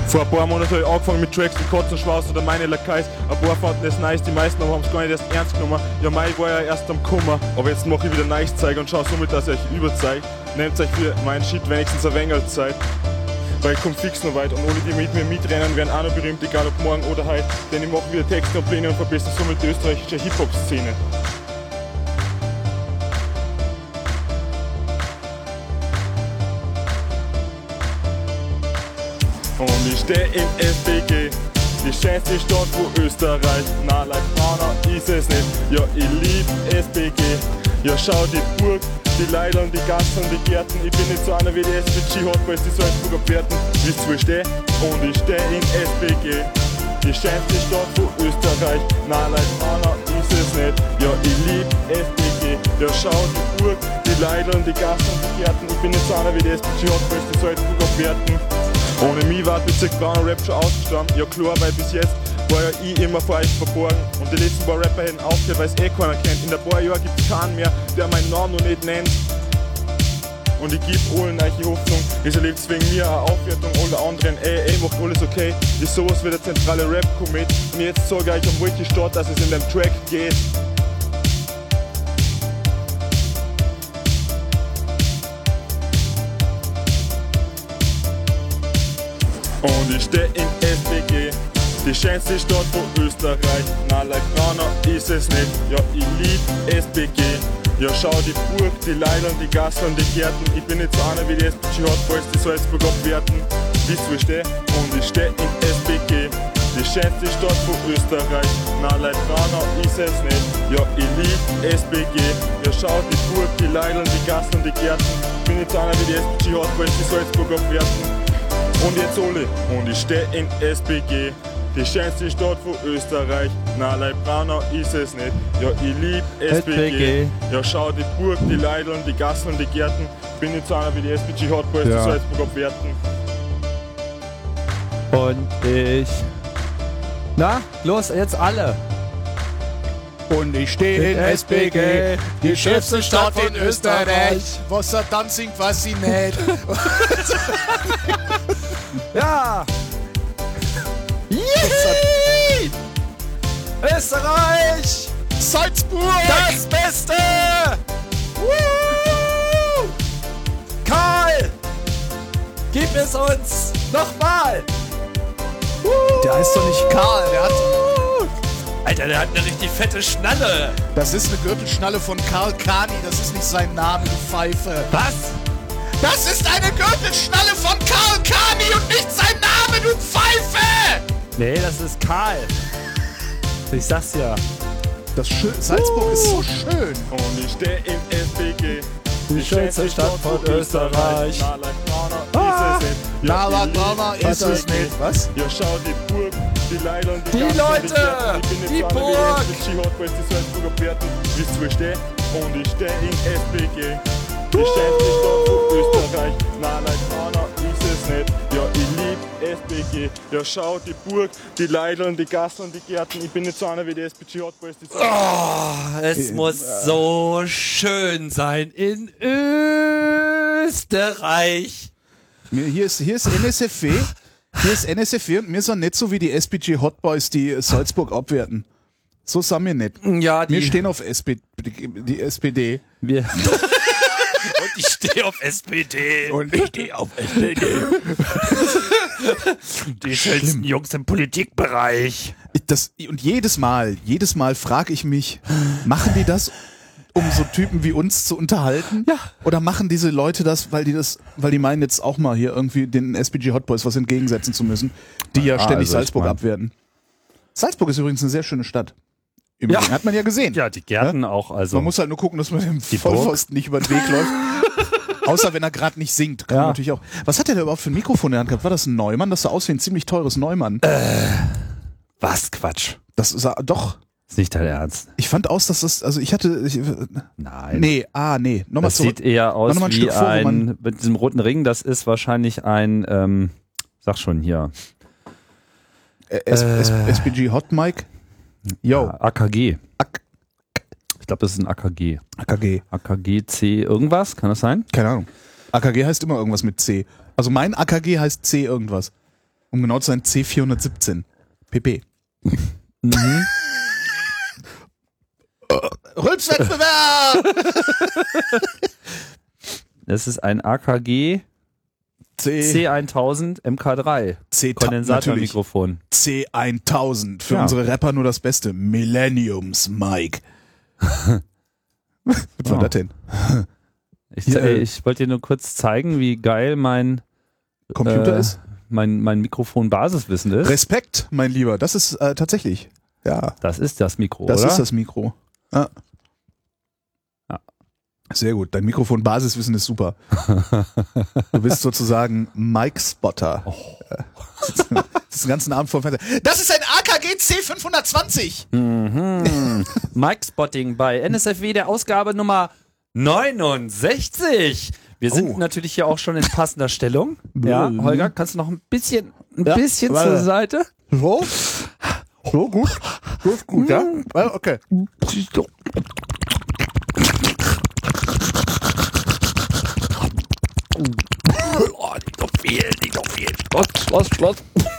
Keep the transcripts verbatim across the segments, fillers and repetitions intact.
Vor ein paar Monaten habe ich angefangen mit Tracks wie Katzenschwanz oder meine Lakais. Ein paar fanden es nice, die meisten aber haben es gar nicht erst ernst genommen. Ja, Mai war ja erst am Kummer. Aber jetzt mache ich wieder nice Zeug und schau somit, dass ich euch überzeug. Nehmt euch für meinen Shit wenigstens eine wenig Zeit. Weil ich komm fix noch weit und alle, die mit mir mitrennen, werden auch noch berühmt, egal ob morgen oder heute. Denn ich mache wieder Texte und Pläne und verbessere somit die österreichische Hip-Hop-Szene. Und ich steh in S B G, die schönste Stadt von Österreich. Na, like Prana ist es nicht, ja ich lieb S B G. Ja schau die Burg, die Leute und die Gassen und die Gärten. Ich bin nicht so einer wie die S B G Hotboys, die Salzburger Pferden. Wisst ihr, wo ich steh? Und ich steh in S B G, die schönste Stadt von Österreich. Na, like Prana ist es nicht, ja ich lieb S B G. Ja schau die Burg, die Leute und die Gassen und die Gärten. Ich bin nicht so einer wie die S B G Hotboys, die Salzburger Pferden. Ohne mich war Bezirk Braun Rap schon ausgestorben. Ja klar, weil bis jetzt war ja ich immer vor euch verborgen. Und die letzten paar Rapper hätten aufgehört, weil es eh keiner kennt. In ein paar Jahren gibt es keinen mehr, der meinen Namen noch nicht nennt. Und ich geb allen euch die Hoffnung, es erlebt wegen mir eine Aufwertung. Alle anderen, ey, ey, macht alles okay. Ist sowas wie der zentrale Rap-Komet. Und jetzt sage ich euch um welche Stadt, dass es in dem Track geht. Und ich steh in S B G, die schönste Stadt von Österreich. Na, like Prana ist es nicht, ja ich lieb S B G. Ja schau die Burg, die Leute und die Gassen und die Gärten. Ich bin nicht so einer wie die S B G Hotboys, die Salzburger Pferden. Wisst ihr, wo ich steh? Und ich steh in S B G, die schönste Stadt von Österreich. Na, like Prana ist es nicht, ja ich lieb S B G. Ja schau die Burg, die Leute und die Gassen und die Gärten. Ich bin nicht so einer wie die S B G Hotboys, die Salzburger Pferden. Und jetzt alle, und ich steh in S B G, die schönste Stadt von Österreich. Na, like Braunau ist es nicht, ja ich lieb S B G. Ja schau die Burg, die Leute und die Gassen und die Gärten. Bin nicht so einer wie die S B G Hotboys, ja. Die Salzburger Pferden. Und ich... Na, los, jetzt alle. Und ich stehe in S B G, die schönste Stadt in Österreich. Was er dann singt, weiß ich nicht. Ja! Yippie! Österreich! Salzburg! Das Beste! Woo! Karl! Gib es uns nochmal! Der heißt doch nicht Karl, der hat... Alter, der hat eine richtig fette Schnalle! Das ist eine Gürtelschnalle von Karl Kani, das ist nicht sein Name, du Pfeife. Was? Das ist eine Gürtelschnalle von Karl Kani und nicht sein Name, du Pfeife! Nee, das ist Karl. Ich sag's ja. Das Schö- Salzburg uh. ist so schön. Und ich steh in S B G, die schönste Stadt von Österreich. Na, like Prana ist es nicht. Was? Ja, schau die Burg, die Leute und die, die Leute, die, die Burg. Die Hotboys, die Salzburger Pferden. Wisst ihr, wo ich steh? Und ich steh in S B G. Die schönste Stadt von Österreich. Na, like Prana ist es nicht. Ja, ich lieb S B G. Ja, schau die Burg, die Leute und die Gassen und die Gärten. Ich bin nicht so einer wie die S B G Hotboys. Die oh, es muss so schön sein in Österreich. Hier ist, hier ist N S F W. Hier ist N S F W und wir sind nicht so wie die S B G Hotboys, die Salzburg abwerten. So sind wir nicht. Ja, die wir stehen auf S P, die S P D. Wir und ich stehe auf S P D. Und ich stehe auf S P D. Die schönsten Jungs im Politikbereich. Das, und jedes Mal, jedes Mal frage ich mich, machen die das, um so Typen wie uns zu unterhalten? Ja. Oder machen diese Leute das, weil die das, weil die meinen jetzt auch mal hier irgendwie den S B G Hotboys was entgegensetzen zu müssen, die ja ah, ständig also Salzburg abwerten. Salzburg ist übrigens eine sehr schöne Stadt. Im ja. Hat man ja gesehen. Ja, die Gärten ja? auch. Also man muss halt nur gucken, dass man dem Vollpfosten nicht über den Weg läuft. Außer wenn er gerade nicht singt. Kann ja. natürlich auch. Was hat der da überhaupt für ein Mikrofon in der Hand gehabt? War das ein Neumann? Das sah aus wie ein ziemlich teures Neumann. Äh, was? Quatsch. Das sah doch. Ist nicht dein Ernst. Ich fand aus, dass das, also ich hatte... Ich, Nein. Nee, ah, nee. Nochmal das zurück. sieht eher aus ein wie vor, ein, mit diesem roten Ring, das ist wahrscheinlich ein, ähm, sag schon hier. Äh, S- äh, S- S B G Hot Mic? Yo. Ja, A K G. Ak- ich glaube, das ist ein A K G. A K G. A K G C irgendwas, kann das sein? Keine Ahnung. A K G heißt immer irgendwas mit C. Also mein A K G heißt C irgendwas. Um genau zu sein, C vierhundertsiebzehn pp. Mhm. Rülpswettbewerb! Das ist ein A K G C, C tausend M K drei. C Kondensatormikrofon. C tausend. Für Ja. unsere Rapper nur das Beste. Millenniums Mike. Was war Oh. das denn? Ich, Hier, ey, äh, ich wollte dir nur kurz zeigen, wie geil mein, Computer äh, ist? mein, mein Mikrofon-Basiswissen ist. Respekt, mein Lieber. Das ist äh, tatsächlich. Ja, Das ist das Mikro, das oder? ist das Mikro. Ja. Ja. Sehr gut. Dein Mikrofon-Basiswissen ist super. Du bist sozusagen Mike-Spotter. Oh. Das ist den ganzen Abend vor dem Fernseher. Das ist ein A K G C fünfhundertzwanzig. Mhm. Mike-Spotting bei N S F W der Ausgabe Nummer neunundsechzig. Wir sind Oh. natürlich hier auch schon in passender Stellung. Ja, Holger, kannst du noch ein bisschen, ein Ja, bisschen warte. zur Seite? So? So, gut. So ist gut, ja? Ja, okay. Oh, nicht so viel, nicht so viel. Schloss, Schloss, Schloss.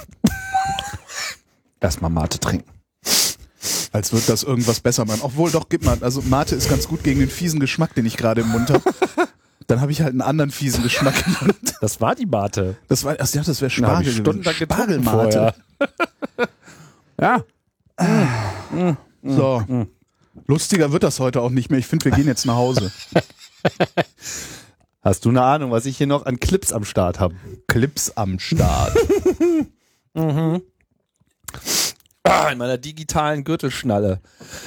Erstmal Mate trinken. Als wird das irgendwas besser machen. Obwohl, doch, gib mal. Also Mate ist ganz gut gegen den fiesen Geschmack, den ich gerade im Mund habe. Dann habe ich halt einen anderen fiesen Geschmack im Mund. Das war die Mate. Das war, ach, ja, das wäre Da hab Spargel. ich stundenlang gewesen. getrunken Spargelmate. vorher. Ja. So. Lustiger wird das heute auch nicht mehr. Ich finde, wir gehen jetzt nach Hause. Hast du eine Ahnung, was ich hier noch an Clips am Start habe? Clips am Start. Mhm. Ah, in meiner digitalen Gürtelschnalle.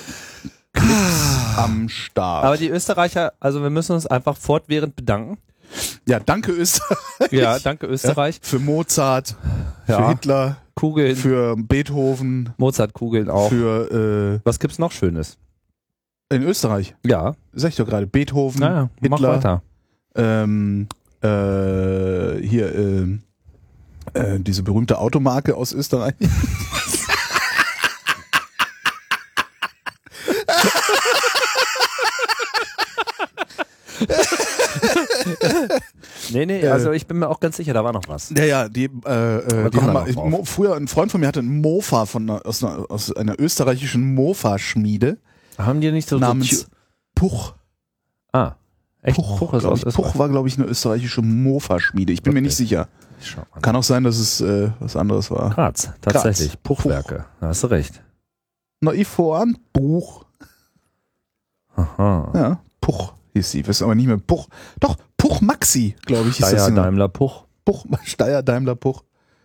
Am Start. Aber die Österreicher, also wir müssen uns einfach fortwährend bedanken. Ja, danke Österreich. Ja, danke Österreich. Für Mozart, für Ja. Hitler, Kugeln, für Beethoven, Mozartkugeln auch. für Was gibt's noch Schönes? äh, in Österreich. Ja, Sag ich doch gerade. Beethoven, naja, mach Hitler, weiter. ähm, äh, hier äh, äh, diese berühmte Automarke aus Österreich. Nee, nee, also ich bin mir auch ganz sicher, da war noch was. Ja, ja, die, äh, äh, die kommen haben wir mal, noch ich, drauf. Mo, früher ein Freund von mir hatte einen Mofa von einer, aus, einer, aus einer österreichischen Mofa-Schmiede Haben die nicht so namens so Puch. Ah, echt? Puch, Puch ist glaub aus ich. Österreich. Puch war, glaube ich, eine österreichische Mofa-Schmiede. Ich bin mir Okay. nicht sicher. Schau mal. Kann auch sein, dass es äh, was anderes war. Graz, tatsächlich. Graz. Puchwerke. Da hast du recht. Na, ich voran. Buch. Aha. Ja, Puch hieß sie. Ich weiß aber nicht mehr. Puch. Doch, Puch Maxi, glaube ich, ist das. Steyr, Ding. Daimler, Puch. Puch, Steyr, Daimler, Puch.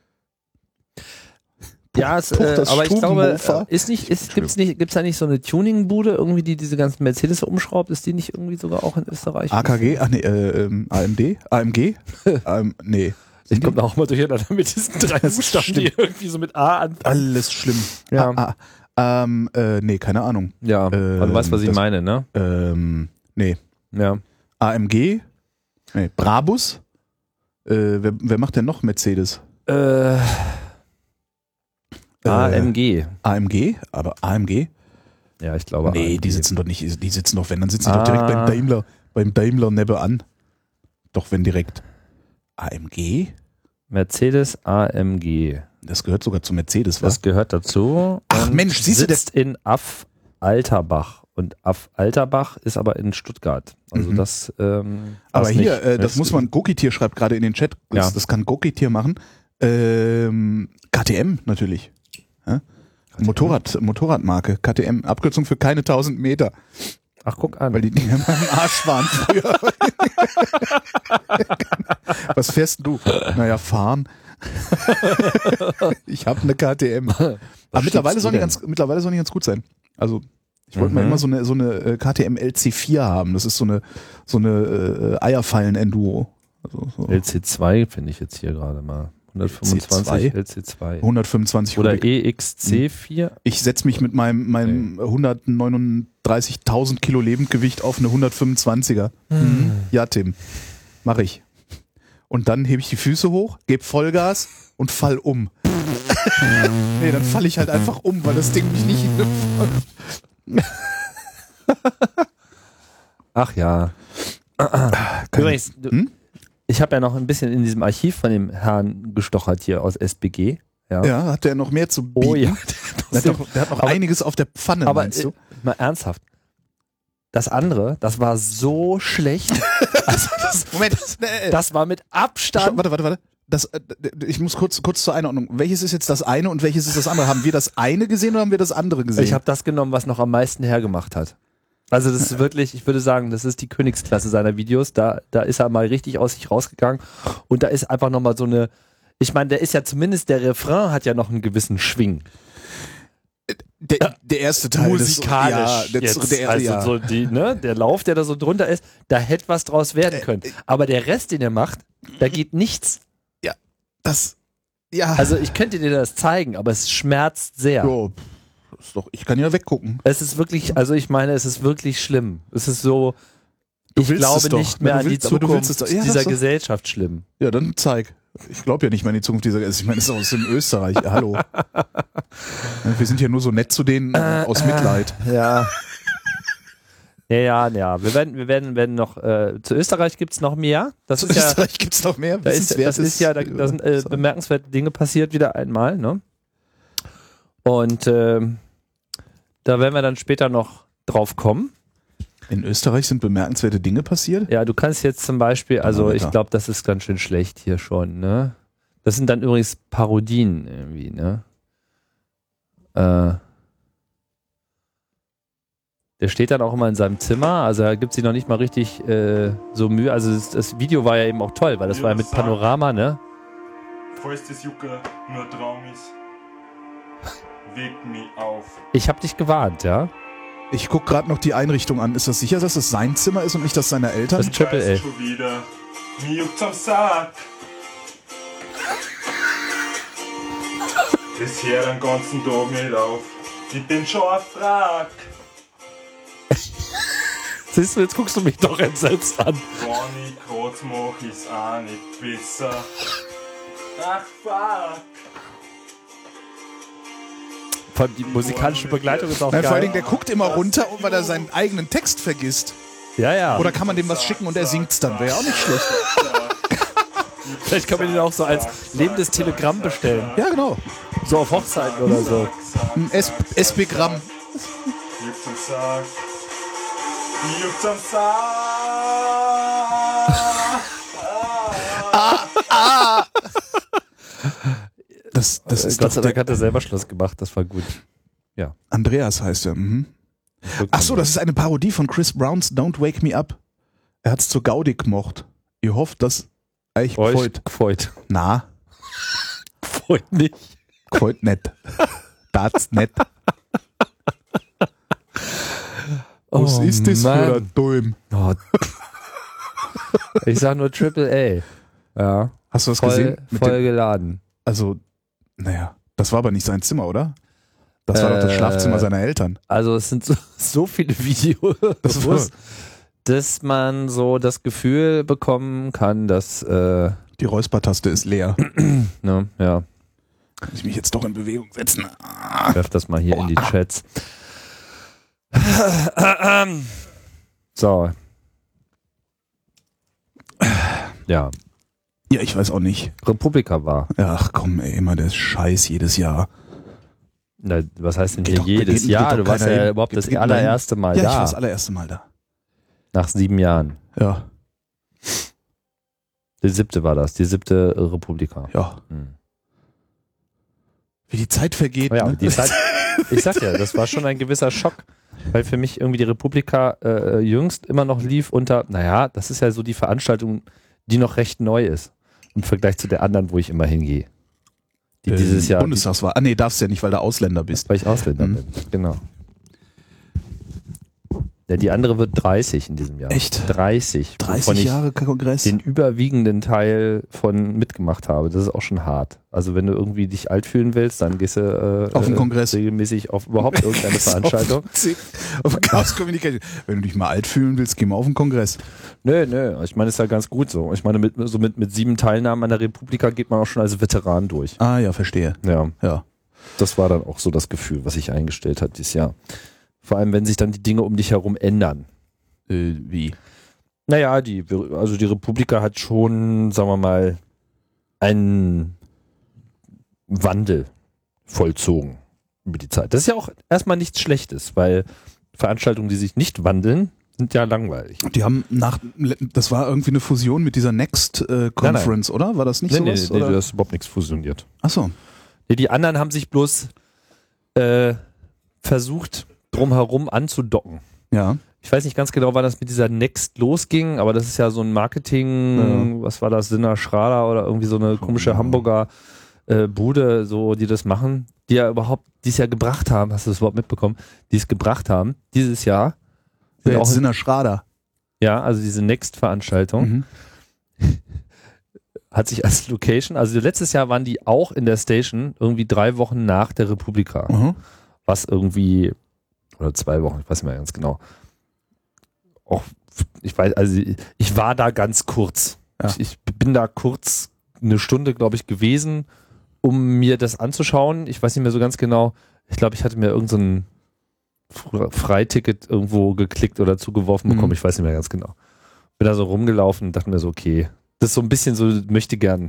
Puch, Ja, es, Puch, äh, das aber ich glaube, Stubenmofa. äh, ist nicht, ist, gibt's nicht, gibt's da nicht so eine Tuningbude irgendwie, die diese ganzen Mercedes umschraubt? Ist die nicht irgendwie sogar auch in Österreich? A K G, ach nee, äh, ähm, A M D, A M G, ähm, nee. Ich komme da auch mal durcheinander mit diesen drei Das Buchstaben, die stimmt. irgendwie so mit A anfangen. Alles schlimm. Ja. Ah, ah, ähm, äh, nee, keine Ahnung. Ja, Ähm, aber du weißt, was ich das- meine, ne? Ähm, nee. Ja. A M G, nee, Brabus. Äh, wer, wer macht denn noch Mercedes? Äh, A M G. A M G, aber A M G? Ja, ich glaube. Nee, A M G. die sitzen doch nicht, die sitzen doch, wenn, dann sitzen die Ah. doch direkt beim Daimler, beim Daimler nebenan. Doch, wenn direkt. A M G? Mercedes A M G. Das gehört sogar zu Mercedes, was? Das gehört dazu. Ach, und Mensch, siehst du, sitzt in Aff Alterbach. Und Aff Alterbach ist aber in Stuttgart. Also Mhm. das. Ähm, Aber das hier, nicht. äh, das muss man, Gokitier schreibt gerade in den Chat, das, Ja. das kann Gokitier machen. Ähm, K T M natürlich. Ja? Motorrad, Motorradmarke, K T M, Abkürzung für keine tausend Meter, Ach, guck an. weil die Dinger meinem Arsch waren früher. Was fährst du? Naja, fahren. Ich habe eine K T M. Aber mittlerweile schiebst soll, du die ganz, mittlerweile soll die ganz gut sein. Also ich wollte Mhm. mal immer so eine, so eine äh, K T M L C vier haben. Das ist so eine, so eine äh, Eierfallen-Enduro. Also, so L C zwei finde ich jetzt hier gerade mal. hundertfünfundzwanzig L C zwei. hundertfünfundzwanzig Oder Kubik. E X C vier. Ich setze mich mit meinem, meinem hundertneununddreißigtausend Kilo Lebendgewicht auf eine hundertfünfundzwanziger. Mhm. Ja, Tim. Mach ich. Und dann hebe ich die Füße hoch, gebe Vollgas und fall um. Nee, dann falle ich halt einfach um, weil das Ding mich nicht in Ach ja. Keine- Übrigens, du, Hm? ich habe ja noch ein bisschen in diesem Archiv von dem Herrn gestochert hier aus S B G. Ja, ja hat der noch mehr zu bieten? Oh ja. Der hat, doch, der hat noch aber, einiges auf der Pfanne, aber, meinst du? Mal ernsthaft. Das andere, das war so schlecht. Also das, Moment, das, äh, das war mit Abstand. Schau, warte, warte, warte. Das, äh, ich muss kurz, kurz zur Einordnung. Welches ist jetzt das eine und welches ist das andere? Haben wir das eine gesehen oder haben wir das andere gesehen? Ich habe das genommen, was noch am meisten hergemacht hat. Also das ist wirklich, ich würde sagen, das ist die Königsklasse seiner Videos. Da, da ist er mal richtig aus sich rausgegangen und da ist einfach nochmal so eine, ich meine, der ist ja zumindest, der Refrain hat ja noch einen gewissen Schwing. Der, der erste Teil musikalisch ist, ja, jetzt, der, also ja. so die, ne, der Lauf, der da so drunter ist, da hätte was draus werden können. Aber der Rest, den er macht, da geht nichts. Ja, das, ja. Also ich könnte dir das zeigen, aber es schmerzt sehr. Jo, das ist doch, ich kann ja weggucken. Es ist wirklich, also ich meine, es ist wirklich schlimm. Es ist so, du ich glaube nicht mehr an die Zukunft ja, dieser Gesellschaft schlimm. Ja, dann zeig. Ich glaube ja nicht mehr an die Zukunft dieser Gesellschaft. Ich meine, es ist aus in Österreich. Ja, hallo. Wir sind ja nur so nett zu denen äh, aus Mitleid. Äh, ja. Ja, ja, ja. Wir werden, wir werden, werden noch, äh, zu Österreich gibt's noch mehr. Das zu ist Österreich ja, gibt's noch mehr. Da ist, das ist ja, da, da sind äh, bemerkenswerte Dinge passiert wieder einmal, ne? Und äh, da werden wir dann später noch drauf kommen. In Österreich sind bemerkenswerte Dinge passiert? Ja, du kannst jetzt zum Beispiel, also ich glaube, das ist ganz schön schlecht hier schon, ne? Das sind dann übrigens Parodien irgendwie, ne? Äh, der steht dann auch immer in seinem Zimmer, also er gibt sich noch nicht mal richtig äh, so Mühe, also das, das Video war ja eben auch toll, weil das war ja mit Panorama, ne? Falls das Jucker nur Traum ist, weck mich auf. Ich hab dich gewarnt, ja? Ich guck gerade noch die Einrichtung an. Ist das sicher, dass das sein Zimmer ist und nicht das seiner Eltern? Das ist Triple A. Schon wieder. Mir juckt's am Sack. Das hört den ganzen Tag nicht auf. Ich bin schon ein Frack. Siehst du, jetzt guckst du mich doch entsetzt an. Wenn ich Kratz mach, ist auch nicht besser. Ach fuck. Von die musikalische Begleitung ist auch Nein, geil. vor allen Dingen, der guckt immer runter, weil er seinen eigenen Text vergisst. Ja, ja. Oder kann man dem was schicken und er singt's dann? Wäre auch nicht schlecht. Vielleicht kann man den auch so als lebendes Telegramm bestellen. Ja, genau. So auf Hochzeiten oder so. Ein S B-Gramm. Juckt's am Sack. Juckt's am Sack. Ah, ah. Das, das ist Gott sei doch Dank hat er selber Schluss gemacht, das war gut. Ja. Andreas heißt er. Mhm. Ach so, das ist eine Parodie von Chris Browns Don't Wake Me Up. Er hat's zur Gaudi gemocht. Ihr hofft, dass euch gefreut. Gefreut. Na? Gefreut nicht. Gefreut nicht. Das nicht. Was Oh, ist das Mann. für ein Dulm? Oh. Ich sag nur Triple A. Ja. Hast du das Voll, gesehen? Mit voll dem, geladen. also, naja, das war aber nicht sein Zimmer, oder? Das war Äh, doch das Schlafzimmer seiner Eltern. Also es sind so, so viele Videos, Das war, dass man so das Gefühl bekommen kann, dass äh, die Räuspertaste ist leer. ne, ja, Muss ich mich jetzt doch in Bewegung setzen? Ah. werf das mal hier in die Chats. So. Ja, Ja, ich weiß auch nicht. Republika war. Ach komm, ey, immer der Scheiß jedes Jahr. Na, was heißt denn Geht hier doch- jedes geht- Jahr? geht doch Du warst keiner ja hin. überhaupt Geht- das geht allererste Mal Ja, ich da. war das allererste Mal da. Nach sieben Jahren. Ja, Die siebte war das, die siebte Republika. ja. Hm. Wie die Zeit vergeht. Ja, ne? die Zeit, ich sag ja, das war schon ein gewisser Schock, weil für mich irgendwie die Republika äh, jüngst immer noch lief unter, naja, das ist ja so die Veranstaltung, die noch recht neu ist im Vergleich zu der anderen, wo ich immer hingehe. Die Ähm, dieses Jahr, Bundestagswahl. Ah nee, darfst ja nicht, weil du Ausländer bist. weil ich Ausländer Mhm. bin, genau. Ja, die andere wird dreißig in diesem Jahr. Echt? dreißig. wovon dreißig ich Jahre Kongress. den überwiegenden Teil von mitgemacht habe. Das ist auch schon hart. Also wenn du irgendwie dich alt fühlen willst, dann gehst du äh, Auf den äh, Kongress. regelmäßig auf überhaupt irgendeine Veranstaltung. auf, auf Chaos Communication. Wenn du dich mal alt fühlen willst, geh mal auf den Kongress. Nö, nö, ich meine, ist ja ganz gut so. Ich meine, mit, so mit, mit sieben Teilnahmen an der Republika geht man auch schon als Veteran durch. Ah ja, verstehe. Ja, Ja. das war dann auch so das Gefühl, was sich eingestellt hat dieses Jahr. Vor allem, wenn sich dann die Dinge um dich herum ändern. Äh, wie? Naja, die, also die Republika hat schon, sagen wir mal, einen Wandel vollzogen über die Zeit. Das ist ja auch erstmal nichts Schlechtes, weil Veranstaltungen, die sich nicht wandeln, sind ja langweilig. Die haben nach, das war irgendwie eine Fusion mit dieser Next äh, Conference, nein, nein. oder? War das nicht nee, sowas? Nee, nee, oder? da ist überhaupt nichts fusioniert. Ach so. Nee, die anderen haben sich bloß äh, versucht, drumherum anzudocken. Ja. Ich weiß nicht ganz genau, wann das mit dieser Next losging, aber das ist ja so ein Marketing, ja. was war das, Sinner Schrader oder irgendwie so eine komische oh. Hamburger äh, Bude, so, die das machen, die ja überhaupt, die es ja gebracht haben, hast du das überhaupt mitbekommen, die es gebracht haben, dieses Jahr. Ja, auch Sinner Schrader. Ja, also diese Next-Veranstaltung mhm. hat sich als Location, also letztes Jahr waren die auch in der Station irgendwie drei Wochen nach der Republika, mhm. was irgendwie, oder zwei Wochen, ich weiß nicht mehr ganz genau, auch, ich weiß, also ich war da ganz kurz. Ja. Ich, ich bin da kurz eine Stunde, glaube ich, gewesen, um mir das anzuschauen. Ich weiß nicht mehr so ganz genau. Ich glaube, ich hatte mir irgendein so Freiticket irgendwo geklickt oder zugeworfen bekommen. Mhm. Ich weiß nicht mehr ganz genau. Bin da so rumgelaufen und dachte mir so, okay, das ist so ein bisschen so, möchte gern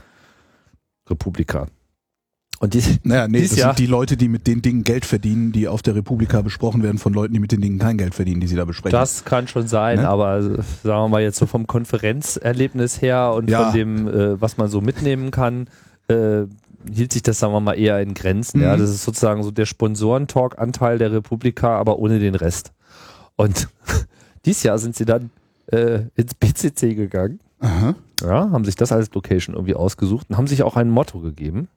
Republika. Und die, naja, nee, das Jahr, sind die Leute, die mit den Dingen Geld verdienen, die auf der Republika besprochen werden von Leuten, die mit den Dingen kein Geld verdienen, die sie da besprechen. Das kann schon sein, ne? Aber sagen wir mal jetzt so vom Konferenzerlebnis her und ja. von dem, äh, was man so mitnehmen kann, äh, hielt sich das, sagen wir mal, eher in Grenzen. Mhm. Ja, das ist sozusagen so der Sponsoren-Talk-Anteil der Republika, aber ohne den Rest. Und dieses Jahr sind sie dann äh, ins B C C gegangen. Aha. Ja, haben sich das als Location irgendwie ausgesucht und haben sich auch ein Motto gegeben.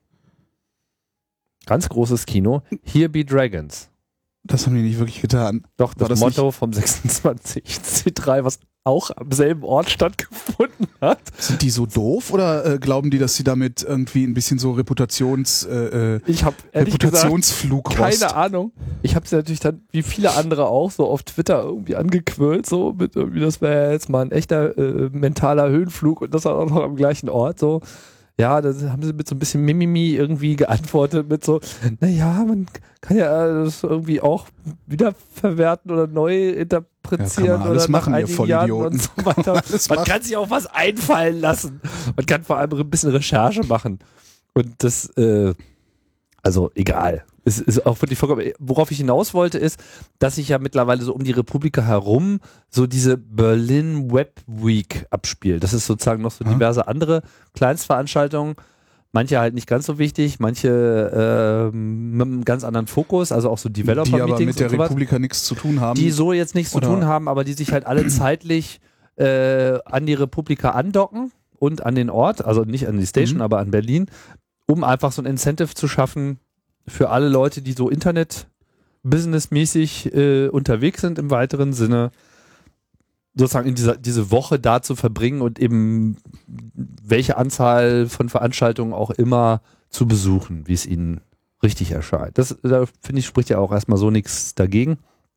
Ganz großes Kino. Here be Dragons. Das haben die nicht wirklich getan. Doch, das, das Motto nicht vom sechsundzwanzig C drei, was auch am selben Ort stattgefunden hat. Sind die so doof oder äh, glauben die, dass sie damit irgendwie ein bisschen so Reputations äh, ich hab, Reputationsflug gesagt, keine Ahnung. Ich habe sie natürlich dann, wie viele andere auch, so auf Twitter irgendwie angequirlt, so mit irgendwie, das wäre jetzt mal ein echter äh, mentaler Höhenflug und das auch noch am gleichen Ort, so. Ja, da haben sie mit so ein bisschen Mimimi irgendwie geantwortet mit so, naja, man kann ja das irgendwie auch wiederverwerten oder neu interpretieren ja, oder nach einigen Jahren und so weiter. Man machen. kann sich auch was einfallen lassen. Man kann vor allem ein bisschen Recherche machen. Und das, äh, also egal. Es ist auch wirklich vollkommen, worauf ich hinaus wollte, ist, dass sich ja mittlerweile so um die Republika herum so diese Berlin Web Week abspielt. Das ist sozusagen noch so diverse andere Kleinstveranstaltungen. Manche halt nicht ganz so wichtig, manche ähm, mit einem ganz anderen Fokus, also auch so Developer-Meetings. Die aber mit der Republika nichts zu tun haben. Die so jetzt nichts Oder? zu tun haben, aber die sich halt alle zeitlich äh, an die Republika andocken und an den Ort, also nicht an die Station, mhm. aber an Berlin, um einfach so ein Incentive zu schaffen, für alle Leute, die so Internet-Business-mäßig äh, unterwegs sind im weiteren Sinne, sozusagen in dieser diese Woche da zu verbringen und eben welche Anzahl von Veranstaltungen auch immer zu besuchen, wie es ihnen richtig erscheint. Das, da finde ich, spricht ja auch erstmal so nichts dagegen.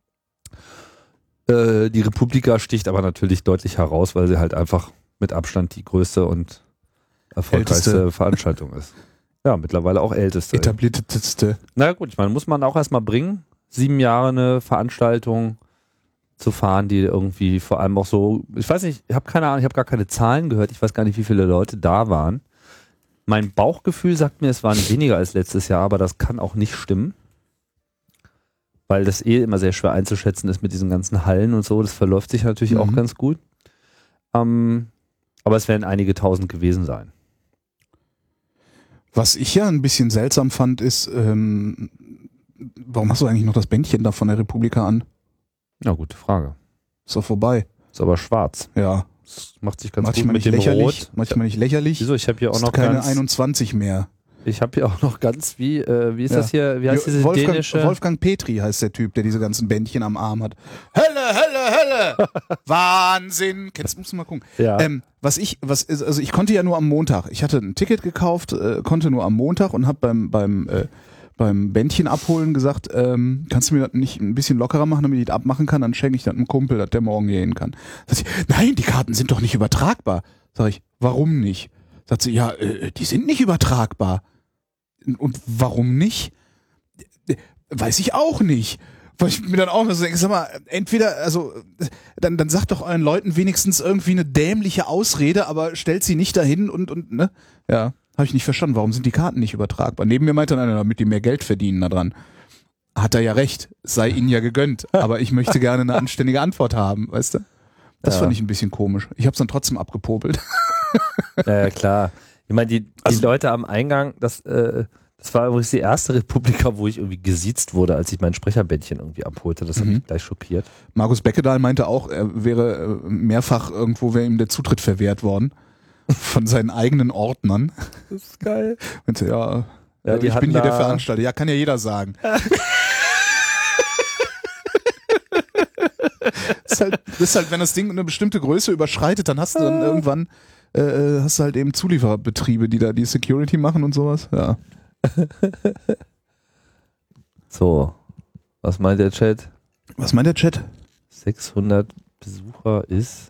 Äh, die Republika sticht aber natürlich deutlich heraus, weil sie halt einfach mit Abstand die größte und erfolgreichste Älteste. Veranstaltung ist. Ja, mittlerweile auch älteste. Etablierteste. Na gut, ich meine, muss man auch erstmal bringen, sieben Jahre eine Veranstaltung zu fahren, die irgendwie vor allem auch so, ich weiß nicht, ich habe keine Ahnung, ich habe gar keine Zahlen gehört, ich weiß gar nicht, wie viele Leute da waren. Mein Bauchgefühl sagt mir, es waren weniger als letztes Jahr, aber das kann auch nicht stimmen. Weil das eh immer sehr schwer einzuschätzen ist mit diesen ganzen Hallen und so, das verläuft sich natürlich mhm. auch ganz gut. Ähm, aber es werden einige tausend gewesen sein. Was ich ja ein bisschen seltsam fand, ist, ähm, warum hast du eigentlich noch das Bändchen da von der Republika an? Na, gute Frage. Ist doch vorbei. Ist aber schwarz. Ja. Das macht sich ganz manchmal gut mit dem Rot. Manchmal nicht lächerlich. Wieso? Ich habe hier auch ist noch keine ganz, einundzwanzig mehr. Ich habe hier auch noch ganz, wie, äh, wie ist ja. das hier? Wie heißt diese Wolfgang, dänische? Wolfgang Petri heißt der Typ, der diese ganzen Bändchen am Arm hat. Hölle, Hölle, Hölle! Wahnsinn! Kennst, musst du mal gucken. Ja. Ähm, was ich, was, also ich konnte ja nur am Montag. Ich hatte ein Ticket gekauft, äh, konnte nur am Montag und habe beim, beim, äh, beim Bändchen abholen gesagt, ähm, kannst du mir das nicht ein bisschen lockerer machen, damit ich das abmachen kann? Dann schenke ich das einem Kumpel, dass der morgen hier hin kann. Sag ich, nein, die Karten sind doch nicht übertragbar. Sag ich, warum nicht? Sagt sie, ja, äh, die sind nicht übertragbar. Und warum nicht? Weiß ich auch nicht. Weil ich mir dann auch mal so denke, sag mal, entweder, also, dann, dann sagt doch euren Leuten wenigstens irgendwie eine dämliche Ausrede, aber stellt sie nicht dahin und, und, ne? Ja, habe ich nicht verstanden. Warum sind die Karten nicht übertragbar? Neben mir meinte einer, damit die mehr Geld verdienen da dran. Hat er ja recht, sei ihnen ja gegönnt, aber ich möchte gerne eine anständige Antwort haben, weißt du? Das ja. fand ich ein bisschen komisch. Ich habe es dann trotzdem abgepopelt. Ja, ja klar. Ich meine, die, die also, Leute am Eingang, das, äh, das war übrigens die erste Republika, wo ich irgendwie gesiezt wurde, als ich mein Sprecherbändchen irgendwie abholte. Das hat Mhm. mich gleich schockiert. Markus Beckedahl meinte auch, er wäre äh, mehrfach irgendwo, wäre ihm der Zutritt verwehrt worden von seinen eigenen Ordnern. Das ist geil. Meinte, ja, Ja, die ich bin hier da der Veranstalter. Ja, kann ja jeder sagen. Das ist halt, das ist halt, wenn das Ding eine bestimmte Größe überschreitet, dann hast du dann irgendwann äh, hast du halt eben Zuliefererbetriebe, die da die Security machen und sowas. Ja. So, was meint der Chat? Was meint der Chat? sechshundert Besucher ist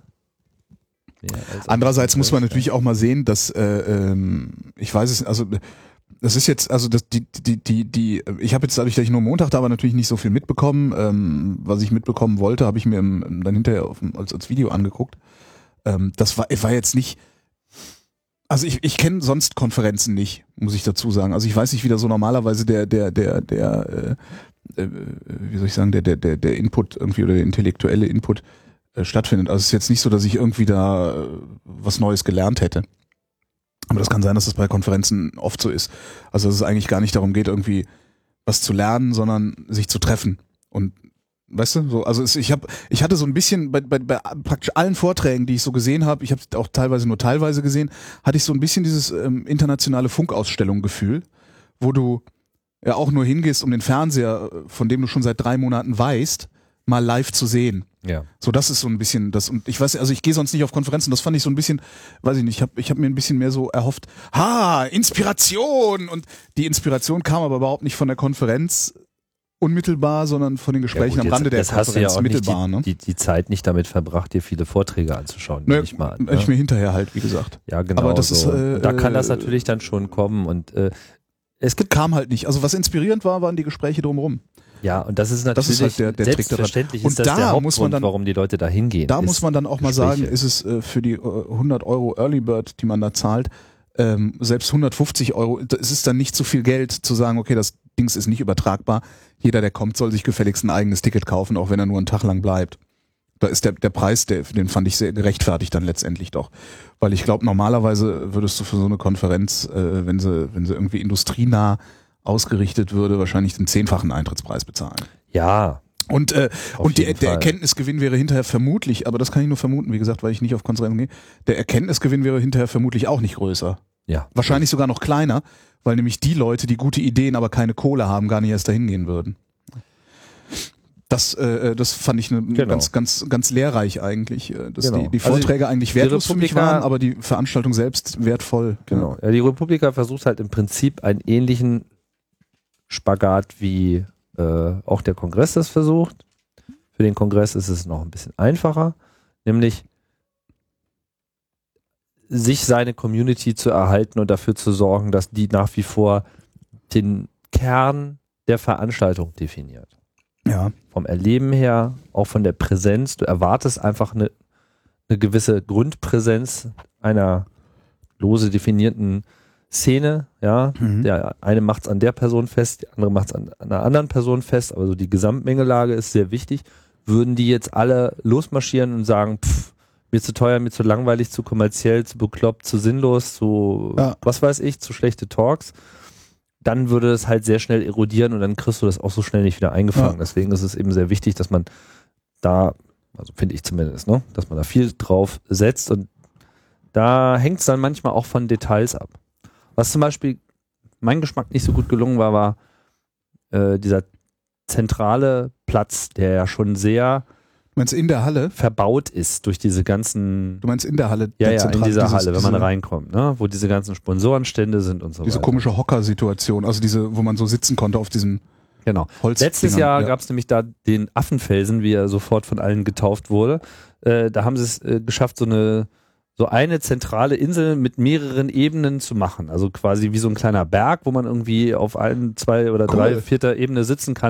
mehr als Andererseits muss man natürlich auch mal sehen, dass äh, ähm, ich weiß es, also das ist jetzt, also das, die, die, die, die, ich habe jetzt dadurch, dass ich nur Montag da war, natürlich nicht so viel mitbekommen. Ähm, was ich mitbekommen wollte, habe ich mir im, dann hinterher auf, als, als Video angeguckt. Ähm, das war, war jetzt nicht, also ich, ich kenne sonst Konferenzen nicht, muss ich dazu sagen. Also ich weiß nicht, wie da so normalerweise der, der, der, der, äh, äh, wie soll ich sagen, der, der, der, der Input irgendwie oder der intellektuelle Input äh, stattfindet. Also es ist jetzt nicht so, dass ich irgendwie da äh, was Neues gelernt hätte. Aber das kann sein, dass das bei Konferenzen oft so ist. Also dass es eigentlich gar nicht darum geht, irgendwie was zu lernen, sondern sich zu treffen. Und weißt du, so, also es, ich habe, ich hatte so ein bisschen bei, bei, bei praktisch allen Vorträgen, die ich so gesehen habe, ich habe auch teilweise nur teilweise gesehen, hatte ich so ein bisschen dieses ähm, internationale Funkausstellung-Gefühl, wo du ja auch nur hingehst, um den Fernseher, von dem du schon seit drei Monaten weißt, mal live zu sehen. Ja. So, das ist so ein bisschen das, und ich weiß, also ich gehe sonst nicht auf Konferenzen, das fand ich so ein bisschen, weiß ich nicht, ich habe ich hab mir ein bisschen mehr so erhofft, ha, Inspiration, und die Inspiration kam aber überhaupt nicht von der Konferenz unmittelbar, sondern von den Gesprächen ja, gut, am Rande jetzt, der das Konferenz hast du ja auch mittelbar. nicht die, Ne? die, die Zeit nicht damit verbracht, dir viele Vorträge anzuschauen. Nö, nicht mal, ich ne? mir hinterher halt, wie gesagt. Ja, genau. Aber das so. ist, äh, da kann das äh, natürlich dann schon kommen, und äh, es gibt kam halt nicht. Also was inspirierend war, waren die Gespräche drumherum. ja, und das ist natürlich Das ist halt der, der Trick daran. selbstverständlich Und ist das da der Hauptgrund, muss man dann, warum die Leute da hingehen. Da muss man dann auch mal Gespräche. sagen, ist es äh, für die äh, hundert Euro Early Bird, die man da zahlt, ähm, selbst hundertfünfzig Euro, es ist dann nicht so viel Geld zu sagen, okay, das Dings ist nicht übertragbar. Jeder, der kommt, soll sich gefälligst ein eigenes Ticket kaufen, auch wenn er nur einen Tag lang bleibt. Da ist der, der Preis, der, den fand ich sehr gerechtfertigt dann letztendlich doch. Weil ich glaube, normalerweise würdest du für so eine Konferenz, äh, wenn sie, wenn sie irgendwie industrienah ausgerichtet würde, wahrscheinlich den zehnfachen Eintrittspreis bezahlen. Ja. Und, äh, und die, jeden der Fall. Erkenntnisgewinn wäre hinterher vermutlich, aber das kann ich nur vermuten, wie gesagt, weil ich nicht auf Konferenzen gehe, der Erkenntnisgewinn wäre hinterher vermutlich auch nicht größer. Ja. Wahrscheinlich sogar noch kleiner, weil nämlich die Leute, die gute Ideen, aber keine Kohle haben, gar nicht erst dahin gehen würden. Das, äh, das fand ich ne, Genau. ganz, ganz, ganz lehrreich eigentlich, äh, dass Genau. die, die Also Vorträge die- eigentlich die wertlos für mich Republika- waren, aber die Veranstaltung selbst wertvoll. Genau. Ja, die Republika versucht halt im Prinzip einen ähnlichen Spagat wie äh, auch der Kongress das versucht. Für den Kongress ist es noch ein bisschen einfacher, nämlich sich seine Community zu erhalten und dafür zu sorgen, dass die nach wie vor den Kern der Veranstaltung definiert. Ja. Vom Erleben her, auch von der Präsenz. Du erwartest einfach eine, eine gewisse Grundpräsenz einer lose definierten Szene. Ja, Mhm. der eine macht es an der Person fest, die andere macht es an, an einer anderen Person fest. Aber so die Gesamtmengelage ist sehr wichtig. Würden die jetzt alle losmarschieren und sagen, pff, mir zu teuer, mir zu langweilig, zu kommerziell, zu bekloppt, zu sinnlos, zu Ja. was weiß ich, zu schlechte Talks, dann würde es halt sehr schnell erodieren und dann kriegst du das auch so schnell nicht wieder eingefangen. Ja. Deswegen ist es eben sehr wichtig, dass man da, also finde ich zumindest, ne, dass man da viel drauf setzt, und da hängt es dann manchmal auch von Details ab. Was zum Beispiel mein Geschmack nicht so gut gelungen war, war äh, dieser zentrale Platz, der ja schon sehr Du meinst in der Halle? verbaut ist durch diese ganzen, Du meinst in der Halle? ja, der ja, in Zentral- dieser dieses- Halle, wenn man diese- reinkommt, ne, wo diese ganzen Sponsorenstände sind und so Diese weiter. komische Hocker-Situation, also diese, wo man so sitzen konnte auf diesem Genau. Holz. Letztes Jahr gab es nämlich da den Affenfelsen, wie er sofort von allen getauft wurde. Äh, da haben sie es äh, geschafft, so eine so eine zentrale Insel mit mehreren Ebenen zu machen. Also quasi wie so ein kleiner Berg, wo man irgendwie auf allen zwei oder Cool. drei, vierter Ebene sitzen kann.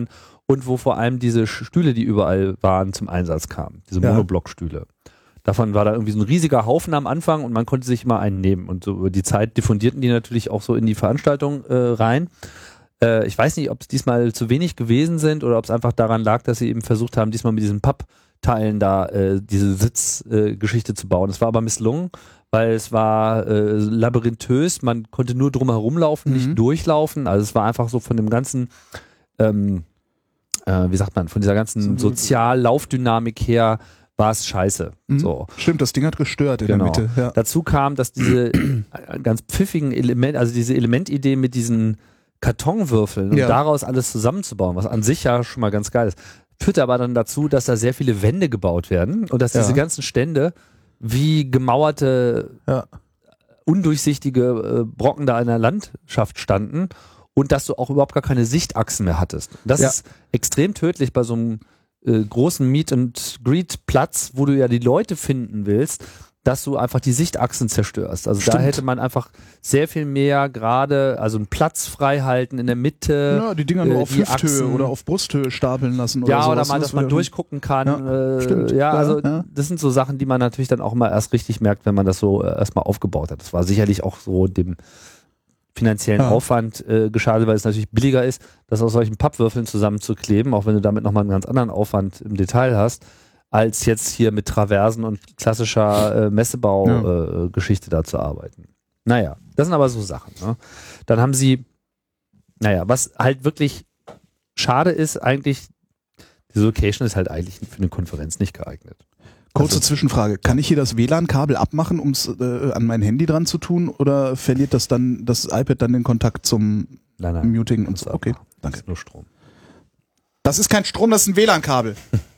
und wo vor allem diese Stühle, die überall waren, zum Einsatz kamen. Diese Ja. Monoblock-Stühle. Davon war da irgendwie so ein riesiger Haufen am Anfang und man konnte sich mal einen nehmen. Und so über die Zeit diffundierten die natürlich auch so in die Veranstaltung äh, rein. Äh, ich weiß nicht, ob es diesmal zu wenig gewesen sind oder ob es einfach daran lag, dass sie eben versucht haben, diesmal mit diesen Pappteilen da äh, diese Sitzgeschichte äh, zu bauen. Es war aber misslungen, weil es war äh, labyrinthös. Man konnte nur drum herum laufen, Mhm. nicht durchlaufen. Also es war einfach so von dem ganzen ähm, äh, wie sagt man, von dieser ganzen Soziallaufdynamik her war es scheiße. Mhm. So. Stimmt, das Ding hat gestört in Genau. der Mitte. Ja. Dazu kam, dass diese ganz pfiffigen Elemente, also diese Elementidee mit diesen Kartonwürfeln und Ja. daraus alles zusammenzubauen, was an sich ja schon mal ganz geil ist, führte aber dann dazu, dass da sehr viele Wände gebaut werden und dass Ja. diese ganzen Stände wie gemauerte, Ja. undurchsichtige äh, Brocken da in der Landschaft standen und dass du auch überhaupt gar keine Sichtachsen mehr hattest. Das Ja. ist extrem tödlich bei so einem äh, großen Meet and Greet Platz, wo du ja die Leute finden willst, dass du einfach die Sichtachsen zerstörst. Also da Stimmt. hätte man einfach sehr viel mehr gerade, also einen Platz frei halten in der Mitte. Ja, die Dinger nur äh, auf die Hüfthöhe Achsen. oder auf Brusthöhe stapeln lassen oder Ja, sowas. oder mal, dass man wäre- durchgucken kann. Ja, äh, stimmt. ja, Ja, also ja. das sind so Sachen, die man natürlich dann auch mal erst richtig merkt, wenn man das so äh, erstmal aufgebaut hat. Das war sicherlich auch so dem finanziellen Ja. Aufwand äh, geschadet, weil es natürlich billiger ist, das aus solchen Pappwürfeln zusammenzukleben, auch wenn du damit nochmal einen ganz anderen Aufwand im Detail hast, als jetzt hier mit Traversen und klassischer äh, Messebau-Geschichte Ja. da zu arbeiten. Naja, das sind aber so Sachen. Ne? Dann haben sie, naja, was halt wirklich schade ist, eigentlich, diese Location ist halt eigentlich für eine Konferenz nicht geeignet. Kurze Also- Zwischenfrage. Kann ich hier das W L A N-Kabel abmachen, um es äh, an mein Handy dran zu tun? Oder verliert das dann das iPad dann den Kontakt zum Nein, nein. Muting und kannst so? du Okay, abmachen. Das danke. ist nur Strom. Das ist kein Strom, das ist ein W L A N-Kabel.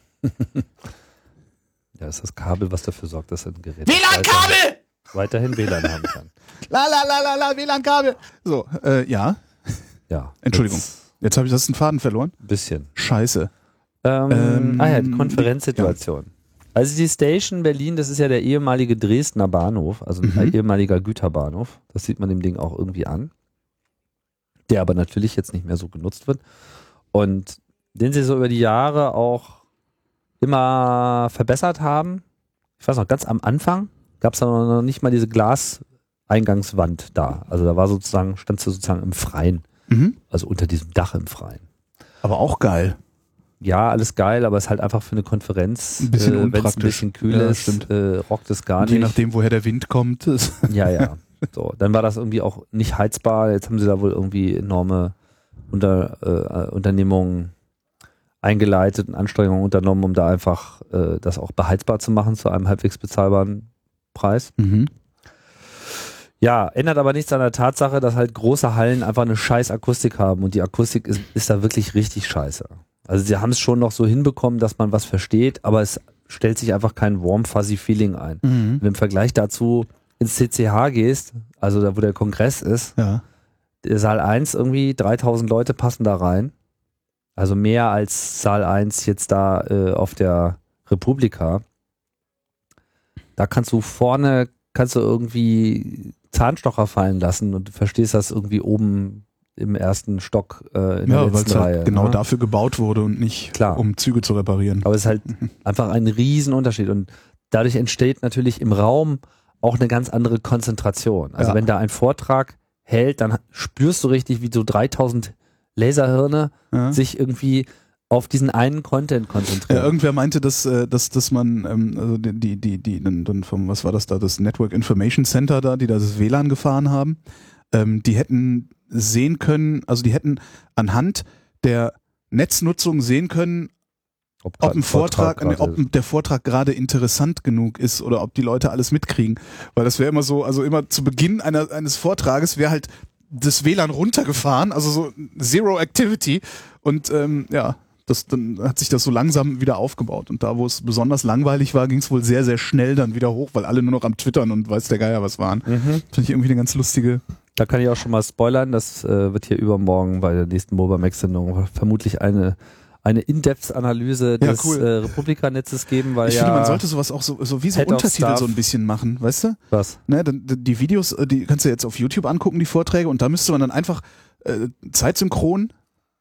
Ja, das ist das Kabel, was dafür sorgt, dass ein Gerät W L A N-Kabel! weiterhin W L A N haben kann. La la la la la, W L A N-Kabel! So, äh, ja. Ja. Entschuldigung. jetzt Jetzt habe ich das einen Faden verloren. Ein bisschen. Scheiße. Ähm, Ähm, ah ja, die Konferenzsituation. Also die Station Berlin, das ist ja der ehemalige Dresdner Bahnhof, also ein Mhm. ehemaliger Güterbahnhof. Das sieht man dem Ding auch irgendwie an. Der aber natürlich jetzt nicht mehr so genutzt wird. Und den sie so über die Jahre auch immer verbessert haben. Ich weiß noch, ganz am Anfang gab es da noch nicht mal diese Glaseingangswand da. Also da war sozusagen, standst du sozusagen im Freien. Mhm. Also unter diesem Dach im Freien. Aber auch geil. Ja, alles geil, aber es ist halt einfach für eine Konferenz, Ein bisschen äh, wenn es ein unpraktisch. bisschen kühl Ja, ist, stimmt. äh, rockt es gar Und je nicht. nachdem, woher der Wind kommt. ist- Ja, ja. So, dann war das irgendwie auch nicht heizbar. Jetzt haben sie da wohl irgendwie enorme Unter, äh, Unternehmungen eingeleitet und Anstrengungen unternommen, um da einfach äh, das auch beheizbar zu machen zu einem halbwegs bezahlbaren Preis. Mhm. Ja, ändert aber nichts an der Tatsache, dass halt große Hallen einfach eine scheiß Akustik haben und die Akustik ist, ist da wirklich richtig scheiße. Also sie haben es schon noch so hinbekommen, dass man was versteht, aber es stellt sich einfach kein warm, fuzzy Feeling ein. Mhm. Wenn du im Vergleich dazu ins C C H gehst, also da wo der Kongress ist, Ja. der Saal eins irgendwie, dreitausend Leute passen da rein. Also mehr als Saal eins jetzt da äh, auf der Republika. Da kannst du vorne, kannst du irgendwie Zahnstocher fallen lassen und du verstehst das irgendwie oben im ersten Stock äh, in der Ja, weil letzten es Reihe. halt genau ne? dafür gebaut wurde und nicht Klar. um Züge zu reparieren. Aber es ist halt einfach ein Riesenunterschied und dadurch entsteht natürlich im Raum auch eine ganz andere Konzentration. Also Ja. wenn da ein Vortrag hält, dann spürst du richtig, wie so dreitausend Laserhirne Ja. sich irgendwie auf diesen einen Content Ja, konzentrieren. irgendwer meinte, dass, äh, dass, dass man, ähm, also die, die, die, die dann, dann vom, was war das da, das Network Information Center da, die da das W L A N gefahren haben, ähm, die hätten sehen können, also die hätten anhand der Netznutzung sehen können, ob, ob ein Vortrag, gerade ob der Vortrag gerade interessant genug ist oder ob die Leute alles mitkriegen. Weil das wäre immer so, also immer zu Beginn einer, eines Vortrages wäre halt das W L A N runtergefahren, also so Zero Activity und ähm, ja, das, dann hat sich das so langsam wieder aufgebaut. Und da, wo es besonders langweilig war, ging es wohl sehr, sehr schnell dann wieder hoch, weil alle nur noch am Twittern und weiß der Geier was waren. Mhm. Finde ich irgendwie eine ganz lustige. Da kann ich auch schon mal spoilern, das äh, wird hier übermorgen bei der nächsten Mobamax-Sendung vermutlich eine, eine In-Depth-Analyse Ja, des cool. äh, Republika-Netzes geben, weil Ich ja... finde, man sollte sowas auch so, so wie so Head of Untertitel Staff. so ein bisschen machen, weißt du? Was? Ne, dann- die Videos, äh, die kannst du jetzt auf YouTube angucken, die Vorträge, und da müsste man dann einfach äh, zeitsynchron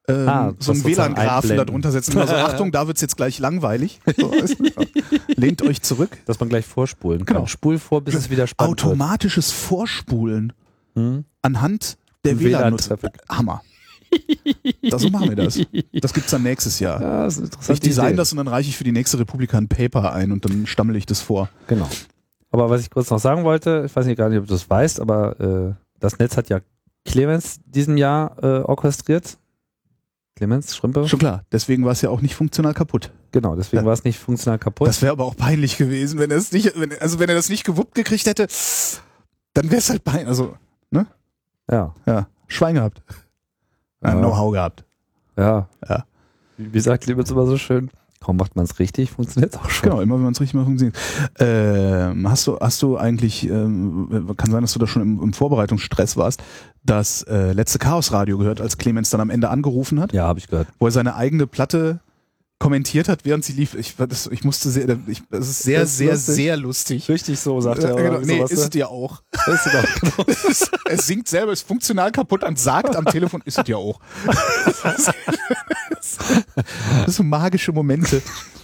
ähm, Ah, so einen das W L A N-Graphen einblenden. darunter setzen. Also Achtung, da wird's jetzt gleich langweilig. So, weißt du? Lehnt euch zurück. Dass man gleich vorspulen kann. Genau. Spul vor, bis es wieder spannend Automatisches Vorspulen wird. Hm? anhand der W L A N-Nutzer. W L A N-Traffic. Hammer. Das, so machen wir das. Das gibt's dann nächstes Jahr. Ja, das ist eine interessante Ich design Idee. das und dann reiche ich für die nächste Republika ein Paper ein und dann stammel ich das vor. Genau. Aber was ich kurz noch sagen wollte, ich weiß nicht gar nicht, ob du das weißt, aber äh, das Netz hat ja Clemens diesem Jahr äh, orchestriert. Clemens Schrimpe? Schon klar. Deswegen war es ja auch nicht funktional kaputt. Genau, deswegen Ja. war es nicht funktional kaputt. Das wäre aber auch peinlich gewesen, wenn er es nicht, wenn, also wenn er das nicht gewuppt gekriegt hätte, dann wäre es halt peinlich. Also, ja. ja, Schwein gehabt. Ja. Ja. Know-how gehabt. Ja. Ja. Wie, wie sagt Clemens immer so schön? Kaum macht man es richtig, funktioniert es auch schon. Genau, immer wenn man es richtig macht, funktioniert. Ähm, hast du, hast du eigentlich, ähm, kann sein, dass du da schon im, im Vorbereitungsstress warst, das äh, letzte Chaos-Radio gehört, als Clemens dann am Ende angerufen hat, Ja, habe ich gehört. wo er seine eigene Platte kommentiert hat, während sie lief. Ich, das, ich musste sehr, ich, das ist sehr, Das ist sehr, lustig. sehr lustig. Richtig so, sagt Ja, er. genau. oder Nee, sowas, ist ne? es ja auch. Ist es auch, genau. Es, es singt selber, ist funktional kaputt und sagt am Telefon, ist es ja auch. Das sind so magische Momente.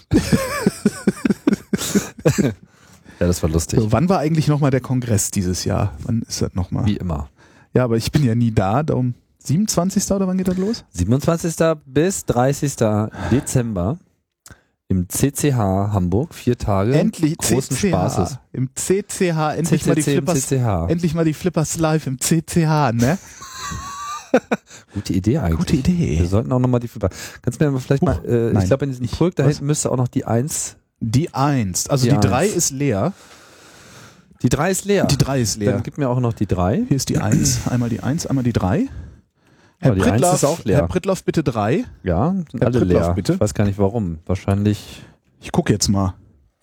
Ja, das war lustig. So, wann war eigentlich nochmal der Kongress dieses Jahr? Wann ist das nochmal? Wie immer. Ja, aber ich bin ja nie da, darum siebenundzwanzigsten oder wann geht das los? siebenundzwanzigsten bis dreißigsten Dezember im C C H Hamburg. Vier Tage Endlich großen C C H. Spaßes. Im C C H, endlich mal die C C C im Flippers. C C H. Endlich mal die Flippers live im C C H, ne? Gute Idee eigentlich. Gute Idee. Wir sollten auch nochmal die Flipper. Kannst du mir vielleicht Huch, mal, äh, nein. ich glaube in diesem Ich- Pulk da was? hinten müsste auch noch die eins. Die eins. Also Die die drei eins. ist leer. Die drei ist leer. Die drei ist leer. Dann gib mir auch noch die drei. Hier ist die eins. Einmal die eins, einmal die drei. Herr Aber die eins Prittlaff, ist auch leer. Herr Prittlaff, bitte drei. Ja, sind Herr alle Prittlaff, leer. bitte. Ich weiß gar nicht warum. Wahrscheinlich. Ich gucke jetzt mal.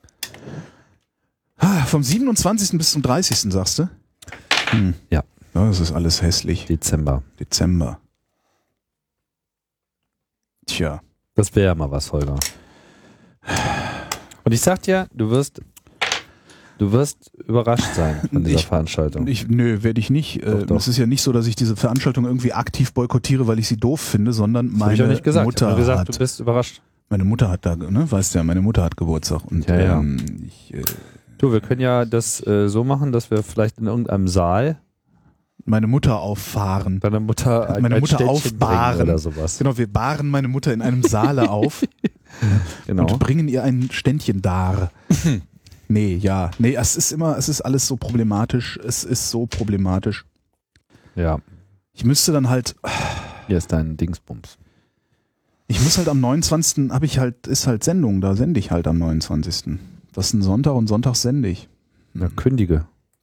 Ah, vom siebenundzwanzigsten bis zum dreißigsten sagst du? Hm. Ja. Ja, das ist alles hässlich. Dezember. Dezember. Tja. Das wäre ja mal was, Holger. Und ich sag dir, du wirst, du wirst überrascht sein von dieser Ich- Veranstaltung. Ich, nö, werde ich nicht. Doch, Äh, doch. Es ist ja nicht so, dass ich diese Veranstaltung irgendwie aktiv boykottiere, weil ich sie doof finde, sondern das habe meine ich auch nicht gesagt. Ich Mutter habe nur gesagt, hat, du bist überrascht. meine Mutter hat da, ne, weißt du ja, meine Mutter hat Geburtstag und Ja, ja. ähm, ich, äh, Du, wir können ja das äh, so machen, dass wir vielleicht in irgendeinem Saal meine Mutter auffahren. deiner Mutter ein, Meine ein Mutter Ständchen bringen aufbahren. oder sowas. Genau, wir bahren meine Mutter in einem Saale auf Genau. und bringen ihr ein Ständchen dar. Nee, ja. Nee, es ist immer, es ist alles so problematisch. Es ist so problematisch. Ja, Ich müsste dann halt, hier ist dein Dingsbums. ich muss halt am neunundzwanzigsten habe ich halt, ist halt Sendung, da sende ich halt am neunundzwanzigsten Das ist ein Sonntag und sonntags sende ich. Na, kündige.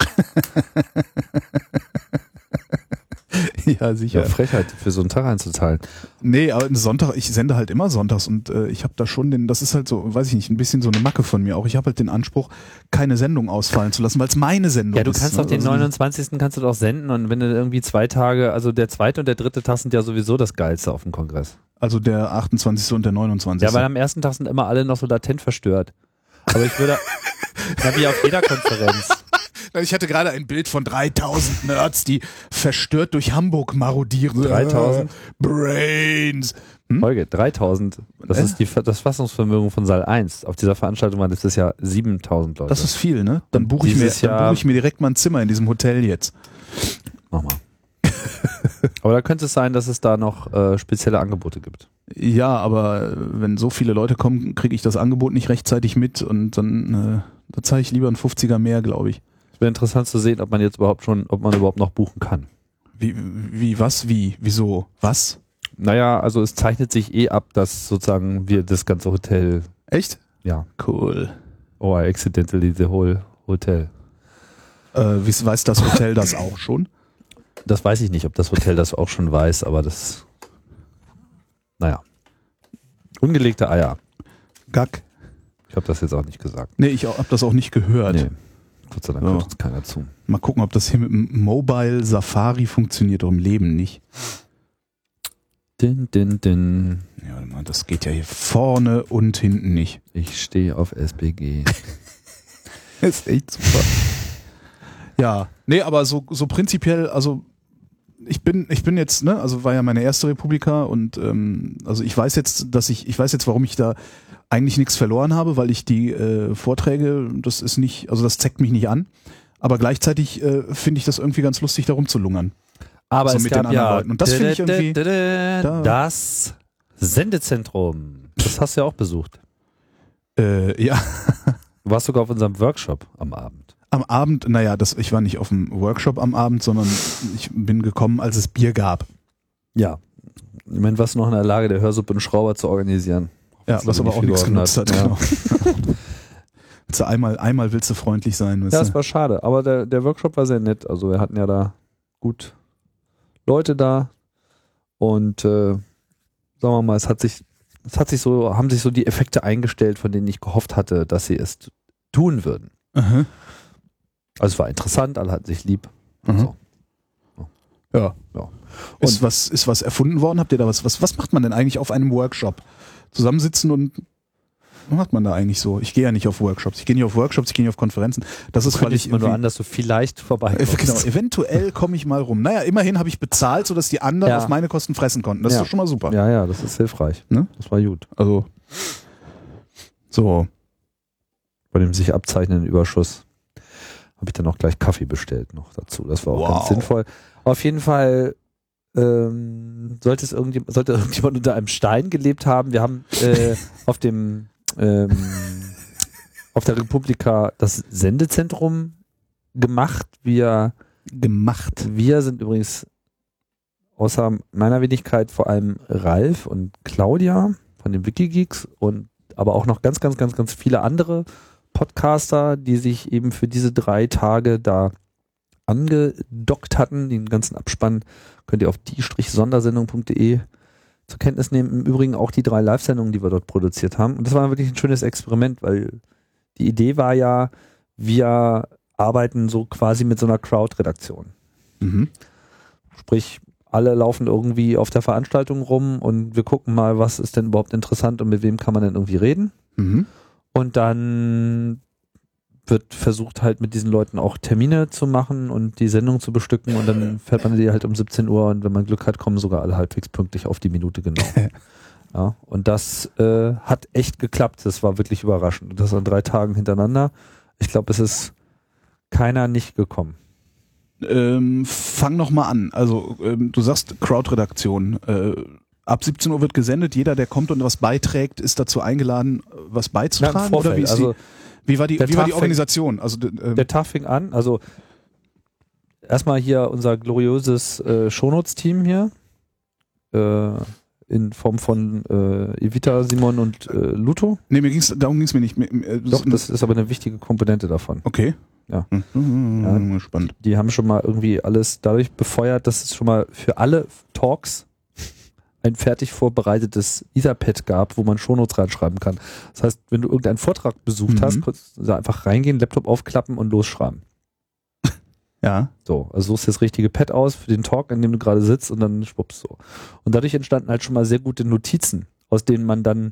Ja, sicher. Ja, Frechheit, für so einen Tag einzuzahlen. Nee, aber ein Sonntag, ich sende halt immer sonntags und äh, ich habe da schon den, das ist halt so, weiß ich nicht, ein bisschen so eine Macke von mir auch. Ich habe halt den Anspruch, keine Sendung ausfallen zu lassen, weil es meine Sendung Ja, du ist. kannst ne? doch den Also, neunundzwanzigsten kannst du doch senden und wenn du irgendwie zwei Tage, also der zweite und der dritte Tag sind ja sowieso das Geilste auf dem Kongress. Also der achtundzwanzigste und der neunundzwanzigste Ja, weil am ersten Tag sind immer alle noch so latent verstört. Aber ich würde, na, wie auf jeder Konferenz. Ich hatte gerade ein Bild von dreitausend Nerds, die verstört durch Hamburg marodieren. dreitausend? Brains. Hm? Folge, dreitausend. Das Äh? ist die, das Fassungsvermögen von Saal eins. Auf dieser Veranstaltung waren letztes Jahr siebentausend Leute. Das ist viel, ne? Dann buche ich, mir, Dieses dann Jahr- buche ich mir direkt mal ein Zimmer in diesem Hotel jetzt. Mach mal. Aber da könnte es sein, dass es da noch äh, spezielle Angebote gibt. Ja, aber wenn so viele Leute kommen, kriege ich das Angebot nicht rechtzeitig mit und dann äh, da zahle ich lieber einen fünfziger mehr, glaube ich. Es wäre interessant zu sehen, ob man jetzt überhaupt schon, ob man überhaupt noch buchen kann. Wie, wie, was, wie, wieso, was? Naja, also es zeichnet sich eh ab, dass sozusagen wir das ganze Hotel, Echt? ja, Cool. oh, I accidentally the whole Hotel. Äh, wie, weiß das Hotel das auch schon? Das weiß ich nicht, ob das Hotel das auch schon weiß, aber das, naja. Ungelegte Eier. Gack. Ich habe das jetzt auch nicht gesagt. Nee, ich habe das auch nicht gehört. Nee, Gott sei Dank Ja. hört uns keiner zu. Mal gucken, ob das hier mit dem Mobile Safari funktioniert, doch im Leben nicht. Din, din, din. Ja, warte mal, das geht ja hier vorne und hinten nicht. Ich stehe auf S B G. Das ist echt super. Ja, nee, aber so, so prinzipiell, also ich bin, ich bin jetzt, ne, also war ja meine erste Republika und ähm, also ich weiß jetzt, dass ich, ich weiß jetzt, warum ich da eigentlich nichts verloren habe, weil ich die äh, Vorträge, das ist nicht, also das zeckt mich nicht an, aber gleichzeitig äh, finde ich das irgendwie ganz lustig, da rumzulungern. Aber so es mit gab den anderen ja Leuten. Und das finde ich irgendwie da. Das Sendezentrum. Das hast du ja auch besucht. Äh, ja. Du warst sogar auf unserem Workshop am Abend. Am Abend, naja, das, ich war nicht auf dem Workshop am Abend, sondern ich bin gekommen, als es Bier gab. Ja. Ich meine, warst du noch in der Lage, der Hörsuppe und Schrauber zu organisieren. Ja, was aber auch nichts genutzt hat. Ja. Genau. willst du einmal, einmal willst du freundlich sein. Ja, das war schade. Aber der, der Workshop war sehr nett. Also wir hatten ja da gut Leute da und äh, sagen wir mal, es hat sich, es hat sich so, haben sich so die Effekte eingestellt, von denen ich gehofft hatte, dass sie es tun würden. Uh-huh. Also es war interessant, alle hatten sich lieb. Uh-huh. So. Ja. ja. Und ist was, ist was erfunden worden? Habt ihr da was, was? Was macht man denn eigentlich auf einem Workshop? Zusammensitzen und was macht man da eigentlich so? Ich gehe ja nicht auf Workshops. Ich gehe nicht auf Workshops, ich gehe nicht auf Konferenzen. Das ist, weil ich immer nur an, dass du vielleicht vorbeikommst. Genau, eventuell komme ich mal rum. Naja, immerhin habe ich bezahlt, sodass die anderen ja. auf meine Kosten fressen konnten. Das ja. ist doch schon mal super. Ja, ja, das ist hilfreich. Ne? Das war gut. Also, so. Bei dem sich abzeichnenden Überschuss habe ich dann auch gleich Kaffee bestellt noch dazu. Das war auch wow. ganz sinnvoll. Auf jeden Fall ähm, sollte es irgendjemand, sollte irgendjemand unter einem Stein gelebt haben. Wir haben äh, auf dem ähm, auf der Republika das Sendezentrum gemacht. Wir gemacht. Wir sind übrigens außer meiner Wenigkeit vor allem Ralf und Claudia von den Wikigeeks und aber auch noch ganz, ganz, ganz, ganz viele andere Podcaster, die sich eben für diese drei Tage da angedockt hatten. Den ganzen Abspann könnt ihr auf die Sondersendung punkt de zur Kenntnis nehmen. Im Übrigen auch die drei Live-Sendungen, die wir dort produziert haben. Und das war wirklich ein schönes Experiment, weil die Idee war ja, wir arbeiten so quasi mit so einer Crowd-Redaktion. Mhm. Sprich, alle laufen irgendwie auf der Veranstaltung rum und wir gucken mal, was ist denn überhaupt interessant und mit wem kann man denn irgendwie reden. Mhm. Und dann wird versucht halt mit diesen Leuten auch Termine zu machen und die Sendung zu bestücken und dann fährt man die halt um siebzehn Uhr und wenn man Glück hat, kommen sogar alle halbwegs pünktlich auf die Minute genau. Ja, und das äh, hat echt geklappt. Das war wirklich überraschend. Und das an drei Tagen hintereinander. Ich glaube, es ist keiner nicht gekommen. Ähm, fang noch mal an. Also ähm, du sagst Crowd-Redaktion. Äh, ab siebzehn Uhr wird gesendet. Jeder, der kommt und was beiträgt, ist dazu eingeladen, was beizutragen. Ja, im Vorfeld. Oder wie, ist also, die, wie war die, wie war die fängt, Organisation? Also äh, der Tag fing an. Also erstmal hier unser glorioses äh, Shownotes-Team hier äh, in Form von äh, Evita, Simon und äh, Luto. Nee, mir ging's, darum ging es mir nicht. Äh, Doch, das ist aber eine wichtige Komponente davon. Okay. Ja. Mhm, ja. Spannend. Die haben schon mal irgendwie alles dadurch befeuert, dass es schon mal für alle Talks ein fertig vorbereitetes Etherpad gab, wo man Shownotes reinschreiben kann. Das heißt, wenn du irgendeinen Vortrag besucht mhm. hast, kannst du einfach reingehen, Laptop aufklappen und losschreiben. Ja. So, also suchst das richtige Pad aus für den Talk, in dem du gerade sitzt und dann schwuppst so. Und dadurch entstanden halt schon mal sehr gute Notizen, aus denen man dann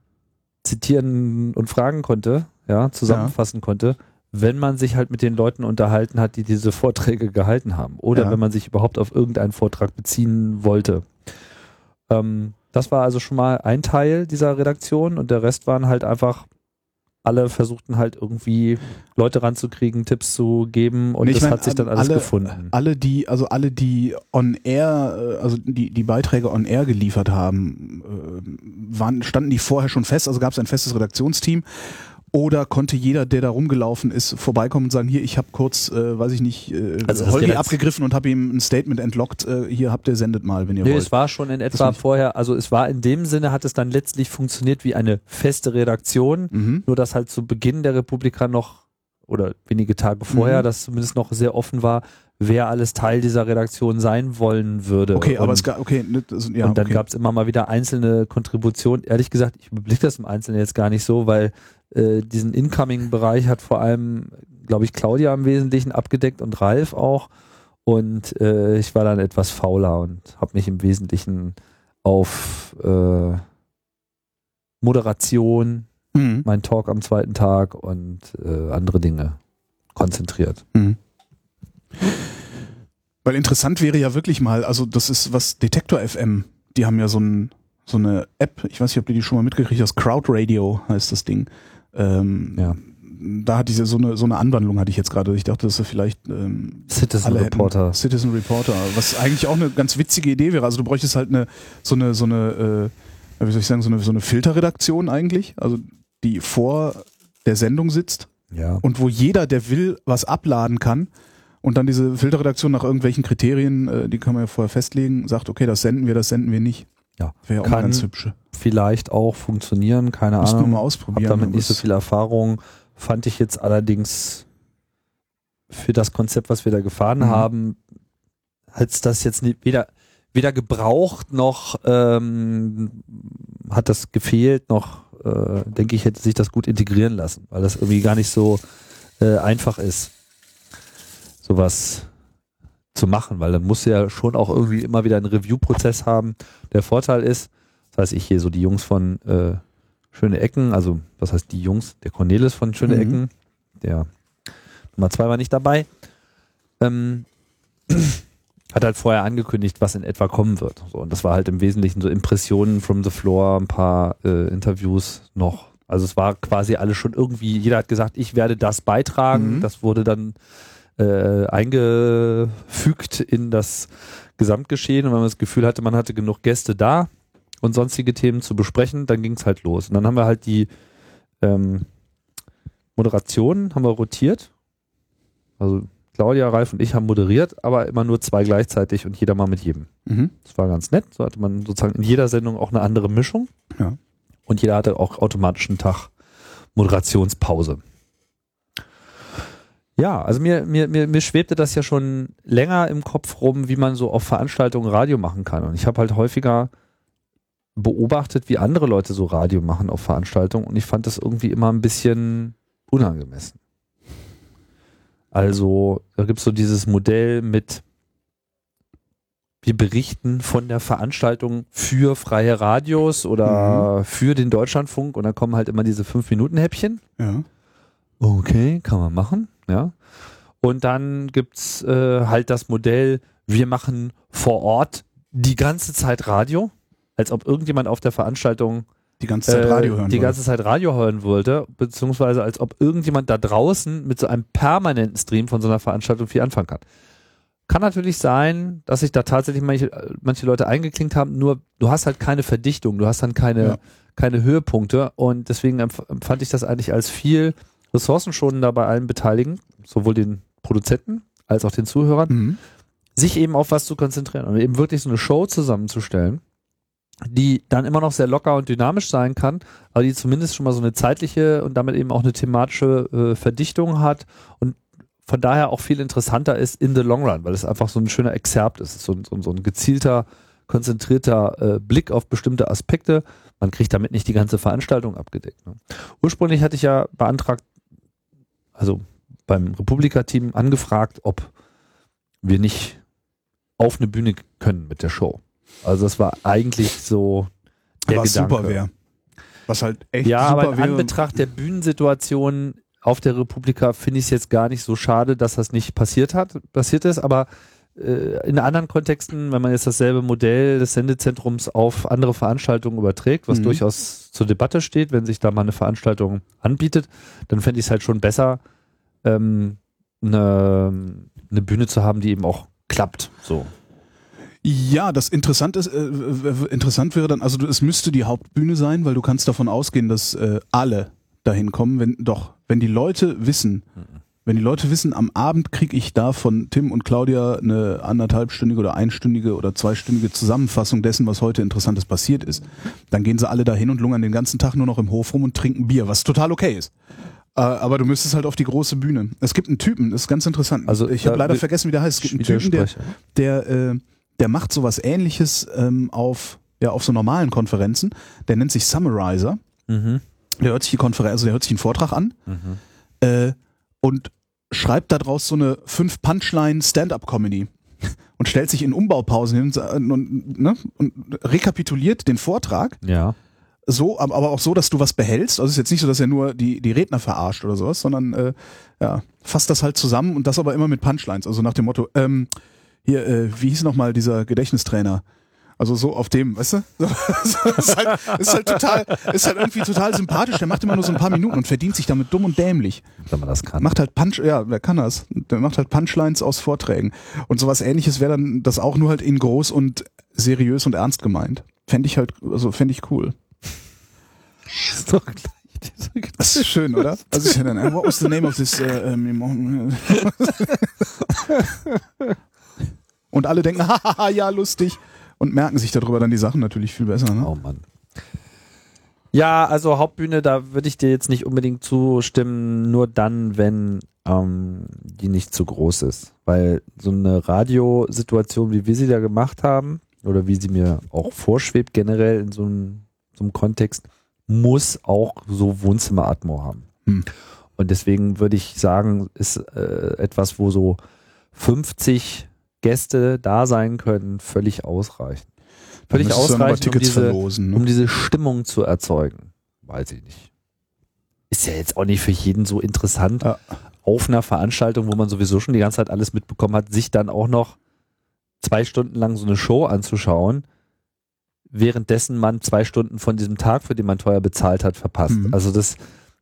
zitieren und fragen konnte, ja, zusammenfassen ja. konnte, wenn man sich halt mit den Leuten unterhalten hat, die diese Vorträge gehalten haben. Oder ja. wenn man sich überhaupt auf irgendeinen Vortrag beziehen wollte. Ähm, das war also schon mal ein Teil dieser Redaktion und der Rest waren halt einfach, alle versuchten halt irgendwie Leute ranzukriegen, Tipps zu geben und nee, das mein, hat sich dann alles alle, gefunden. Alle, die, also alle, die on air, also die, die Beiträge on air geliefert haben, waren, standen die vorher schon fest, also gab es ein festes Redaktionsteam. Oder konnte jeder, der da rumgelaufen ist, vorbeikommen und sagen, hier, ich habe kurz, äh, weiß ich nicht, äh, also Holgi abgegriffen und habe ihm ein Statement entlockt, äh, hier habt ihr, sendet mal, wenn ihr nee, wollt. Es war schon in etwa vorher, also es war in dem Sinne, hat es dann letztlich funktioniert wie eine feste Redaktion, mhm. nur dass halt zu Beginn der Republika noch, oder wenige Tage vorher, mhm. das zumindest noch sehr offen war, wer alles Teil dieser Redaktion sein wollen würde. Okay, und, aber es gab, okay, also, ja, und dann okay. gab es immer mal wieder einzelne Kontributionen. Ehrlich gesagt, ich überblicke das im Einzelnen jetzt gar nicht so, weil äh, diesen Incoming-Bereich hat vor allem, glaube ich, Claudia im Wesentlichen abgedeckt und Ralf auch. Und äh, ich war dann etwas fauler und habe mich im Wesentlichen auf äh, Moderation, mhm. mein Talk am zweiten Tag und äh, andere Dinge konzentriert. Mhm. Weil interessant wäre ja wirklich mal, also das ist was Detektor F M, die haben ja so, ein, so eine App, ich weiß nicht, ob du die schon mal mitgekriegt hast, Crowd Radio heißt das Ding. Ähm, ja. Da hat diese so eine so eine Anwandlung hatte ich jetzt gerade. Ich dachte, dass wir vielleicht ähm, Citizen Reporter. Hätten. Citizen Reporter, was eigentlich auch eine ganz witzige Idee wäre. Also du bräuchtest halt eine so eine so eine äh, wie soll ich sagen so eine so eine Filterredaktion eigentlich, also die vor der Sendung sitzt ja. und wo jeder, der will, was abladen kann und dann diese Filterredaktion nach irgendwelchen Kriterien, äh, die kann man ja vorher festlegen, sagt, okay, das senden wir, das senden wir nicht. Ja, wäre ja auch mal ganz hübsch. Vielleicht auch funktionieren, keine Müssten Ahnung. wir mal ausprobieren. Hab damit nicht so viel Erfahrung. Fand ich jetzt allerdings für das Konzept, was wir da gefahren mhm. haben, hat das jetzt nicht, weder, weder gebraucht noch ähm, hat das gefehlt, noch äh, denke ich, hätte sich das gut integrieren lassen, weil das irgendwie gar nicht so äh, einfach ist, sowas zu machen, weil dann musst du ja schon auch irgendwie immer wieder einen Review-Prozess haben. Der Vorteil ist, das heißt, ich hier so die Jungs von äh, Schöne Ecken, also was heißt die Jungs? Der Cornelis von Schöne mhm. Ecken, der Nummer zwei war nicht dabei, ähm, hat halt vorher angekündigt, was in etwa kommen wird. So, und das war halt im Wesentlichen so Impressionen from the floor, ein paar äh, Interviews noch. Also es war quasi alles schon irgendwie, jeder hat gesagt, ich werde das beitragen. Mhm. Das wurde dann äh, eingefügt in das Gesamtgeschehen. Und wenn man das Gefühl hatte, man hatte genug Gäste da und sonstige Themen zu besprechen, dann ging es halt los. Und dann haben wir halt die ähm, Moderation, haben wir rotiert. Also Claudia, Ralf und ich haben moderiert, aber immer nur zwei gleichzeitig und jeder mal mit jedem. Mhm. Das war ganz nett. So hatte man sozusagen in jeder Sendung auch eine andere Mischung. Ja. Und jeder hatte auch automatisch einen Tag Moderationspause. Ja, also mir, mir, mir, mir schwebte das ja schon länger im Kopf rum, wie man so auf Veranstaltungen Radio machen kann. Und ich habe halt häufiger beobachtet, wie andere Leute so Radio machen auf Veranstaltungen und ich fand das irgendwie immer ein bisschen unangemessen. Also da gibt es so dieses Modell mit, wir berichten von der Veranstaltung für freie Radios oder mhm. für den Deutschlandfunk und dann kommen halt immer diese fünf Minuten Häppchen. Ja. Okay, kann man machen, ja. Und dann gibt's äh, halt das Modell, wir machen vor Ort die ganze Zeit Radio, als ob irgendjemand auf der Veranstaltung die ganze Zeit Radio hören äh, die ganze Zeit Radio hören wollte, beziehungsweise als ob irgendjemand da draußen mit so einem permanenten Stream von so einer Veranstaltung viel anfangen kann. Kann natürlich sein, dass sich da tatsächlich manche, manche Leute eingeklinkt haben, nur du hast halt keine Verdichtung, du hast dann keine, ja. keine Höhepunkte und deswegen empfand ich das eigentlich als viel ressourcenschonender bei allen Beteiligten, sowohl den Produzenten als auch den Zuhörern, mhm. sich eben auf was zu konzentrieren und eben wirklich so eine Show zusammenzustellen, die dann immer noch sehr locker und dynamisch sein kann, aber die zumindest schon mal so eine zeitliche und damit eben auch eine thematische äh, Verdichtung hat und von daher auch viel interessanter ist in the long run, weil es einfach so ein schöner Exzerpt ist, so, so, so ein gezielter, konzentrierter äh, Blick auf bestimmte Aspekte. Man kriegt damit nicht die ganze Veranstaltung abgedeckt. Ne? Ursprünglich hatte ich ja beantragt, also beim Republika-Team angefragt, ob wir nicht auf eine Bühne können mit der Show. Also das war eigentlich so der Was Gedanke. super wäre. Was halt echt ja, super aber in wäre. Anbetracht der Bühnensituation auf der Republika finde ich es jetzt gar nicht so schade, dass das nicht passiert hat, passiert ist, aber äh, in anderen Kontexten, wenn man jetzt dasselbe Modell des Sendezentrums auf andere Veranstaltungen überträgt, was mhm. durchaus zur Debatte steht, wenn sich da mal eine Veranstaltung anbietet, dann fände ich es halt schon besser, ähm, eine, eine Bühne zu haben, die eben auch klappt, so. Ja, das interessant ist, äh, interessant wäre dann, also es müsste die Hauptbühne sein, weil du kannst davon ausgehen, dass äh, alle dahin kommen, wenn doch, wenn die Leute wissen, mhm. wenn die Leute wissen, am Abend kriege ich da von Tim und Claudia eine anderthalbstündige oder einstündige oder zweistündige Zusammenfassung dessen, was heute Interessantes passiert ist, dann gehen sie alle dahin und lungern den ganzen Tag nur noch im Hof rum und trinken Bier, was total okay ist. Äh, aber du müsstest halt auf die große Bühne. Es gibt einen Typen, das ist ganz interessant. Also ich habe leider vergessen, wie der heißt. Es gibt einen Typen, der, der äh, der macht sowas Ähnliches ähm, auf, ja, auf so normalen Konferenzen. Der nennt sich Summarizer. Mhm. Der hört sich die Konferenz, also der hört sich einen Vortrag an mhm. äh, und schreibt daraus so eine fünf Punchline Stand-up-Comedy und stellt sich in Umbaupausen hin und, und, ne, und rekapituliert den Vortrag. Ja. So, aber auch so, dass du was behältst. Also es ist jetzt nicht so, dass er nur die, die Redner verarscht oder sowas, sondern äh, ja, fasst das halt zusammen und das aber immer mit Punchlines. Also nach dem Motto, ähm, hier, äh, wie hieß nochmal dieser Gedächtnistrainer? Also so auf dem, weißt du? So, so, ist, halt, ist halt total, ist halt irgendwie total sympathisch. Der macht immer nur so ein paar Minuten und verdient sich damit dumm und dämlich. Wenn man das kann. Macht halt Punch, ja, wer kann das? Der macht halt Punchlines aus Vorträgen. Und sowas Ähnliches wäre dann das auch nur halt in groß und seriös und ernst gemeint. Fände ich halt, also fände ich cool. Das ist doch gleich. Das ist schön, oder? Also ist ja dann, what was the name of this? Uh, um, und alle denken, haha, ja, lustig. Und merken sich darüber dann die Sachen natürlich viel besser. Ne? Oh Mann. Ja, also Hauptbühne, da würde ich dir jetzt nicht unbedingt zustimmen, nur dann, wenn ähm, die nicht zu groß ist. Weil so eine Radiosituation, wie wir sie da gemacht haben, oder wie sie mir auch vorschwebt generell in so einem, so einem Kontext, muss auch so Wohnzimmeratmo haben. Hm. Und deswegen würde ich sagen, ist äh, etwas, wo so fünfzig Gäste da sein können, völlig ausreichend. Völlig ausreichend, um diese, verlosen, ne? um diese Stimmung zu erzeugen. Weiß ich nicht. Ist ja jetzt auch nicht für jeden so interessant, ja. auf einer Veranstaltung, wo man sowieso schon die ganze Zeit alles mitbekommen hat, sich dann auch noch zwei Stunden lang so eine Show anzuschauen, währenddessen man zwei Stunden von diesem Tag, für den man teuer bezahlt hat, verpasst. Mhm. Also das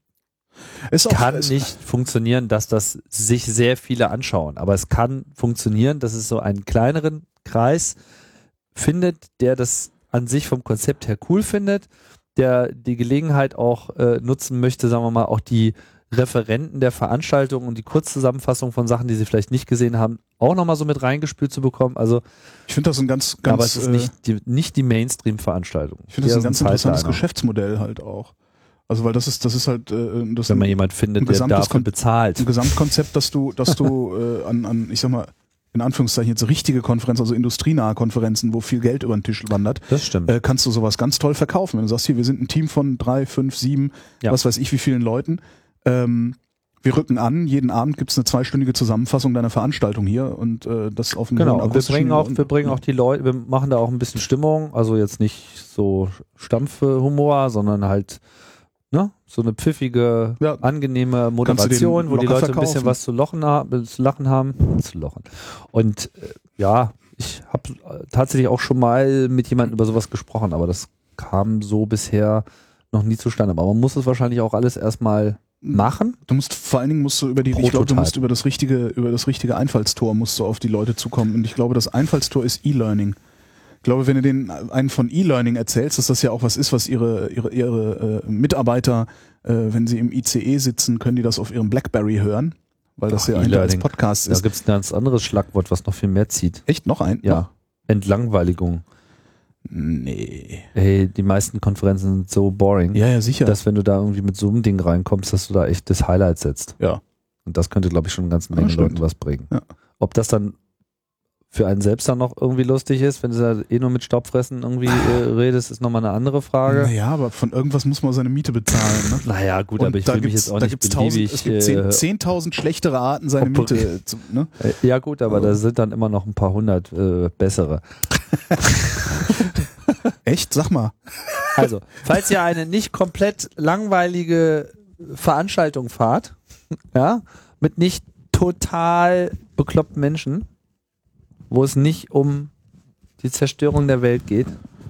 ist auch, kann nicht funktionieren, dass das sich sehr viele anschauen. Aber es kann funktionieren, dass es so einen kleineren Kreis findet, der das an sich vom Konzept her cool findet, der die Gelegenheit auch äh, nutzen möchte, sagen wir mal, auch die Referenten der Veranstaltung und die Kurzzusammenfassung von Sachen, die sie vielleicht nicht gesehen haben, auch nochmal so mit reingespült zu bekommen. Also ich finde das ein ganz, ganz, aber es ist nicht die, nicht die Mainstream-Veranstaltung. Ich finde das ein ganz interessantes Geschäftsmodell halt auch. Also weil das ist, das ist halt, äh, das wenn man jemand findet, der dafür bezahlt. Ein Gesamtkonzept, dass du, dass du äh, an, an, ich sag mal, in Anführungszeichen jetzt richtige Konferenzen, also industrienahe Konferenzen, wo viel Geld über den Tisch wandert, das stimmt. Äh, kannst du sowas ganz toll verkaufen. Wenn du sagst, hier, wir sind ein Team von drei, fünf, sieben, ja. was weiß ich, wie vielen Leuten. Ähm, wir rücken an, jeden Abend gibt es eine zweistündige Zusammenfassung deiner Veranstaltung hier und äh, das auf dem Genau, und wir bringen auch, wir bringen auch die Leute, wir machen da auch ein bisschen Stimmung, also jetzt nicht so Stampfhumor, sondern halt ne, so eine pfiffige, ja. angenehme Moderation, wo die Leute verkaufen. Ein bisschen was zu, lochen, zu lachen haben. Zu lochen. Und äh, ja, ich habe tatsächlich auch schon mal mit jemandem über sowas gesprochen, aber das kam so bisher noch nie zustande. Aber man muss es wahrscheinlich auch alles erstmal machen. Du musst vor allen Dingen musst du über die, ich glaube, du musst über das richtige, über das richtige Einfallstor musst du auf die Leute zukommen. Und ich glaube, das Einfallstor ist E-Learning. Ich glaube, wenn du denen einen von E-Learning erzählst, dass das ja auch was ist, was ihre ihre ihre äh, Mitarbeiter, äh, wenn sie im I C E sitzen, können die das auf ihrem BlackBerry hören, weil das Ach, ja eigentlich als Podcast ist. Da gibt es ein ganz anderes Schlagwort, was noch viel mehr zieht. Echt? Noch ein? Ja. Entlangweiligung. Nee. Hey, die meisten Konferenzen sind so boring. Ja, ja, sicher. Dass wenn du da irgendwie mit so einem Ding reinkommst, dass du da echt das Highlight setzt. Ja. Und das könnte, glaube ich, schon eine ganze Menge Leuten was bringen. Ja. Ob das dann für einen selbst dann noch irgendwie lustig ist, wenn du da eh nur mit Staubfressen irgendwie äh, redest, ist nochmal eine andere Frage. Naja, aber von irgendwas muss man seine Miete bezahlen. Ne? Naja, gut, und aber ich will mich jetzt auch nicht beliebig... Es gibt zehntausend schlechtere Arten, seine Miete zu... Ne? Ja gut, aber oh. da sind dann immer noch ein paar hundert äh, bessere. Echt? Sag mal. Also, falls ihr eine nicht komplett langweilige Veranstaltung fahrt, ja, mit nicht total bekloppten Menschen, wo es nicht um die Zerstörung der Welt geht.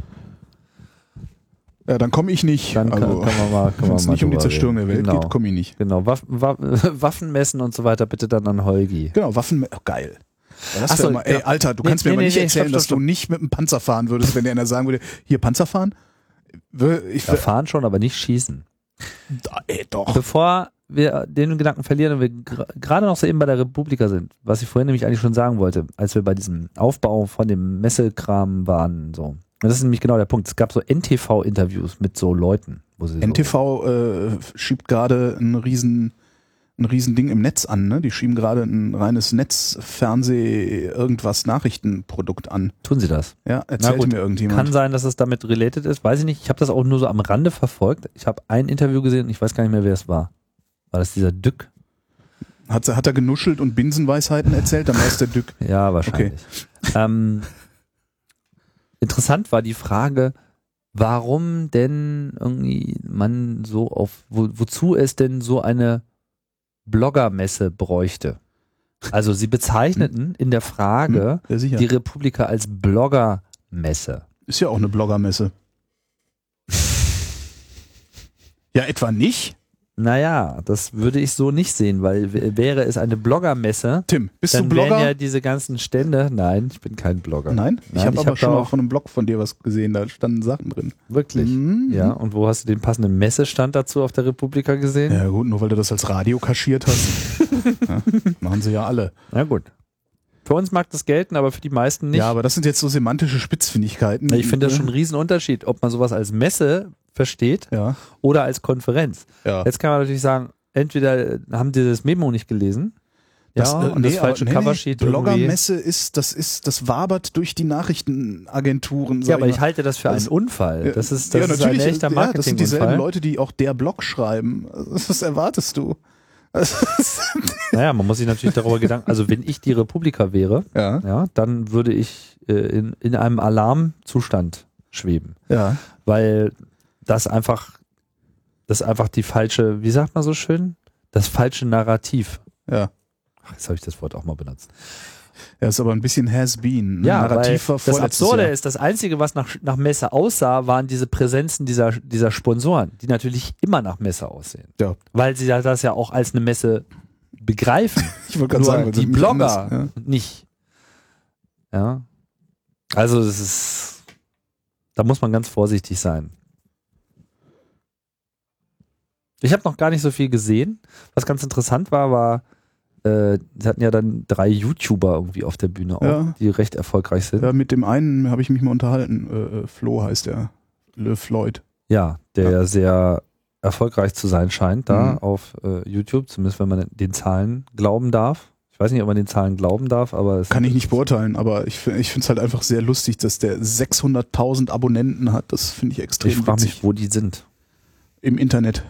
Ja, dann komme ich nicht. Dann kann, also, kann man mal, kann wenn es nicht um die Zerstörung reden. der Welt genau. geht, komme ich nicht. Genau, Waff, Waff, Waffenmessen und so weiter bitte dann an Holgi. Genau, Waffen, oh, geil. Ach so, immer, ey, genau. Alter, du nee, kannst mir nee, aber nicht nee, erzählen, stopp, stopp, stopp. dass du nicht mit einem Panzer fahren würdest, wenn dir einer sagen würde, hier Panzer fahren? Ich ja, fahren schon, aber nicht schießen. Da, ey, doch. Bevor wir den Gedanken verlieren und wir gerade noch so eben bei der Republika sind, was ich vorhin nämlich eigentlich schon sagen wollte, als wir bei diesem Aufbau von dem Messekram waren, so. Und das ist nämlich genau der Punkt. Es gab so N T V-Interviews mit so Leuten. Wo sie N T V so äh, schiebt gerade ein riesen ein riesen Ding im Netz an, ne? Die schieben gerade ein reines Netz-Fernseh-Irgendwas-Nachrichtenprodukt an. Tun sie das? Ja, erzählte mir irgendjemand. Kann sein, dass es damit related ist, weiß ich nicht. Ich habe das auch nur so am Rande verfolgt. Ich habe ein Interview gesehen und ich weiß gar nicht mehr, wer es war. War das dieser Dück? Hat, hat er genuschelt und Binsenweisheiten erzählt? Dann war es der Dück. Ja, wahrscheinlich. Okay. Ähm, interessant war die Frage, warum denn irgendwie man so auf, wo, wozu es denn so eine Bloggermesse bräuchte. Also sie bezeichneten in der Frage Hm, ja, sicher. die Republika als Bloggermesse. Ist ja auch eine Bloggermesse. Ja, etwa nicht? Naja, das würde ich so nicht sehen, weil w- wäre es eine Bloggermesse, Tim, bist dann du Blogger? wären ja diese ganzen Stände, nein, ich bin kein Blogger. Nein? Ich Nein, habe ich aber hab schon da mal auch- von einem Blog von dir was gesehen, da standen Sachen drin. Wirklich? Mhm. Ja, und wo hast du den passenden Messestand dazu auf der Republika gesehen? Ja gut, nur weil du das als Radio kaschiert hast. Ja, machen sie ja alle. Na gut. Für uns mag das gelten, aber für die meisten nicht. Ja, aber das sind jetzt so semantische Spitzfindigkeiten. Ich finde das schon einen Riesen-Unterschied, ob man sowas als Messe versteht Ja, oder als Konferenz. ja. Jetzt kann man natürlich sagen, entweder haben die das Memo nicht gelesen, Das, ja, äh, und nee, das falsche aber- nee, Coversheet nee, irgendwie. Bloggermesse ist, das ist, das wabert durch die Nachrichtenagenturen. Ja, sag aber ich ich mal. halte das für einen Das- Unfall. Das ist, das ja, ist ein natürlich, echter ja, das sind dieselben Marketingunfall. Leute, die auch der Blog schreiben. Was erwartest du? Das ist- Naja, man muss sich natürlich darüber Gedanken, also wenn ich die Republika wäre, ja, ja, dann würde ich äh, in, in einem Alarmzustand schweben. ja. Weil das einfach, das ist einfach die falsche, wie sagt man so schön? Das falsche Narrativ. Ja. Ach, jetzt habe ich das Wort auch mal benutzt. Er ist aber ein bisschen has-been. Ja, Narrativ weil war das vorletztes Absurde Jahr. ist, das Einzige, was nach, nach Messe aussah, waren diese Präsenzen dieser, dieser Sponsoren, die natürlich immer nach Messe aussehen. Ja. Weil sie ja das ja auch als eine Messe begreifen. Ich wollte gerade Nur sagen, weil die das nicht Blogger anders- nicht. Ja. Also das ist, da muss man ganz vorsichtig sein. Ich habe noch gar nicht so viel gesehen. Was ganz interessant war, war, äh, sie hatten ja dann drei YouTuber irgendwie auf der Bühne auch, Ja. die recht erfolgreich sind. Ja, ja, mit dem einen habe ich mich mal unterhalten. Äh, äh, Flo heißt er. Le Floyd. Ja, der Ja. sehr erfolgreich zu sein scheint da Mhm. auf äh, YouTube, zumindest wenn man den Zahlen glauben darf. Ich weiß nicht, ob man den Zahlen glauben darf, aber es Kann ich nicht beurteilen, aber ich, find- ich finde es halt einfach sehr lustig, dass der sechshunderttausend Abonnenten hat. Das finde ich extrem Ich frage witzig. mich, wo die sind. Im Internet.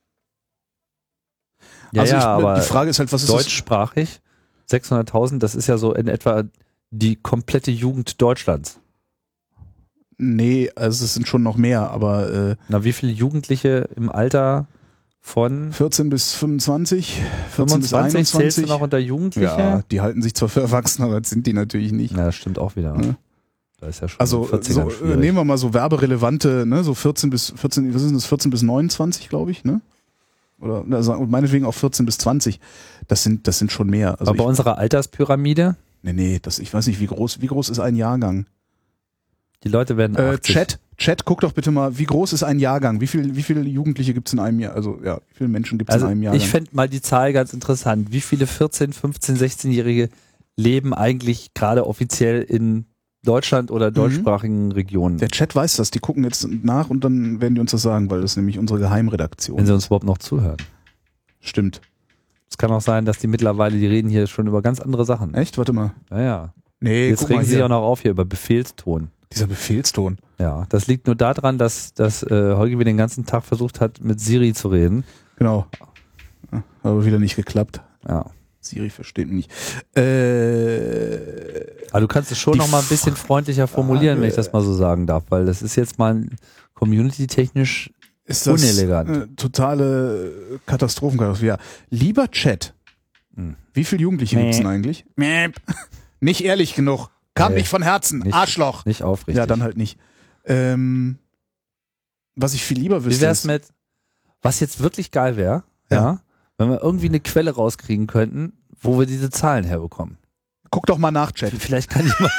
Ja, also ja, ich, aber die Frage ist halt, was ist deutschsprachig, sechshunderttausend, das ist ja so in etwa die komplette Jugend Deutschlands. das? Nee, also es sind schon noch mehr, aber äh, Na, wie viele Jugendliche im Alter von vierzehn bis fünfundzwanzig, vierzehn bis fünfundzwanzig zählst du einundzwanzig. noch unter Jugendliche? Ja, die halten sich zwar für erwachsen, aber das sind die natürlich nicht. Ja, das stimmt auch wieder. Ja. Da ist ja schon Also in den vierzigern so, äh, schwierig. nehmen wir mal so werberelevante, ne, so vierzehn bis vierzehn, was ist denn das, vierzehn bis neunundzwanzig, glaube ich, ne? Oder also, meinetwegen auch vierzehn bis zwanzig. Das sind, das sind schon mehr. Also Aber bei ich, unserer Alterspyramide, nee, nee, das, ich weiß nicht, wie groß, wie groß ist ein Jahrgang? die Leute werden Äh, achtzig. Chat, Chat, guck doch bitte mal, wie groß ist ein Jahrgang? Wie viel, wie viele Jugendliche gibt es in einem Jahr? Also ja, wie viele Menschen gibt es Also in einem Jahrgang? ich fände mal die Zahl ganz interessant. Wie viele vierzehn, fünfzehn, sechzehnjährige leben eigentlich gerade offiziell in Deutschland oder deutschsprachigen Regionen? Der Chat weiß das, die gucken jetzt nach und dann werden die uns das sagen, weil das ist nämlich unsere Geheimredaktion. Wenn sie uns überhaupt noch zuhören. Stimmt. Es kann auch sein, dass die mittlerweile, die reden hier schon über ganz andere Sachen. Echt? Warte mal. Naja. Nee, Jetzt guck regen mal sie sich hier. auch noch auf hier über Befehlston. Dieser Befehlston. Ja, das liegt nur daran, dass, dass äh, Holgi den ganzen Tag versucht hat, mit Siri zu reden. Genau. Ja, aber wieder nicht geklappt. Ja. Siri versteht mich nicht. Äh, Aber du kannst es schon Die noch mal ein bisschen freundlicher formulieren, wenn ich das mal so sagen darf, weil das ist jetzt mal community-technisch ist das unelegant. äh, totale Katastrophenkatastrophe. Ja. Lieber Chat, Hm. wie viele Jugendliche Nee. gibt's denn eigentlich? Mäp. Nicht ehrlich genug. Kam Nee. nicht von Herzen. Nicht- Arschloch. Nicht aufrichtig. Ja, dann halt nicht. Ähm, was ich viel lieber Wie wüsste, wär's ist, mit, was jetzt wirklich geil wäre, ja. Ja. wenn wir irgendwie eine Quelle rauskriegen könnten, wo wir diese Zahlen herbekommen. guck doch mal nach, Chat. Vielleicht kann jemand.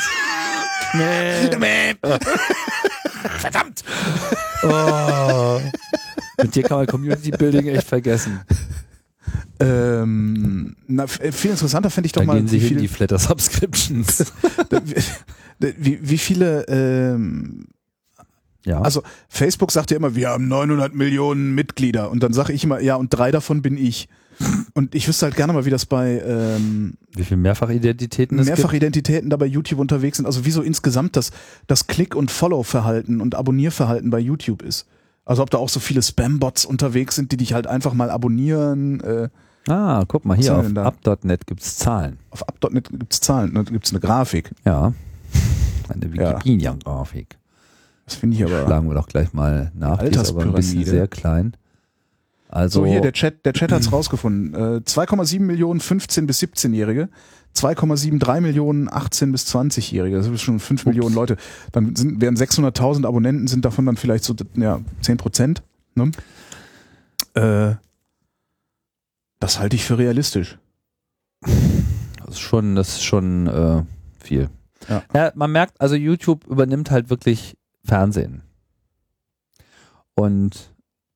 Verdammt! Oh. Mit dir kann man Community Building echt vergessen. Ähm, na, f- viel interessanter fände ich doch Da mal, gehen sie wie, hin, viel, die Flatter Subscriptions. wie, wie viele, ähm, Ja. also Facebook sagt ja immer, wir haben neunhundert Millionen Mitglieder und dann sage ich immer, ja, und drei davon bin ich. Und ich wüsste halt gerne mal, wie das bei ähm, Wie viele Mehrfachidentitäten es gibt. Mehrfachidentitäten da bei YouTube unterwegs sind. Also wie so insgesamt das, das Klick- und Follow-Verhalten und Abonnierverhalten bei YouTube ist. Also ob da auch so viele Spam-Bots unterwegs sind, die dich halt einfach mal abonnieren. Äh, Ah, guck mal, Was hier haben auf wir denn da? up Punkt net gibt's Zahlen. auf up Punkt net gibt's Zahlen, da gibt's eine Grafik. Ja. Eine Ja. Wikipedia-Grafik. Das finde ich aber... Schlagen wir doch gleich mal nach. Die ist aber ein bisschen Alterspyramide. sehr klein. Also So, hier, der Chat, der Chat hat's rausgefunden. Äh, zwei Komma sieben Millionen fünfzehn- bis siebzehnjährige, zwei Komma drei Millionen achtzehn- bis zwanzigjährige, das sind schon fünf Millionen Leute. Dann sind, wären sechshunderttausend Abonnenten, sind davon dann vielleicht so, ja, zehn Prozent. Ne? Äh, das halte ich für realistisch. das ist schon, das ist schon äh, viel. Ja. Ja, man merkt, also YouTube übernimmt halt wirklich Fernsehen. Und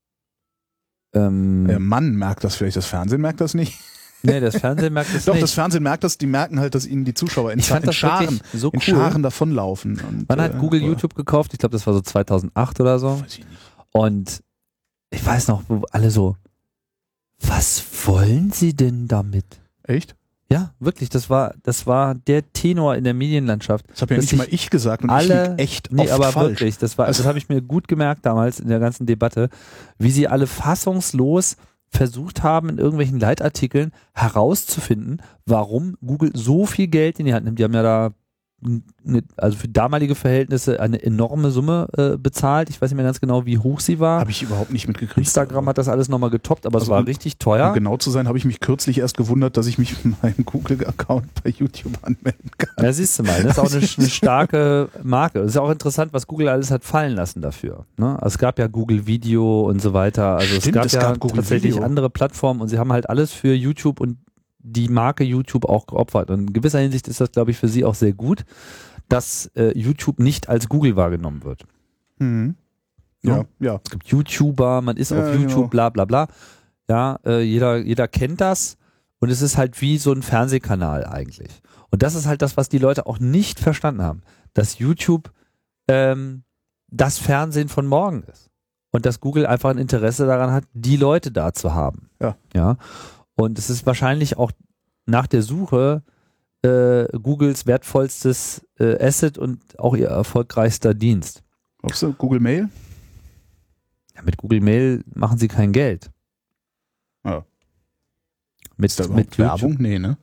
ähm, Der Mann merkt das vielleicht, das Fernsehen merkt das nicht. nee, das Fernsehen merkt es Doch, nicht. das Fernsehen merkt das, die merken halt, dass ihnen die Zuschauer in, Ich fand in das Scharen, wirklich so in cool. Scharen davonlaufen. Und, Wann hat äh, Google oder- YouTube gekauft? Ich glaube, das war so zweitausendacht oder so. Weiß ich nicht. Und ich weiß noch, wo alle so, was wollen sie denn damit? Echt? Ja, wirklich, das war, das war der Tenor in der Medienlandschaft. Das habe ja Dass nicht sich mal ich gesagt und alle- ich lieg echt Nee, oft aber falsch. wirklich, das war, also das habe ich mir gut gemerkt damals in der ganzen Debatte, wie sie alle fassungslos versucht haben, in irgendwelchen Leitartikeln herauszufinden, warum Google so viel Geld in die Hand nimmt. Die haben ja da, eine, also für damalige Verhältnisse, eine enorme Summe äh, bezahlt. Ich weiß nicht mehr ganz genau, wie hoch sie war. Habe ich überhaupt nicht mitgekriegt. Instagram hat das alles nochmal getoppt, aber Also es war um- richtig teuer. Um genau zu sein, habe ich mich kürzlich erst gewundert, dass ich mich mit meinem Google-Account bei YouTube anmelden kann. Ja, siehst du mal, das ist auch eine, eine starke Marke. Es ist auch interessant, was Google alles hat fallen lassen dafür. Ne? Also es gab ja Google Video und so weiter. Also Stimmt, es gab es ja gab Google tatsächlich Video. andere Plattformen und sie haben halt alles für YouTube und die Marke YouTube auch geopfert. Und in gewisser Hinsicht ist das, glaube ich, für sie auch sehr gut, dass äh, YouTube nicht als Google wahrgenommen wird. Mhm. Ja, ja. Es gibt YouTuber, man ist Ja, auf YouTube, genau. bla bla bla. Ja, äh, jeder, jeder kennt das und es ist halt wie so ein Fernsehkanal eigentlich. Und das ist halt das, was die Leute auch nicht verstanden haben, dass YouTube ähm, das Fernsehen von morgen ist. Und dass Google einfach ein Interesse daran hat, die Leute da zu haben. Ja. Ja. Und es ist wahrscheinlich auch nach der Suche äh, Googles wertvollstes äh, Asset und auch ihr erfolgreichster Dienst. Glaubst du, Google Mail? Ja, mit Google Mail machen sie kein Geld. Ja. Mit, Ist da mit überhaupt YouTube. Werbung? Nee, ne?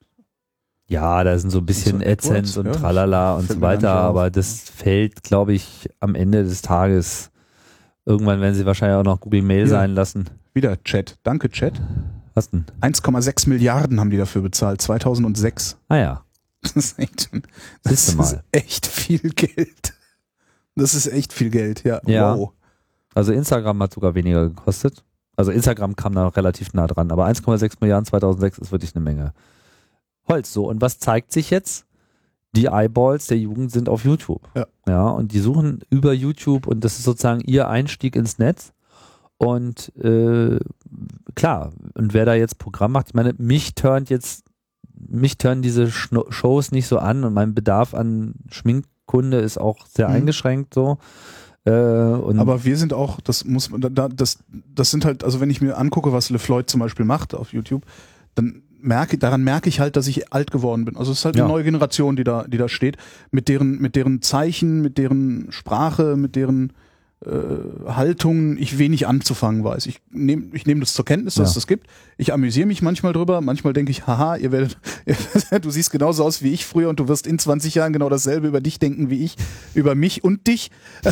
Ja, da sind so ein bisschen so AdSense AdWords, und ja. Tralala und Fällt so mir gar weiter, nicht auf. aber das fällt, glaube ich, am Ende des Tages. Irgendwann werden sie wahrscheinlich auch noch Google Mail Ja. sein lassen. Wieder Chat. Danke, Chat. Was denn? eins Komma sechs Milliarden haben die dafür bezahlt, zweitausendsechs. Ah ja, Das ist echt, das Siehst du ist mal. echt viel Geld. Das ist echt viel Geld, ja. Ja. Wow. also Instagram hat sogar weniger gekostet. Also Instagram kam da noch relativ nah dran, aber eins Komma sechs Milliarden zweitausendsechs ist wirklich eine Menge Holz. So, und was zeigt sich jetzt? Die Eyeballs der Jugend sind auf YouTube. Ja. Ja, und die suchen über YouTube und das ist sozusagen ihr Einstieg ins Netz. Und äh, klar, und wer da jetzt Programm macht, ich meine, mich turnt jetzt, mich turnen diese Schno- Shows nicht so an und mein Bedarf an Schminkkunde ist auch sehr Mhm. eingeschränkt so. Äh, und Aber wir sind auch, das muss man, da, das, das sind halt, also wenn ich mir angucke, was LeFloid zum Beispiel macht auf YouTube, dann merke, daran merke ich halt, dass ich alt geworden bin. Also es ist halt Ja. eine neue Generation, die da, die da steht, mit deren, mit deren Zeichen, mit deren Sprache, mit deren äh, Haltungen ich wenig anzufangen weiß. Ich nehme ich nehm das zur Kenntnis, dass Ja. es das gibt. Ich amüsiere mich manchmal drüber. Manchmal denke ich, haha, ihr werdet, du siehst genauso aus wie ich früher und du wirst in zwanzig Jahren genau dasselbe über dich denken wie ich, über mich und dich.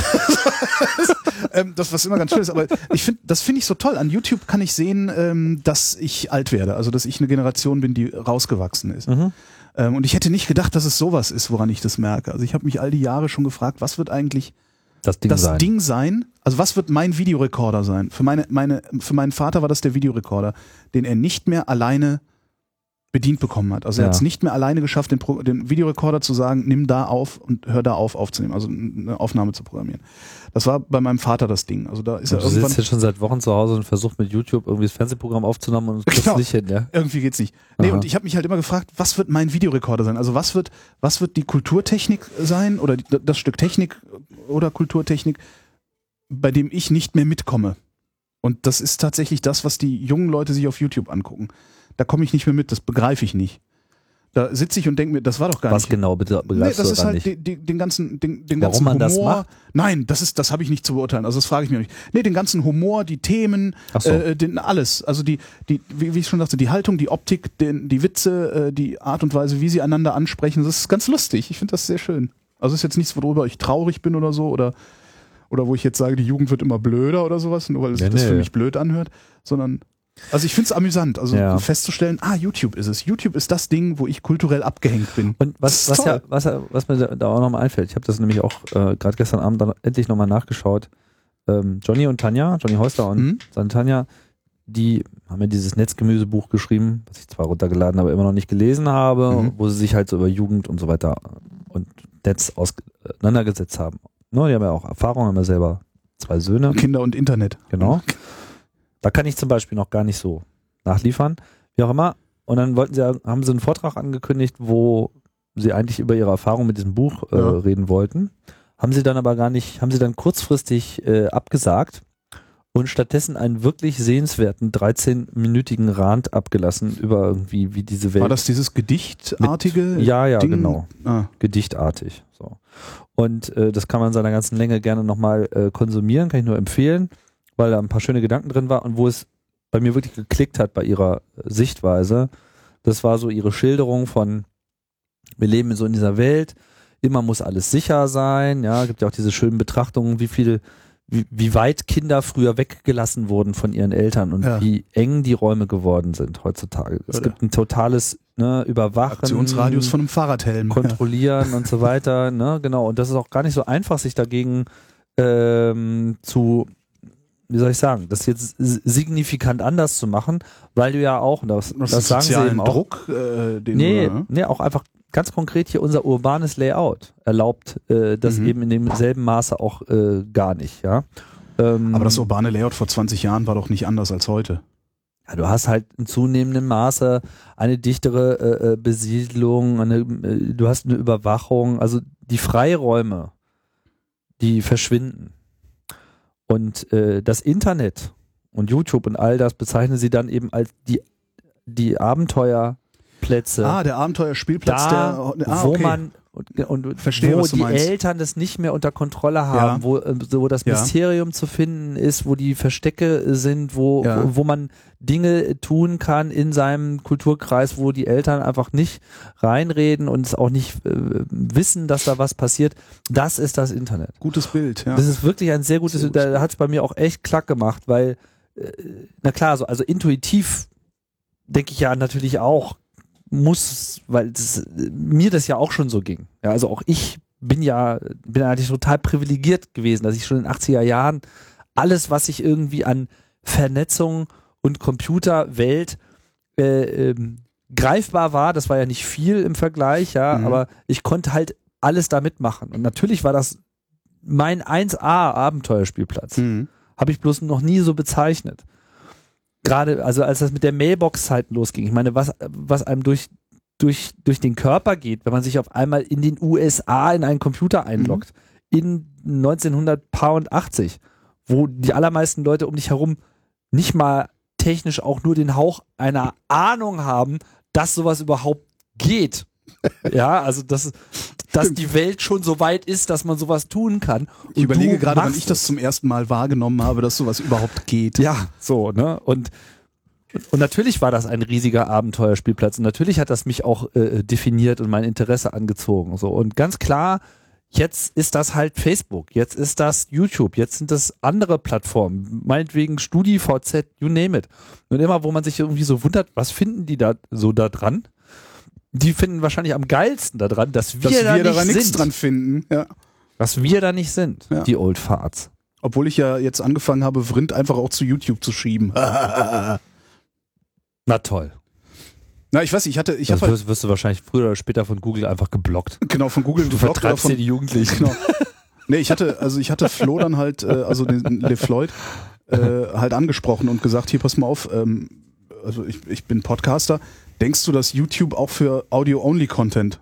ähm, das, was immer ganz schön ist. Aber ich finde, das finde ich so toll. An YouTube kann ich sehen, ähm, dass ich alt werde. Also, dass ich eine Generation bin, die rausgewachsen ist. Mhm. Ähm, und ich hätte nicht gedacht, dass es sowas ist, woran ich das merke. Also, ich habe mich all die Jahre schon gefragt, was wird eigentlich das Ding das sein. Ding sein? Also, was wird mein Videorekorder sein? Für meine, meine, für meinen Vater war das der Videorekorder, den er nicht mehr alleine bedient bekommen hat. Also er Ja. hat es nicht mehr alleine geschafft, den, Pro, den Videorekorder zu sagen, nimm da auf und hör da auf aufzunehmen, also eine Aufnahme zu programmieren. Das war bei meinem Vater das Ding. Also da ist er du irgendwann, sitzt jetzt schon seit Wochen zu Hause und versucht mit YouTube irgendwie das Fernsehprogramm aufzunehmen und kriegst Genau. nicht hin, ja? irgendwie geht's nicht. Nee, Aha. und ich habe mich halt immer gefragt, was wird mein Videorekorder sein? Also was wird, was wird die Kulturtechnik sein oder die, das Stück Technik oder Kulturtechnik, bei dem ich nicht mehr mitkomme? Und das ist tatsächlich das, was die jungen Leute sich auf YouTube angucken. Da komme ich nicht mehr mit, das begreife ich nicht. Da sitze ich und denke mir, das war doch gar Was nicht. genau bitte Nee, begreifst das du ist daran halt nicht? die, die, den ganzen, den, den Warum ganzen man Humor. das macht? Nein, das ist, das habe ich nicht zu beurteilen. Also das frage ich mich nicht. Nee, den ganzen Humor, die Themen, Ach so. äh, den, alles. Also die, die, wie, wie ich schon sagte, die Haltung, die Optik, den, die Witze, äh, die Art und Weise, wie sie einander ansprechen, das ist ganz lustig. Ich finde das sehr schön. Also es ist jetzt nichts, worüber ich traurig bin oder so oder oder wo ich jetzt sage, die Jugend wird immer blöder oder sowas, nur weil es nee, das nee. für mich blöd anhört, sondern also ich finde es amüsant, also ja. festzustellen, ah, YouTube ist es. YouTube ist das Ding, wo ich kulturell abgehängt bin. Und was, was, ja, was, was mir da auch nochmal einfällt, ich habe das nämlich auch äh, gerade gestern Abend dann endlich nochmal nachgeschaut, ähm, Johnny und Tanja, Johnny Häusler und mhm. seine Tanja, die haben ja dieses Netzgemüsebuch geschrieben, was ich zwar runtergeladen, aber immer noch nicht gelesen habe, mhm. wo sie sich halt so über Jugend und so weiter und Netz auseinandergesetzt haben. No, die haben ja auch Erfahrung, haben ja selber zwei Söhne. Kinder und Internet. Genau. Da kann ich zum Beispiel noch gar nicht so nachliefern, wie auch immer. Und dann wollten sie, haben sie einen Vortrag angekündigt, wo sie eigentlich über ihre Erfahrung mit diesem Buch äh, ja. reden wollten. Haben sie dann aber gar nicht, haben sie dann kurzfristig äh, abgesagt und stattdessen einen wirklich sehenswerten dreizehnminütigen Rant abgelassen über irgendwie, wie diese Welt. War das dieses Gedichtartige? Mit, ja, ja, Ding? genau. Ah. Gedichtartig. So. Und äh, das kann man in seiner ganzen Länge gerne nochmal äh, konsumieren, kann ich nur empfehlen, weil da ein paar schöne Gedanken drin war und wo es bei mir wirklich geklickt hat bei ihrer Sichtweise. Das war so ihre Schilderung von, wir leben so in dieser Welt, immer muss alles sicher sein, ja, gibt ja auch diese schönen Betrachtungen, wie viel, wie, wie weit Kinder früher weggelassen wurden von ihren Eltern und ja. wie eng die Räume geworden sind heutzutage. Es Oder? gibt ein totales ne, Überwachen, Aktionsradius von einem Fahrradhelm, kontrollieren ja. und so weiter, ne, genau. Und das ist auch gar nicht so einfach, sich dagegen ähm, zu wie soll ich sagen, das jetzt signifikant anders zu machen, weil du ja auch, das, das, das sagen sie eben auch, Druck, äh, den nee, du, ne? nee, auch einfach ganz konkret hier unser urbanes Layout erlaubt äh, das mhm. eben in demselben Maße auch äh, gar nicht, ja. Ähm, Aber das urbane Layout vor zwanzig Jahren war doch nicht anders als heute. Ja, du hast halt in zunehmendem Maße eine dichtere äh, Besiedlung, eine, äh, du hast eine Überwachung, also die Freiräume, die verschwinden. Und äh, das Internet und YouTube und all das bezeichnen sie dann eben als die, die Abenteuerplätze. Ah, der Abenteuerspielplatz, da, der, ah, wo okay. man und, und Verstehe, wo was du die meinst. Eltern das nicht mehr unter Kontrolle haben, Ja. wo, äh, wo das Ja. Mysterium zu finden ist, wo die Verstecke sind, wo, Ja. wo, wo man Dinge tun kann in seinem Kulturkreis, wo die Eltern einfach nicht reinreden und es auch nicht äh, wissen, dass da was passiert. Das ist das Internet. Gutes Bild, ja. Das ist wirklich ein sehr gutes, Sehr gutes da hat es bei mir auch echt klack gemacht, weil, äh, na klar, so, also intuitiv denke ich ja natürlich auch, muss, weil das, mir das ja auch schon so ging. Ja, also auch ich bin ja, bin eigentlich total privilegiert gewesen, dass ich schon in den achtziger Jahren alles, was ich irgendwie an Vernetzung und Computerwelt äh, ähm, greifbar war, das war ja nicht viel im Vergleich, ja, mhm. aber ich konnte halt alles da mitmachen. Und natürlich war das mein eins A Abenteuerspielplatz. Mhm. Habe ich bloß noch nie so bezeichnet. Gerade, also als das mit der Mailbox-Zeit losging, ich meine, was, was einem durch, durch, durch den Körper geht, wenn man sich auf einmal in den U S A in einen Computer einloggt, mhm. in neunzehnhundertachtzig, wo die allermeisten Leute um dich herum nicht mal technisch auch nur den Hauch einer Ahnung haben, dass sowas überhaupt geht. Ja, also dass, dass die Welt schon so weit ist, dass man sowas tun kann. Und ich überlege gerade, wann machst ich das zum ersten Mal wahrgenommen habe, dass sowas überhaupt geht. Ja, so, ne? Und, und natürlich war das ein riesiger Abenteuerspielplatz und natürlich hat das mich auch äh, definiert und mein Interesse angezogen. So. Und ganz klar, jetzt ist das halt Facebook, jetzt ist das YouTube, jetzt sind das andere Plattformen, meinetwegen StudiVZ, you name it. Und immer, wo man sich irgendwie so wundert, was finden die da so da dran? Die finden wahrscheinlich am geilsten daran, dass wir, dass wir da nicht daran nichts sind. dran finden. Ja. Dass wir da nicht sind, Ja. die Old Farts. Obwohl ich ja jetzt angefangen habe, Vrind einfach auch zu YouTube zu schieben. Na toll. Na, ich weiß nicht, ich hatte, ich Das habe halt, wirst, wirst du wahrscheinlich früher oder später von Google einfach geblockt. genau, von Google Du geblockt oder vertreibst von, dir die Jugendlichen. Genau. Nee, ich hatte, also ich hatte Flo dann halt, äh, also den LeFloid, äh, halt angesprochen und gesagt, hier, pass mal auf, ähm, also ich, ich bin Podcaster. Denkst du, dass YouTube auch für Audio-Only-Content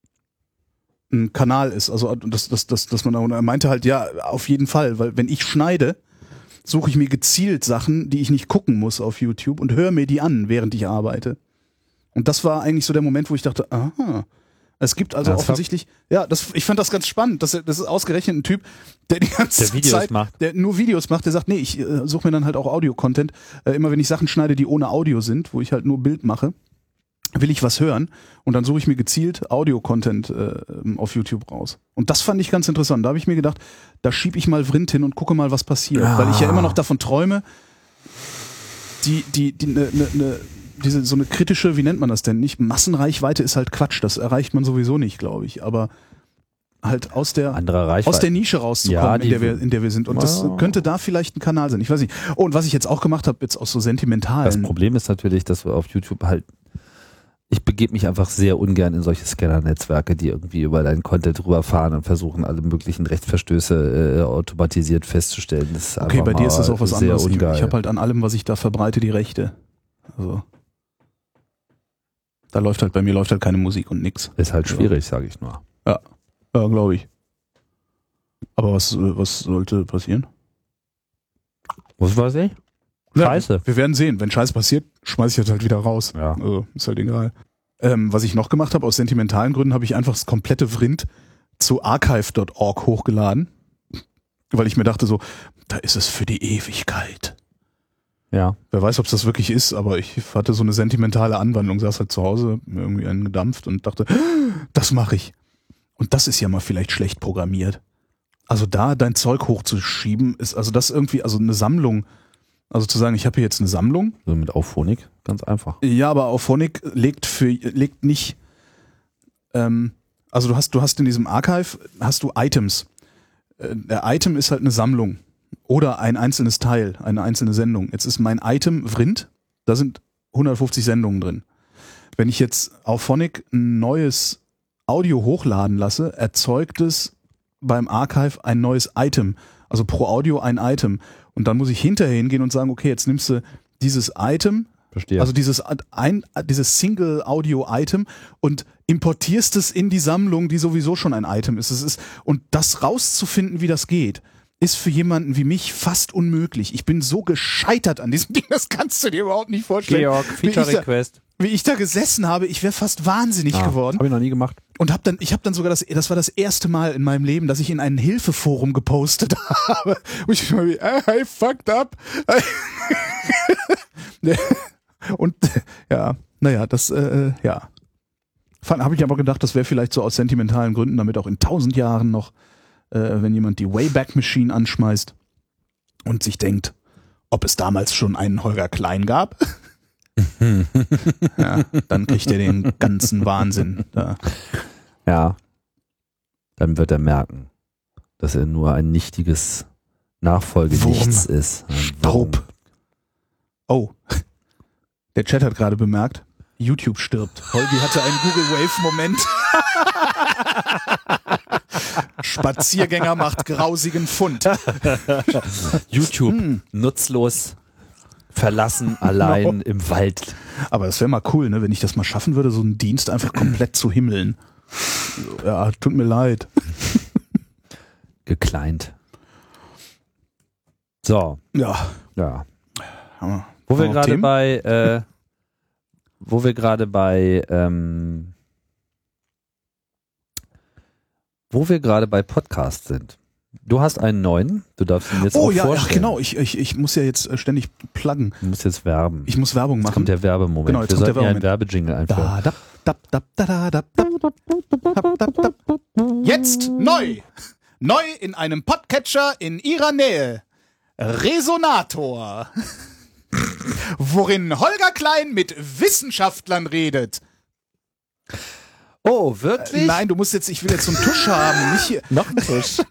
ein Kanal ist? Also, dass, dass, dass, dass man, er meinte halt, ja, auf jeden Fall, weil wenn ich schneide, suche ich mir gezielt Sachen, die ich nicht gucken muss auf YouTube und höre mir die an, während ich arbeite. Und das war eigentlich so der Moment, wo ich dachte, aha, es gibt also Das offensichtlich, ja, das, ich fand das ganz spannend, das, das ist ausgerechnet ein Typ, der die ganze Der Videos Zeit, macht. der nur Videos macht, der sagt, nee, ich äh, suche mir dann halt auch Audio-Content, äh, immer wenn ich Sachen schneide, die ohne Audio sind, wo ich halt nur Bild mache, will ich was hören und dann suche ich mir gezielt Audio-Content äh, auf YouTube raus. Und das fand ich ganz interessant. Da habe ich mir gedacht, da schiebe ich mal Vrind hin und gucke mal, was passiert. Ah. Weil ich ja immer noch davon träume, die, die, die, ne, ne, ne, diese, so eine kritische, wie nennt man das denn? Nicht Massenreichweite ist halt Quatsch, das erreicht man sowieso nicht, glaube ich. Aber halt aus der, Andere Reichweite. aus der Nische rauszukommen, Ja, in, die- der wir, in der wir sind. Und das Wow. könnte da vielleicht ein Kanal sein. Ich weiß nicht. Oh, und was ich jetzt auch gemacht habe, jetzt aus so Das sentimentalen. Problem ist natürlich, dass wir auf YouTube halt, ich begebe mich einfach sehr ungern in solche Scanner-Netzwerke, die irgendwie über deinen Content rüberfahren und versuchen, alle möglichen Rechtsverstöße äh, automatisiert festzustellen. Das ist Okay, einfach bei dir mal ist das auch was sehr anderes. Ich, ungeil. ich habe halt an allem, was ich da verbreite, die Rechte. Also da läuft halt, bei mir läuft halt keine Musik und nix. Ist halt schwierig, sage ich nur. Ja, glaube ich. Aber was, äh, was sollte passieren? Was weiß ich? Ja, Scheiße. wir werden sehen. Wenn Scheiße passiert, schmeiß ich das halt wieder raus. Ja. Also, ist halt egal. Ähm, was ich noch gemacht habe, aus sentimentalen Gründen, habe ich einfach das komplette Vrind zu archive Punkt org hochgeladen. Weil ich mir dachte so, da ist es für die Ewigkeit. Ja. Wer weiß, ob es das wirklich ist, aber ich hatte so eine sentimentale Anwandlung, saß halt zu Hause, mir irgendwie einen gedampft und dachte, das mache ich. Und das ist ja mal vielleicht schlecht programmiert. Also da dein Zeug hochzuschieben, ist also das irgendwie, also eine Sammlung, also zu sagen, ich habe hier jetzt eine Sammlung. So mit Auphonic, ganz einfach. Ja, aber Auphonic legt für legt nicht, ähm, also du hast du hast in diesem Archive hast du Items. Äh, der Item ist halt eine Sammlung oder ein einzelnes Teil, eine einzelne Sendung. Jetzt ist mein Item Vrind, da sind hundertfünfzig Sendungen drin. Wenn ich jetzt Auphonic ein neues Audio hochladen lasse, erzeugt es beim Archive ein neues Item, also pro Audio ein Item. Und dann muss ich hinterher hingehen und sagen, okay, jetzt nimmst du dieses Item, Verstehe. also dieses ein, dieses Single-Audio-Item und importierst es in die Sammlung, die sowieso schon ein Item ist. Es ist. Und das rauszufinden, wie das geht, ist für jemanden wie mich fast unmöglich. Ich bin so gescheitert an diesem Ding, das kannst du dir überhaupt nicht vorstellen. Georg, wie ich, da, Feature-Request. wie ich da gesessen habe, ich wäre fast wahnsinnig Ah, geworden. Habe ich noch nie gemacht. Und hab dann, ich habe dann sogar das, das war das erste Mal in meinem Leben, dass ich in ein Hilfeforum gepostet habe. Und ich mal wie, I fucked up. Und ja, naja, das, äh, ja. Habe ich aber gedacht, das wäre vielleicht so aus sentimentalen Gründen, damit auch in tausend Jahren noch, äh, wenn jemand die Wayback Machine anschmeißt und sich denkt, ob es damals schon einen Holger Klein gab. Ja, dann kriegt er den ganzen Wahnsinn da. Ja. Dann wird er merken, dass er nur ein nichtiges Nachfolgenichts Wurm. ist. Ein Staub. Oh, der Chat hat gerade bemerkt, YouTube stirbt. Holgi hatte einen Google Wave-Moment. Spaziergänger macht grausigen Fund. YouTube, Hm. nutzlos, verlassen, allein im Wald. Aber das wäre mal cool, ne, wenn ich das mal schaffen würde, so einen Dienst einfach komplett zu himmeln. So, ja, tut mir leid. Gekleint. So, Ja. ja. Hammer. Wo wir Noch gerade Themen? bei, äh, wo wir gerade bei, ähm, wo wir gerade bei Podcasts sind. Du hast einen neuen, du darfst ihn jetzt Oh auch ja, ach, vorstellen. genau, ich, ich, ich muss ja jetzt äh, ständig pluggen. Du musst jetzt werben. Ich muss Werbung Jetzt machen. kommt der Werbemoment. Genau, jetzt wir kommt der sollten ja einen Werbemoment. Werbejingle einführen. Da, da, da, da, da, da, da, da, da, da, da. Jetzt neu! Neu in einem Podcatcher in ihrer Nähe. Resonator. Worin Holger Klein mit Wissenschaftlern redet. Oh, wirklich? Nein, du musst jetzt, ich will jetzt so einen Tusch haben, nicht hier. Noch ein Tisch.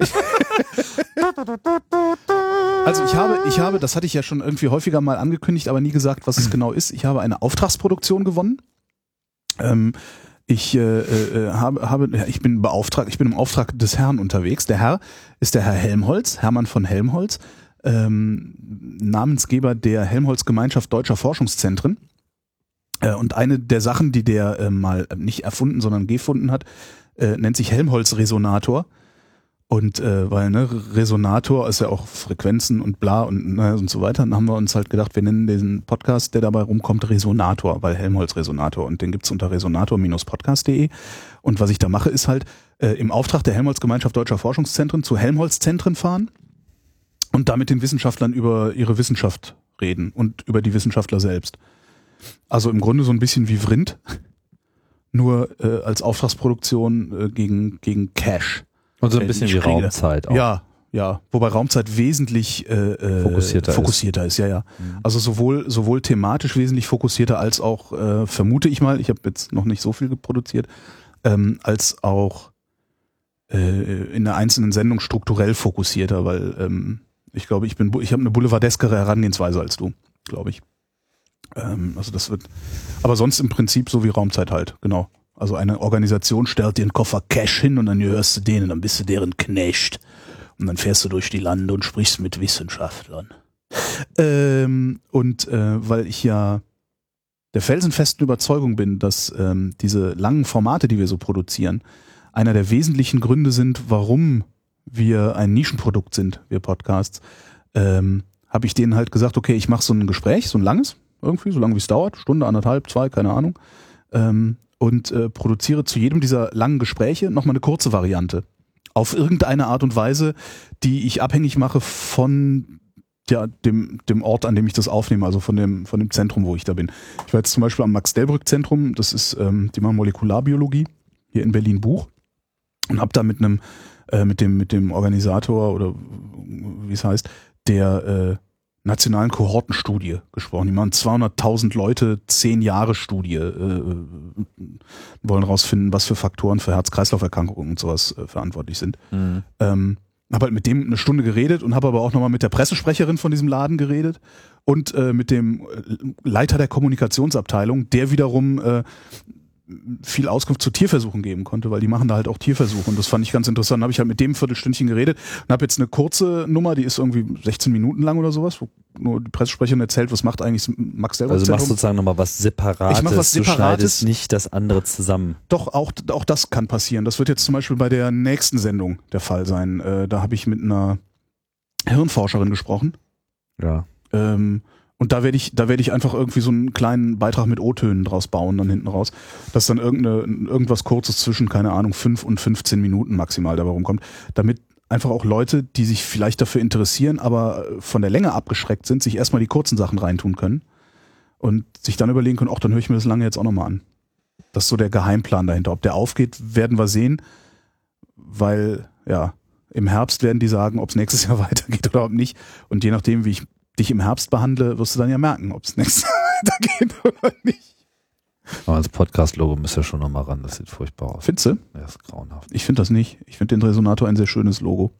Also ich habe, ich habe, das hatte ich ja schon irgendwie häufiger mal angekündigt, aber nie gesagt, was es genau ist. Ich habe eine Auftragsproduktion gewonnen. Ähm, ich äh, äh, habe, habe, ja, ich bin beauftragt, ich bin im Auftrag des Herrn unterwegs. Der Herr ist der Herr Helmholtz, Hermann von Helmholtz, ähm, Namensgeber der Helmholtz-Gemeinschaft Deutscher Forschungszentren. Äh, und eine der Sachen, die der äh, mal nicht erfunden, sondern gefunden hat, äh, nennt sich Helmholtz-Resonator. Und äh, weil, ne, Resonator ist ja auch Frequenzen und bla und, ne, und so weiter. Dann haben wir uns halt gedacht, wir nennen diesen Podcast, der dabei rumkommt, Resonator, weil Helmholtz Resonator. Und den gibt's unter resonator Bindestrich podcast Punkt de. Und was ich da mache, ist halt äh, im Auftrag der Helmholtz-Gemeinschaft Deutscher Forschungszentren zu Helmholtz-Zentren fahren und da mit den Wissenschaftlern über ihre Wissenschaft reden und über die Wissenschaftler selbst. Also im Grunde so ein bisschen wie Vrind, nur äh, als Auftragsproduktion äh, gegen, gegen Cash. Und so ein Äh, bisschen ich wie kriege- Raumzeit auch. Ja, ja. Wobei Raumzeit wesentlich äh, äh, Fokussierter ist. fokussierter ist. Ja, ja. Mhm. Also sowohl sowohl thematisch wesentlich fokussierter als auch, äh, vermute ich mal, ich habe jetzt noch nicht so viel produziert, ähm, als auch äh, in der einzelnen Sendung strukturell fokussierter, weil ähm, ich glaube, ich bin, bu- ich habe eine boulevardeskere Herangehensweise als du, glaube ich. Ähm, also das wird, aber sonst im Prinzip so wie Raumzeit halt, genau. Also eine Organisation stellt dir einen Koffer Cash hin und dann gehörst du denen, dann bist du deren Knecht. Und dann fährst du durch die Lande und sprichst mit Wissenschaftlern. Ähm, und äh, weil ich ja der felsenfesten Überzeugung bin, dass ähm, diese langen Formate, die wir so produzieren, einer der wesentlichen Gründe sind, warum wir ein Nischenprodukt sind, wir Podcasts, ähm, habe ich denen halt gesagt, okay, ich mache so ein Gespräch, so ein langes, irgendwie, so lange wie es dauert, Stunde, anderthalb, zwei, keine Ahnung, ähm, und äh, produziere zu jedem dieser langen Gespräche nochmal eine kurze Variante. Auf irgendeine Art und Weise, die ich abhängig mache von ja, dem, dem Ort, an dem ich das aufnehme, also von dem, von dem Zentrum, wo ich da bin. Ich war jetzt zum Beispiel am Max-Delbrück-Zentrum, das ist, ähm, die machen Molekularbiologie, hier in Berlin-Buch, und habe da mit einem, äh, mit dem, mit dem Organisator oder wie es heißt, der äh, nationalen Kohortenstudie gesprochen. Die machen zweihunderttausend Leute, zehn Jahre Studie, äh, wollen rausfinden, was für Faktoren für Herz-Kreislauf-Erkrankungen und sowas äh, verantwortlich sind. Mhm. Ähm, habe halt mit dem eine Stunde geredet und habe aber auch nochmal mit der Pressesprecherin von diesem Laden geredet und äh, mit dem Leiter der Kommunikationsabteilung, der wiederum äh, viel Auskunft zu Tierversuchen geben konnte, weil die machen da halt auch Tierversuche und das fand ich ganz interessant. Dann habe ich halt mit dem ein Viertelstündchen geredet und habe jetzt eine kurze Nummer, die ist irgendwie sechzehn Minuten lang oder sowas, wo nur die Pressesprecherin erzählt, was macht eigentlich das Max-Delbrück-Zentrum. Also du machst sozusagen nochmal was Separates, Ich mach was du Separates. schneidest nicht das andere zusammen. Doch, auch, auch das kann passieren. Das wird jetzt zum Beispiel bei der nächsten Sendung der Fall sein. Äh, da habe ich mit einer Hirnforscherin gesprochen. Ja. Ähm, und da werde ich, da werde ich einfach irgendwie so einen kleinen Beitrag mit O-Tönen draus bauen, dann hinten raus. Dass dann irgendeine, irgendwas Kurzes zwischen, keine Ahnung, fünf und fünfzehn Minuten maximal dabei rumkommt. Damit einfach auch Leute, die sich vielleicht dafür interessieren, aber von der Länge abgeschreckt sind, sich erstmal die kurzen Sachen reintun können. Und sich dann überlegen können, ach, dann höre ich mir das lange jetzt auch nochmal an. Das ist so der Geheimplan dahinter. Ob der aufgeht, werden wir sehen, weil, ja, im Herbst werden die sagen, ob es nächstes Jahr weitergeht oder ob nicht. Und je nachdem, wie ich dich im Herbst behandle, wirst du dann ja merken, ob es nächstes Jahr weitergeht oder nicht. Aber das Podcast-Logo müsste ja schon nochmal ran, das sieht furchtbar aus. Findest du? Ja, ist grauenhaft. Ich finde das nicht. Ich finde den Resonator ein sehr schönes Logo.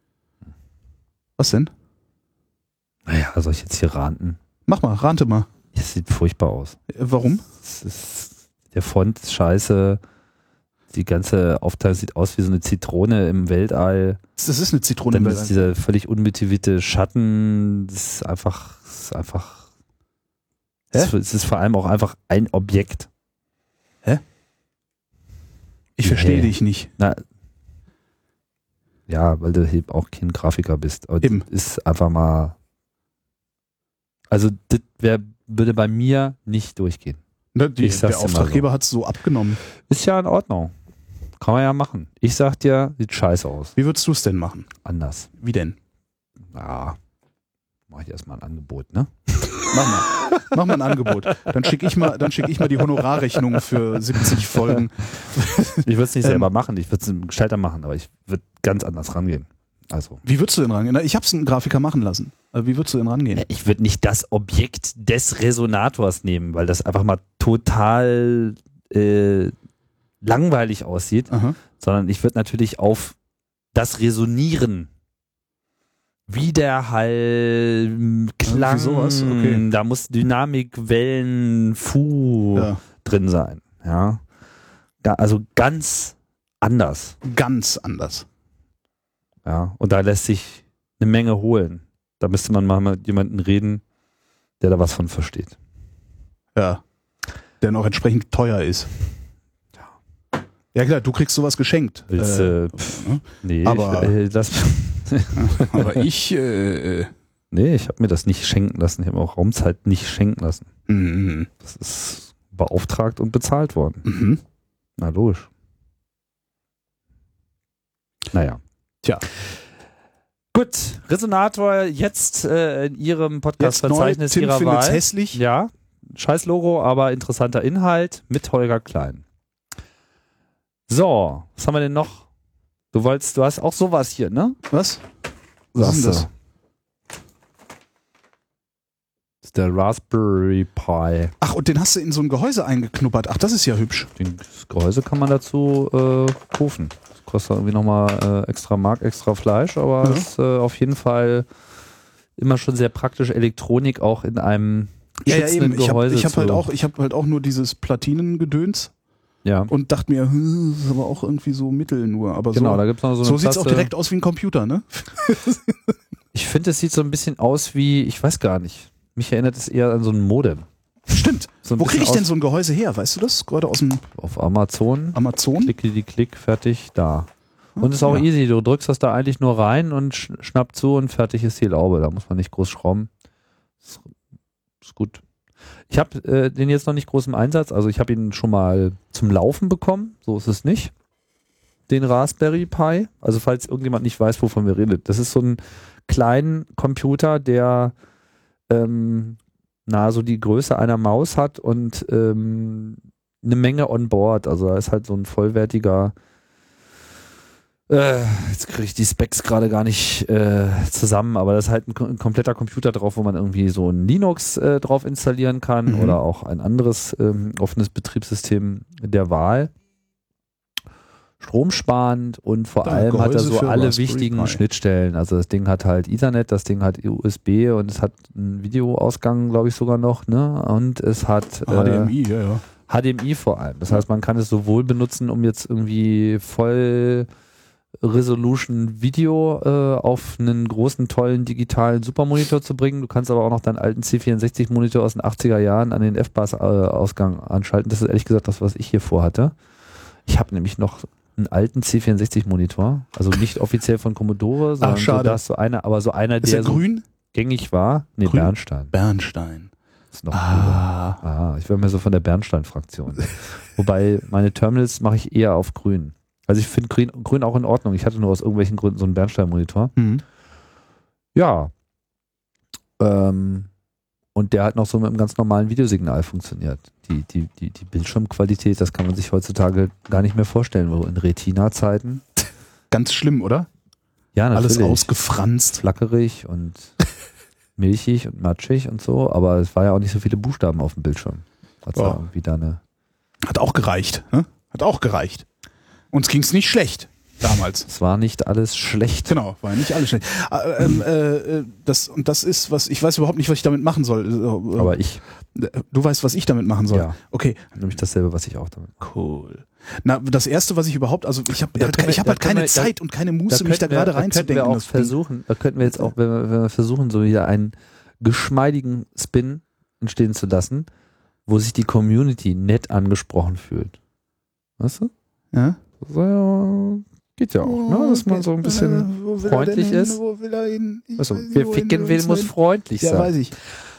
Was denn? Naja, soll ich jetzt hier ranten? Mach mal, rante mal. Es sieht furchtbar aus. Äh, Warum? Es ist, der Font ist scheiße. Die ganze Aufteilung sieht aus wie so eine Zitrone im Weltall. Das ist eine Zitrone. Dann ist dieser völlig unmotivierte Schatten. Das ist einfach, das ist einfach. Hä? Es ist, es ist vor allem auch einfach ein Objekt. Ich verstehe Hä? dich nicht. Na, ja, weil du eben auch kein Grafiker bist. Aber Eben. das ist einfach mal. Also, das wär, würde bei mir nicht durchgehen. Ne, die, Ich sag's der dir mal Auftraggeber hat es so abgenommen. Ist ja in Ordnung. Kann man ja machen. Ich sag dir, sieht scheiße aus. Wie würdest du es denn machen? Anders. Wie denn? Ja. Mach ich erstmal ein Angebot, ne? Mach mal. Mach mal ein Angebot. Dann schicke ich mal, dann schicke ich mal die Honorarrechnung für siebzig Folgen. Ich würde es nicht Ähm, selber machen, ich würde es einem Gestalter machen, aber ich würde ganz anders rangehen. Also. Wie würdest du denn rangehen? Na, ich habe es einen Grafiker machen lassen. Aber wie würdest du denn rangehen? Ich würde nicht das Objekt des Resonators nehmen, weil das einfach mal total äh, langweilig aussieht, Aha. sondern ich würde natürlich auf das Resonieren, Widerhall, Klang, sowas? Okay. da muss Dynamik, Wellen, Fu Ja. drin sein. Ja, da, also ganz anders. Ganz anders. Ja, und da lässt sich eine Menge holen. Da müsste man mal mit jemandem reden, der da was von versteht. Ja. Der noch entsprechend teuer ist. Ja klar, du kriegst sowas geschenkt. Willst, Äh, äh, pff, ne? nee, aber- ich, äh, das, Aber ich, äh, äh, nee, ich habe mir das nicht schenken lassen. Ich habe auch Raumzeit nicht schenken lassen. mhm. Das ist beauftragt und bezahlt worden. Mhm. Na logisch. Naja. Tja. Gut, Resonator jetzt äh, in Ihrem Jetzt neu, Podcast-Verzeichnis Tim Ihrer findet's Wahl. hässlich. Ja, scheiß Logo, aber interessanter Inhalt mit Holger Klein. So, was haben wir denn noch? Du wolltest, du hast auch sowas hier, ne? Was? Was ist denn das? Das ist der Raspberry Pi. Ach, und den hast du in so ein Gehäuse eingeknuppert. Ach, das ist ja hübsch. Das Gehäuse kann man dazu äh, kaufen. Das kostet irgendwie nochmal äh, extra Mark, extra Fleisch, aber Ja. ist äh, auf jeden Fall immer schon sehr praktisch, Elektronik auch in einem Ja, ja, schützenden eben. Ich habe Gehäuse ich hab zu- halt auch, ich hab halt auch nur dieses Platinengedöns Ja, und dachte mir, hm, das ist aber auch irgendwie so Mittel nur. Aber genau, so, da gibt es noch so eine so sieht's auch Taste. direkt aus wie ein Computer, ne? Ich finde, es sieht so ein bisschen aus wie, ich weiß gar nicht. Mich erinnert es eher an so ein Modem. Stimmt. So ein Wo bisschen kriege ich denn aus- so ein Gehäuse her? Weißt du das? Gerade aus dem Auf Amazon. Amazon? Klicke die Klick, fertig, da. Und ist auch Ja. easy. Du drückst das da eigentlich nur rein und sch schnappt zu und fertig ist die Laube. Da muss man nicht groß schrauben. Ist, ist gut. Ich habe äh, den jetzt noch nicht groß im Einsatz. Also ich habe ihn schon mal zum Laufen bekommen. So ist es nicht. Den Raspberry Pi. Also falls irgendjemand nicht weiß, wovon wir reden. Das ist so ein kleiner Computer, der ähm, na, so die Größe einer Maus hat und ähm, eine Menge on board. Also da ist halt so ein vollwertiger Äh, jetzt kriege ich die Specs gerade gar nicht äh, zusammen, aber da ist halt ein, ein kompletter Computer drauf, wo man irgendwie so ein Linux äh, drauf installieren kann Mhm. oder auch ein anderes ähm, offenes Betriebssystem der Wahl. Stromsparend und vor Da, allem hat er Gehäuse so für alle Raspberry wichtigen Pi. Schnittstellen. Also das Ding hat halt Ethernet, das Ding hat U S B und es hat einen Videoausgang, glaube ich, sogar noch, ne? Und es hat H D äh, M I, ja, ja. H D M I vor allem. Das heißt, man kann es sowohl benutzen, um jetzt irgendwie voll Resolution Video äh, auf einen großen, tollen digitalen Supermonitor zu bringen. Du kannst aber auch noch deinen alten C vierundsechzig Monitor aus den achtziger Jahren an den F B A S-Ausgang anschalten. Das ist ehrlich gesagt das, was ich hier vorhatte. Ich habe nämlich noch einen alten C vierundsechzig Monitor, also nicht offiziell von Commodore, sondern so, schade. das so einer, aber so einer, Ist der er so grün? gängig war. Nee, Grün? Bernstein. Bernstein. Das ist noch Ah. Ah, ich wäre mir so von der Bernstein-Fraktion. Wobei meine Terminals mache ich eher auf grün. Also ich finde grün, grün auch in Ordnung. Ich hatte nur aus irgendwelchen Gründen so einen Bernstein-Monitor. Mhm. Ja. Ähm, und der hat noch so mit einem ganz normalen Videosignal funktioniert. Die, die, die, die Bildschirmqualität, das kann man sich heutzutage gar nicht mehr vorstellen. Wo in Retina-Zeiten. Ganz schlimm, oder? Ja, natürlich. Alles ausgefranst. Flackerig und milchig und matschig und so. Aber es war ja auch nicht so viele Buchstaben auf dem Bildschirm. Hat Ja. irgendwie da eine Hat auch gereicht. Ne? Hat auch gereicht. Uns ging's nicht schlecht damals. Es war nicht alles schlecht. Genau, war ja nicht alles schlecht. Äh, ähm, äh, das, und das ist, was ich weiß überhaupt nicht, was ich damit machen soll. Äh, Aber ich du weißt, was ich damit machen soll. Ja. Okay, nämlich dasselbe, was ich auch damit mache. cool. Na, das erste, was ich überhaupt, also ich habe Da halt, können wir- ich hab da halt keine können wir- da- Zeit und keine Muße, mich da wir, gerade da könnten reinzudenken. wir in auch das Ding. versuchen, da könnten wir jetzt auch, wenn wir, wenn wir versuchen, so wieder einen geschmeidigen Spin entstehen zu lassen, wo sich die Community nett angesprochen fühlt. Weißt du? Ja? So, ja, geht ja auch, ne? Dass man so ein bisschen Äh, wo will er freundlich denn hin? ist. Wo will er hin? Ich Also, weiß nicht, wer wohin ficken wir will, uns muss hin. freundlich Ja, sein. weiß ich.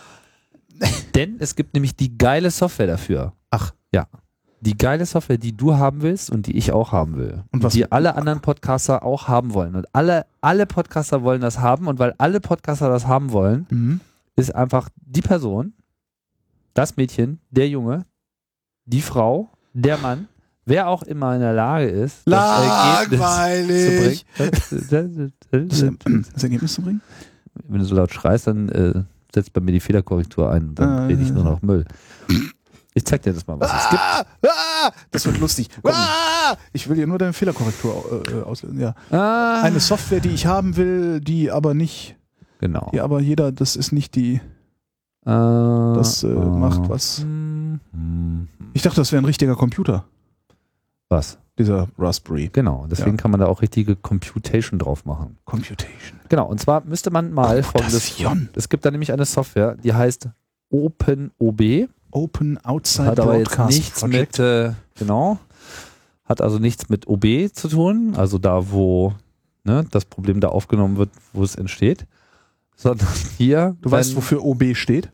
Denn es gibt nämlich die geile Software dafür. Ach. Ja. Die geile Software, die du haben willst und die ich auch haben will. Und was- die alle anderen Podcaster auch haben wollen. Und alle, alle Podcaster wollen das haben. Und weil alle Podcaster das haben wollen, Mhm. ist einfach die Person, das Mädchen, der Junge, die Frau, der Mann, wer auch immer in der Lage ist, das Langweilig. Ergebnis zu bringen. Das, das Ergebnis zu bringen? Wenn du so laut schreist, dann äh, setzt bei mir die Fehlerkorrektur ein. Dann Ah. rede ich nur noch Müll. Ich zeig dir das mal, was es gibt. Ah, ah, das wird lustig. Ah, ich will hier nur deine Fehlerkorrektur äh, auslösen. Ja. Ah. Eine Software, die ich haben will, die aber nicht, Genau. die aber jeder, das ist nicht die, Äh, das äh, äh, macht was. hm, hm. Ich dachte, das wäre ein richtiger Computer, Was? dieser Raspberry. Genau. Deswegen Ja. kann man da auch richtige Computation drauf machen. Computation. Genau. Und zwar müsste man mal folgendes. Computation. Es gibt da nämlich eine Software, die heißt OpenOB. Open Outside Hat aber jetzt Broadcast nichts Project. mit, äh, genau, hat also nichts mit O B zu tun, also da, wo ne, das Problem da aufgenommen wird, wo es entsteht, sondern hier. Du weißt, wofür O B steht?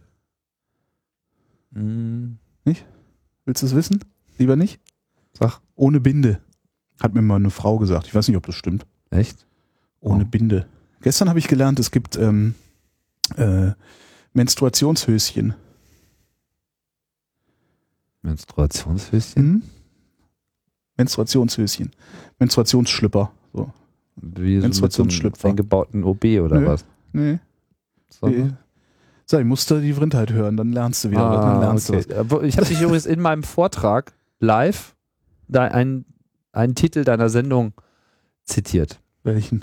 Mh, Willst du es wissen? Lieber nicht? Sag. Ohne Binde. Hat mir mal eine Frau gesagt. Ich weiß nicht, ob das stimmt. echt? Ohne Oh. Binde. Gestern habe ich gelernt, es gibt ähm, äh, Menstruationshöschen. Menstruationshöschen? Mhm. Menstruationshöschen. Menstruationsschlüpper. So. Wie so mit so einem Menstruationsschlüpfer. eingebauten O B oder Nö. was? Nee. Sondern? So, ich musste die Vrindheit hören, dann lernst du wieder. Ah, dann lernst okay. du was. Ich habe dich übrigens in meinem Vortrag live da einen, einen Titel deiner Sendung zitiert. Welchen?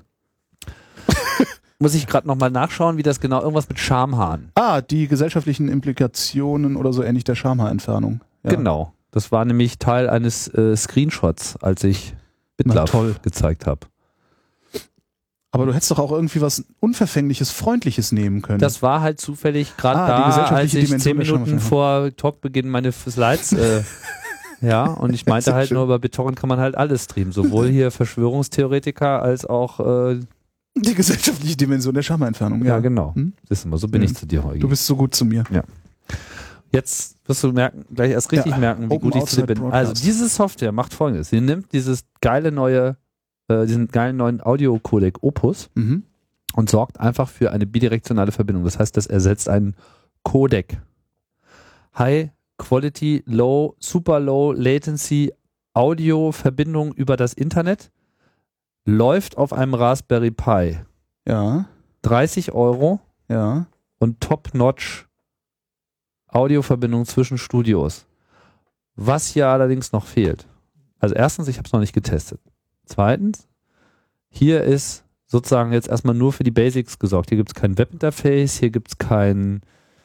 Muss ich gerade nochmal nachschauen, wie das genau, irgendwas mit Schamhaaren. Ah, die gesellschaftlichen Implikationen oder so ähnlich der Schamhaarentfernung. Ja. Genau. Das war nämlich Teil eines äh, Screenshots, als ich BitLove gezeigt habe. Aber du hättest doch auch irgendwie was Unverfängliches, Freundliches nehmen können. Das war halt zufällig gerade Ah, die da, als gesellschaftliche ich Dimension zehn der Minuten Schamhaarentfernung. vor Talkbeginn meine Slides äh, ja, und ich meinte Sehr halt schön. nur, über BitTorrent kann man halt alles streamen. Sowohl hier Verschwörungstheoretiker als auch äh, die gesellschaftliche Dimension der Schamhaarentfernung. ja, Ja, genau. Hm? Siehst du mal, so bin ich Hm. zu dir heute. Du bist so gut zu mir. Jetzt wirst du merken, gleich erst richtig Ja, merken, wie Open gut ich zu dir Outside bin. Broadcast. Also diese Software macht Folgendes. Sie nimmt dieses geile neue, äh, diesen geilen neuen Audio-Codec Opus Mhm. und sorgt einfach für eine bidirektionale Verbindung. Das heißt, das ersetzt einen Codec. High Quality, Low, Super Low Latency Audio-Verbindung über das Internet läuft auf einem Raspberry Pi. Ja, dreißig Euro ja. und Top-Notch Audioverbindung zwischen Studios. Was hier allerdings noch fehlt. Also erstens, ich habe es noch nicht getestet. Zweitens, hier ist sozusagen jetzt erstmal nur für die Basics gesorgt. Hier gibt es kein Webinterface, hier gibt es kein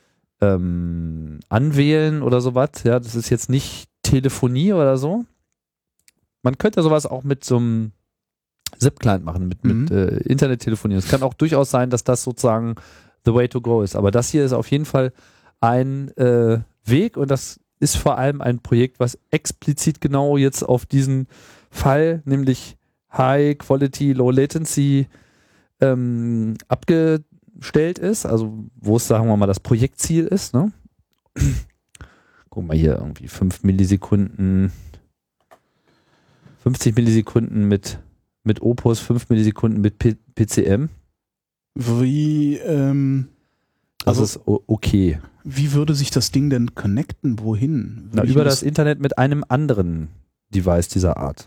ähm, Anwählen oder sowas. Ja, das ist jetzt nicht Telefonie oder so. Man könnte sowas auch mit so einem SIP-Client machen, mit, Mhm. mit äh, Internettelefonie. Es kann auch durchaus sein, dass das sozusagen the way to go ist. Aber das hier ist auf jeden Fall ein äh, Weg und das ist vor allem ein Projekt, was explizit genau jetzt auf diesen Fall, nämlich High Quality, Low Latency ähm, abgestellt ist, also wo es, sagen wir mal, das Projektziel ist. Ne? Guck mal hier, irgendwie fünf Millisekunden, fünfzig Millisekunden mit, mit Opus, fünf Millisekunden mit P PCM. Wie, ähm, Das also, ist o- okay. wie würde sich das Ding denn connecten? Wohin? Na, Würde ich über mir das Internet mit einem anderen Device dieser Art.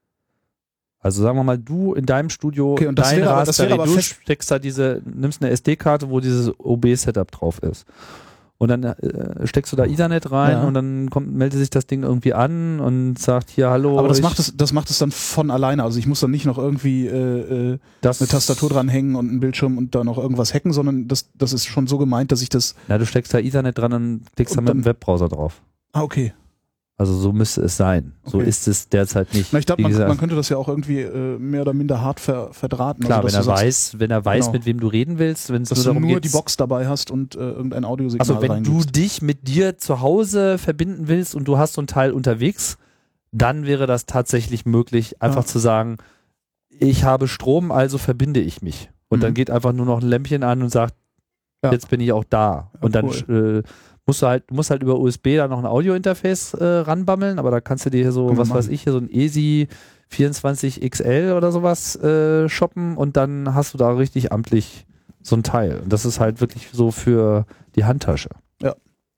Also sagen wir mal, du in deinem Studio, Okay, und das dein wäre aber- das Raspberry, wäre aber du fest- steckst da diese, nimmst eine S D-Karte, wo dieses O B-Setup drauf ist. Und dann äh, steckst du da Ethernet rein Ja. und dann kommt, meldet sich das Ding irgendwie an und sagt hier, hallo. Aber das ich, macht es, das macht es dann von alleine. Also ich muss dann nicht noch irgendwie äh, äh, das, eine Tastatur dranhängen und einen Bildschirm und da noch irgendwas hacken, sondern das, das ist schon so gemeint, dass ich das. Na, du steckst da Ethernet dran und klickst Und dann mit dem dann- Webbrowser drauf. Ah, okay. Also so müsste es sein. So Okay. ist es derzeit nicht. Na, ich glaube, Wie man, gesagt, man könnte das ja auch irgendwie äh, mehr oder minder hart ver, verdrahten. klar, also, wenn dass er du sagst, weiß, wenn er weiß, Genau. mit wem du reden willst, wenn es dass nur du darum nur geht, die Box dabei hast und äh, irgendein Audiosignal also wenn du reingibst. dich mit dir zu Hause verbinden willst und du hast so ein Teil unterwegs, dann wäre das tatsächlich möglich, einfach Ja. zu sagen, ich habe Strom, also verbinde ich mich. Und Mhm. dann geht einfach nur noch ein Lämpchen an und sagt, Ja. jetzt bin ich auch da. Ja, und dann cool. äh, musst du halt, du musst halt über U S B da noch ein Audio-Interface äh, ranbammeln, aber da kannst du dir hier so, Können wir was weiß machen. ich, hier so ein ESI vierundzwanzig X L oder sowas äh, shoppen und dann hast du da richtig amtlich so ein Teil. Und das ist halt wirklich so für die Handtasche. Ja.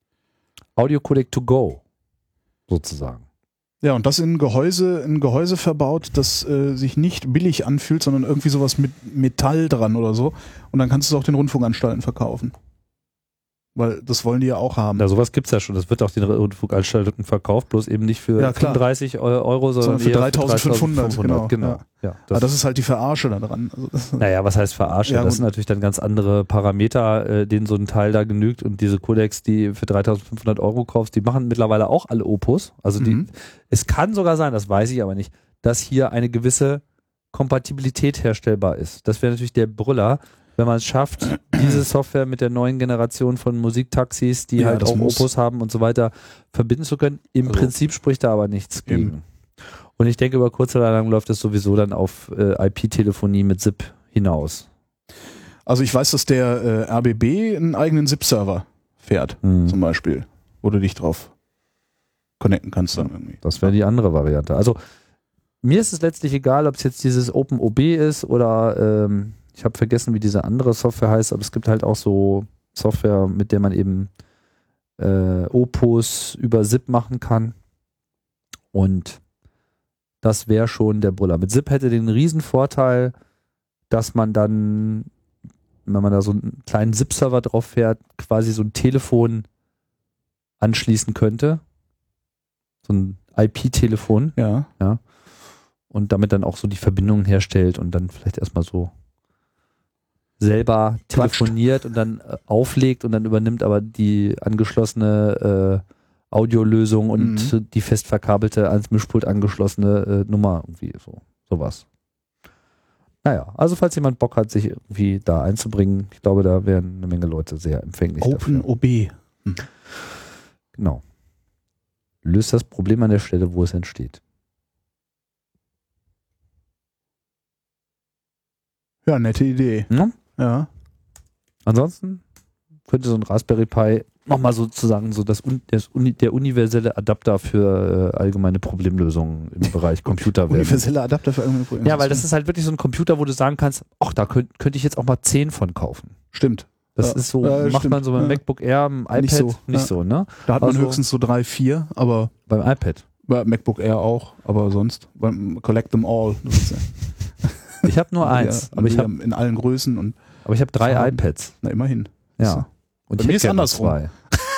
Audio Codec to go, sozusagen. Ja, und das in Gehäuse, in Gehäuse verbaut, das äh, sich nicht billig anfühlt, sondern irgendwie sowas mit Metall dran oder so. Und dann kannst du es auch den Rundfunkanstalten verkaufen. Weil das wollen die ja auch haben. Na, sowas gibt's ja schon. Das wird auch den Rundfunkanstaltungen verkauft, bloß eben nicht für Ja, klar. fünfunddreißig Euro, sondern, Sondern für eher dreitausendfünfhundert, genau. genau. Ja. Ja, Aber das, das ist halt die Verarsche da dran. Also das, naja, was heißt Verarsche? Ja, das gut. sind natürlich dann ganz andere Parameter, äh, denen so ein Teil da genügt. Und diese Codecs, die für dreitausendfünfhundert Euro kaufst, die machen mittlerweile auch alle Opus. Also die, Mhm. es kann sogar sein, das weiß ich aber nicht, dass hier eine gewisse Kompatibilität herstellbar ist. Das wäre natürlich der Brüller, wenn man es schafft, diese Software mit der neuen Generation von Musiktaxis, die Ja, halt das auch muss. Opus haben und so weiter, verbinden zu können. Im Also, Prinzip spricht da aber nichts eben. gegen. Und ich denke, über kurz oder lang läuft es sowieso dann auf äh, I P-Telefonie mit S I P hinaus. Also ich weiß, dass der äh, R B B einen eigenen S I P-Server fährt, Hm. zum Beispiel, wo du dich drauf connecten kannst dann irgendwie. Das wäre die andere Variante. Also mir ist es letztlich egal, ob es jetzt dieses OpenOB ist oder ähm, ich habe vergessen, wie diese andere Software heißt, aber es gibt halt auch so Software, mit der man eben äh, Opus über S I P machen kann. Und Das wäre schon der Brüller. Mit Zip hätte den riesen Vorteil, dass man dann, wenn man da so einen kleinen Zip-Server drauf fährt, quasi so ein Telefon anschließen könnte. So ein I P-Telefon. Ja. Ja. Und damit dann auch so die Verbindungen herstellt und dann vielleicht erstmal so selber telefoniert Quatscht. Und dann äh, auflegt und dann übernimmt aber die angeschlossene äh, Audiolösung und mhm. die fest verkabelte ans Mischpult angeschlossene äh, Nummer irgendwie so sowas. Naja, also falls jemand Bock hat, sich irgendwie da einzubringen, ich glaube, da wären eine Menge Leute sehr empfänglich Open dafür. O B. Mhm. Genau. Löst das Problem an der Stelle, wo es entsteht. Ja, nette Idee. Ja. Ja. Ansonsten könnte so ein Raspberry Pi nochmal sozusagen so das, das Uni, der universelle Adapter für äh, allgemeine Problemlösungen im Bereich Computer werden. Universelle Adapter für allgemeine Problemlösungen. Ja, weil das ist halt wirklich so ein Computer, wo du sagen kannst, ach, da könnte könnt ich jetzt auch mal zehn von kaufen. Stimmt. Das ja, ist so, ja, macht stimmt. man so beim ja. MacBook Air, im iPad nicht so, nicht ja. so ne? Da hat man also, höchstens so drei, vier, aber beim iPad. Bei MacBook Air auch, aber sonst beim Collect them all. Ich habe nur eins, ja, aber ich habe in allen Größen und aber ich habe drei so, iPads. Na immerhin. Ja. Und bei ich mir ist gerne andersrum. Zwei.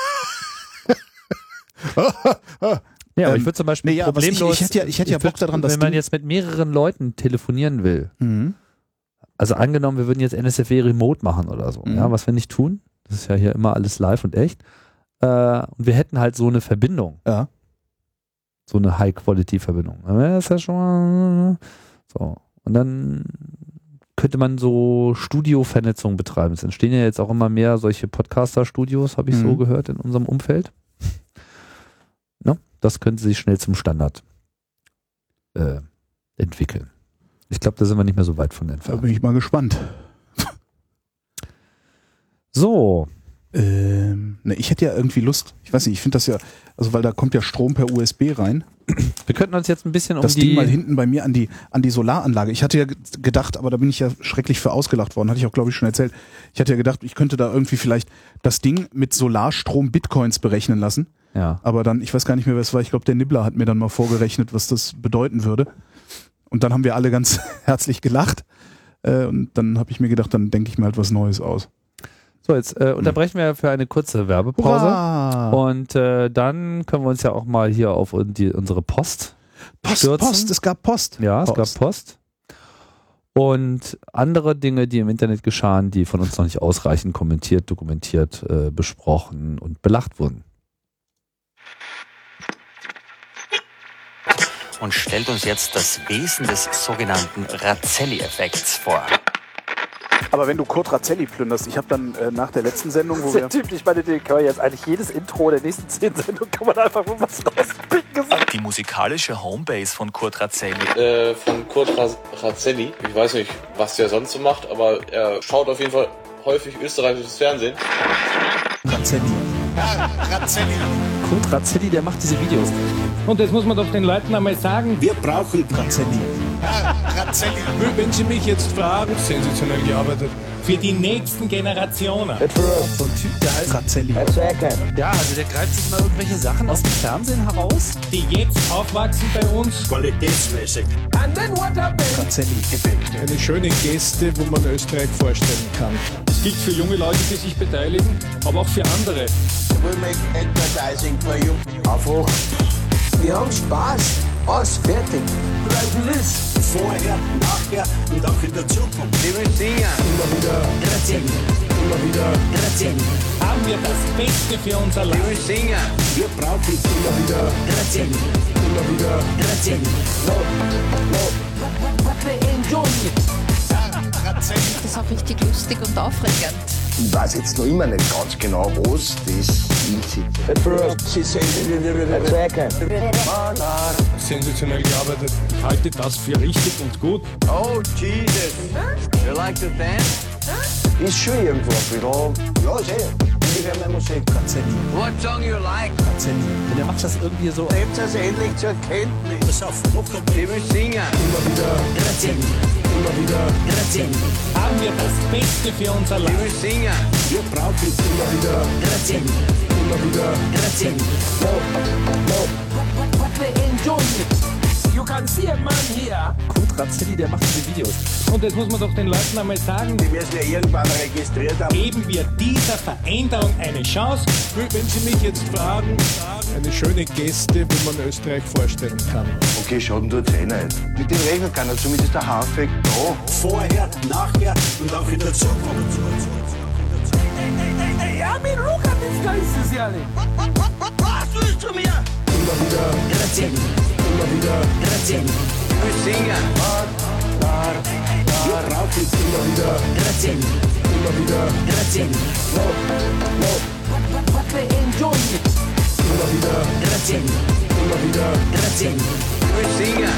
Ja, aber ähm, ich würde zum Beispiel nee, ja, problemlos, ich, ich hätte ja, ich hätte ja ich Bock würd, daran, dass wenn man Ding, jetzt mit mehreren Leuten telefonieren will, mhm. also angenommen, wir würden jetzt N S F W Remote machen oder so, mhm. ja, was wir nicht tun, das ist ja hier immer alles live und echt, äh, und wir hätten halt so eine Verbindung, ja. so eine High-Quality-Verbindung, das ist ja schon mal so, und dann könnte man so Studio-Vernetzung betreiben. Es entstehen ja jetzt auch immer mehr solche Podcaster-Studios, habe ich mhm. so gehört, in unserem Umfeld. Ne? Das könnte sich schnell zum Standard äh, entwickeln. Ich glaube, da sind wir nicht mehr so weit von entfernt. Da bin ich mal gespannt. So. Ähm, ne, ich hätte ja irgendwie Lust, ich weiß nicht, ich finde das ja, also weil da kommt ja Strom per U S B rein. Wir könnten uns jetzt ein bisschen um das die... Ding mal hinten bei mir an die, an die Solaranlage. Ich hatte ja gedacht, aber da bin ich ja schrecklich für ausgelacht worden, hatte ich auch, glaube ich, schon erzählt. Ich hatte ja gedacht, ich könnte da irgendwie vielleicht das Ding mit Solarstrom Bitcoins berechnen lassen. Ja. Aber dann, ich weiß gar nicht mehr, was war. Ich glaube, der Nibbler hat mir dann mal vorgerechnet, was das bedeuten würde. Und dann haben wir alle ganz herzlich gelacht. Äh, und dann habe ich mir gedacht, dann denke ich mir halt was Neues aus. So, jetzt äh, unterbrechen wir für eine kurze Werbepause. Hurra! Und äh, dann können wir uns ja auch mal hier auf die, unsere Post Post, stürzen. Post, es gab Post. Ja, es Post. gab Post. Und andere Dinge, die im Internet geschahen, die von uns noch nicht ausreichend kommentiert, dokumentiert, äh, besprochen und belacht wurden. Und stellt uns jetzt das Wesen des sogenannten Razzelli-Effekts vor. Aber wenn du Kurt Razzelli plünderst, ich habe dann äh, nach der letzten Sendung, wo Sehr wir... typisch, meine, den kann man jetzt eigentlich jedes Intro der nächsten zehn Sendungen kann man einfach nur was rauspicken. Die musikalische Homebase von Kurt Razzelli. Äh, von Kurt Raz- Razzelli. Ich weiß nicht, was der sonst so macht, aber er schaut auf jeden Fall häufig österreichisches Fernsehen. Razzelli. Ja, Razzelli. Kurt Razzelli, der macht diese Videos. Und das muss man doch den Leuten einmal sagen. Wir brauchen Razzelli. Ja, Razzelli. Wenn Sie mich jetzt fragen, sensationell gearbeitet. Für die nächsten Generationen. So ein Typ, der heißt Razzelli. Ja, also der greift sich mal irgendwelche Sachen aus dem Fernsehen heraus. Die jetzt aufwachsen bei uns. Qualitätsmäßig. Razzelli. Eine schöne Geste, wo man Österreich vorstellen kann. Das gilt für junge Leute, die sich beteiligen, aber auch für andere. We'll make advertising for you. Einfach. Wir haben Spaß. Aus, fertig. Vorher, nachher und auch in der Zukunft. Wir will singen. Immer wieder Razzelli. Immer wieder Razzelli. Haben wir das Beste für unser Land. Wir will singen. Wir brauchen immer wieder Razzelli. Immer wieder Razzelli. What we enjoy. Razzelli. Das ist auch richtig lustig und aufregend. Ich weiß jetzt noch immer nicht ganz genau, was das ist. At first, she said, at second. Sensationell gearbeitet. Ich halte das für richtig und gut. Oh, Jesus. You like to dance? Ist schon irgendwo ein bisschen. Ja, sehr. Ungefähr meine Musik. Razzelli. What song you like? Razzelli. Und der macht das irgendwie so. Nehmt es endlich zur Kenntnis. Pass auf, noch einmal. Ich will singen. Immer wieder, Razzelli. immer wieder Razzelli. Haben wir das Beste für unser Ich Land. will singen. Wir brauchen immer wieder Razzelli. Immer wieder Razzelli. What we enjoy. You kann Sie ein Mann hier. Kurt Razzelli, der macht diese Videos. Und das muss man doch den Leuten einmal sagen. Die werden ja irgendwann registriert haben. Geben wir dieser Veränderung eine Chance. Wenn Sie mich jetzt fragen, eine schöne Geste, wo man Österreich vorstellen kann. Okay, schaden tut's eh nicht. Mit dem rechnen kann er zumindest der Haareffekt da. Vorher, nachher und auch in der Zukunft. Ja, mit Lukas ist geistes ehrlich. Was willst du mir? Immer wieder, Graziani. immer wieder, Graziani. Wir singen. Wir brauchen es immer wieder, Graziani. immer wieder, Graziani. But they enjoy it. immer wieder, Graziani. immer wieder, Graziani. Wir singen.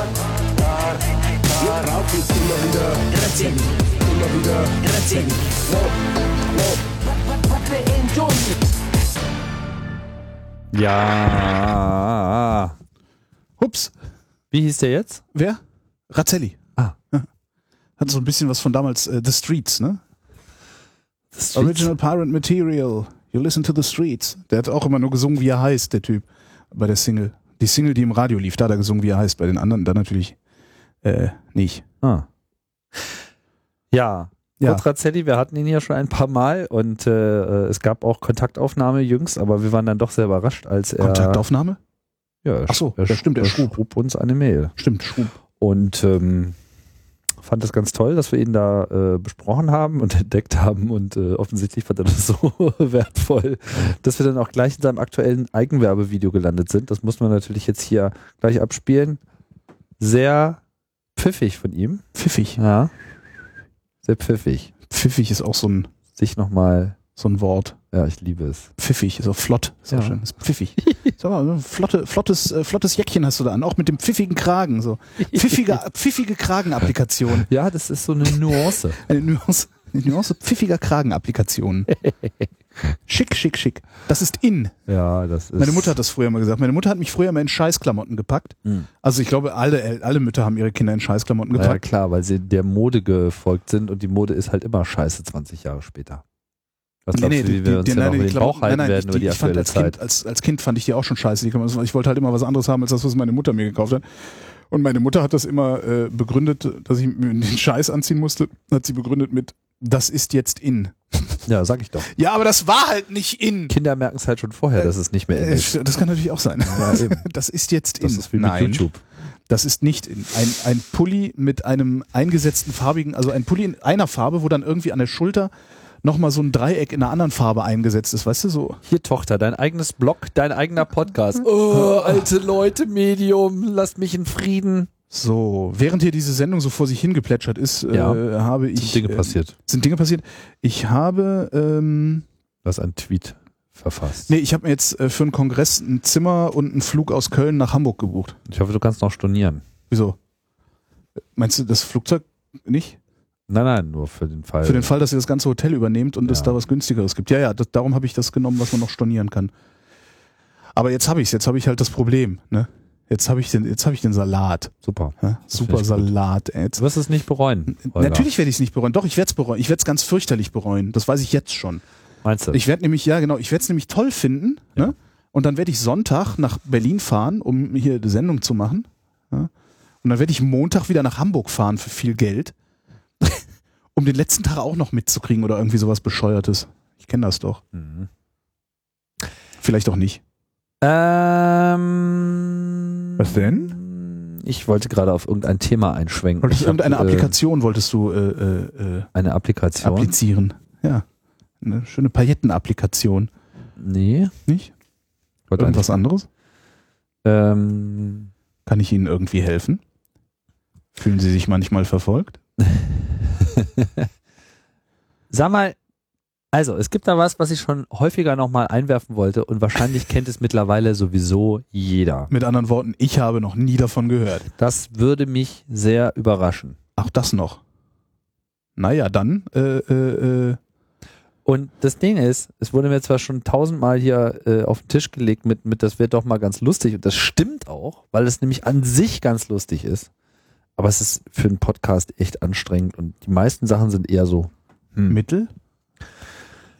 Wir brauchen es immer wieder, Graziani. immer wieder. Graziani. But they enjoy it. Ja. Hups. Wie hieß der jetzt? Wer? Razzelli. Ah. Ja. Hat so ein bisschen was von damals, äh, The Streets, ne? The Streets. Original Pirate Material. You listen to the streets. Der hat auch immer nur gesungen, wie er heißt, der Typ. Bei der Single. Die Single, die im Radio lief, da hat er gesungen, wie er heißt. Bei den anderen dann natürlich äh, nicht. Ah. Ja. Ja. Kurt Razzelli, wir hatten ihn ja schon ein paar Mal und äh, es gab auch Kontaktaufnahme jüngst, aber wir waren dann doch sehr überrascht, als er... Kontaktaufnahme? Ja, er, Ach so, er, das stimmt, er er schrub. schrub uns eine Mail. Stimmt, Schub. Und ähm, fand das ganz toll, dass wir ihn da äh, besprochen haben und entdeckt haben und äh, offensichtlich fand er das so wertvoll, dass wir dann auch gleich in seinem aktuellen Eigenwerbevideo gelandet sind. Das muss man natürlich jetzt hier gleich abspielen. Sehr pfiffig von ihm. Pfiffig. Ja. Sehr pfiffig. Pfiffig ist auch so ein, Sich nochmal, so ein Wort. ja, ich liebe es. Pfiffig, ist auch flott. Ist auch Ja. schön. Ist pfiffig. Sag mal, so ein flotte, flottes, äh, flottes Jäckchen hast du da an, auch mit dem pfiffigen Kragen. So. Pfiffige, pfiffige Kragenapplikation. Ja, das ist so eine Nuance. Eine Nuance, eine Nuance pfiffiger Kragenapplikation. Schick, schick, schick. Das ist in. Ja, das ist... Meine Mutter hat das früher mal gesagt. Meine Mutter hat mich früher mal in Scheißklamotten gepackt. Hm. Also ich glaube, alle, alle Mütter haben ihre Kinder in Scheißklamotten Ja, gepackt. klar, weil sie der Mode gefolgt sind und die Mode ist halt immer scheiße zwanzig Jahre später. Was glaubst du, wie wir uns ja noch in den Bauch halten werden über die ich fand aktuelle als kind, Zeit? als, als Kind fand ich die auch schon scheiße. Die kann man- Ich wollte halt immer was anderes haben, als das, was meine Mutter mir gekauft hat. Und meine Mutter hat das immer äh, begründet, dass ich mir den Scheiß anziehen musste, hat sie begründet mit, das ist jetzt in. Ja, sag ich doch. Ja, aber das war halt nicht in. Kinder merken es halt schon vorher, dass es nicht mehr in Äh, ist. Das kann natürlich auch sein. Ja, eben. Das ist jetzt in. Das ist wie mit Nein, YouTube. das ist nicht in. Ein, ein Pulli mit einem eingesetzten farbigen, also ein Pulli in einer Farbe, wo dann irgendwie an der Schulter nochmal so ein Dreieck in einer anderen Farbe eingesetzt ist, weißt du, so. Hier, Tochter, dein eigenes Blog, dein eigener Podcast. Oh, alte Leute, Medium, lasst mich in Frieden. So, während hier diese Sendung so vor sich hingeplätschert ist, Ja, äh, habe ich... Sind Dinge äh, passiert. Sind Dinge passiert. Ich habe... Ähm, Du hast einen Tweet verfasst. nee, ich habe mir jetzt äh, für einen Kongress ein Zimmer und einen Flug aus Köln nach Hamburg gebucht. Ich hoffe, du kannst noch stornieren. Wieso? Meinst du das Flugzeug nicht? Nein, nein, nur für den Fall. Für den Fall, dass ihr das ganze Hotel übernehmt und Ja. es da was günstigeres gibt. Ja, ja, das, darum habe ich das genommen, was man noch stornieren kann. Aber jetzt habe ich es, jetzt habe ich halt das Problem, ne? Jetzt habe ich den, jetzt habe ich den Salat. Super. Ja? Super finde ich gut. Salat, ey. Jetzt, Du wirst es nicht bereuen. Holger. natürlich werde ich es nicht bereuen. Doch, ich werde es bereuen. Ich werde es ganz fürchterlich bereuen. Das weiß ich jetzt schon. Meinst du? Ich werde nämlich, ja genau, ich werde es nämlich toll finden, Ja. ne? Und dann werde ich Sonntag nach Berlin fahren, um hier die Sendung zu machen. Ja? Und dann werde ich Montag wieder nach Hamburg fahren für viel Geld, um den letzten Tag auch noch mitzukriegen oder irgendwie sowas Bescheuertes. Ich kenne das doch. Mhm. Vielleicht auch nicht. Ähm, Was denn? Ich wollte gerade auf irgendein Thema einschwenken. Wolltest du Ich hab, irgendeine äh, Applikation wolltest du äh, äh, äh, Eine Applikation? applizieren? Ja. Eine schöne Pailletten-Applikation. Nee. Nicht? Wollte Irgendwas anderes? Ähm, Kann ich Ihnen irgendwie helfen? Fühlen Sie sich manchmal verfolgt? Sag mal, also es gibt da was, was ich schon häufiger nochmal einwerfen wollte und wahrscheinlich kennt es mittlerweile sowieso jeder. Mit anderen Worten, ich habe noch nie davon gehört. Das würde mich sehr überraschen. Ach, das noch. Naja, dann. Äh, äh, äh. Und das Ding ist, es wurde mir zwar schon tausendmal hier äh, auf den Tisch gelegt mit, mit, das wird doch mal ganz lustig und das stimmt auch, weil es nämlich an sich ganz lustig ist. Aber es ist für einen Podcast echt anstrengend und die meisten Sachen sind eher so hm. Mittel?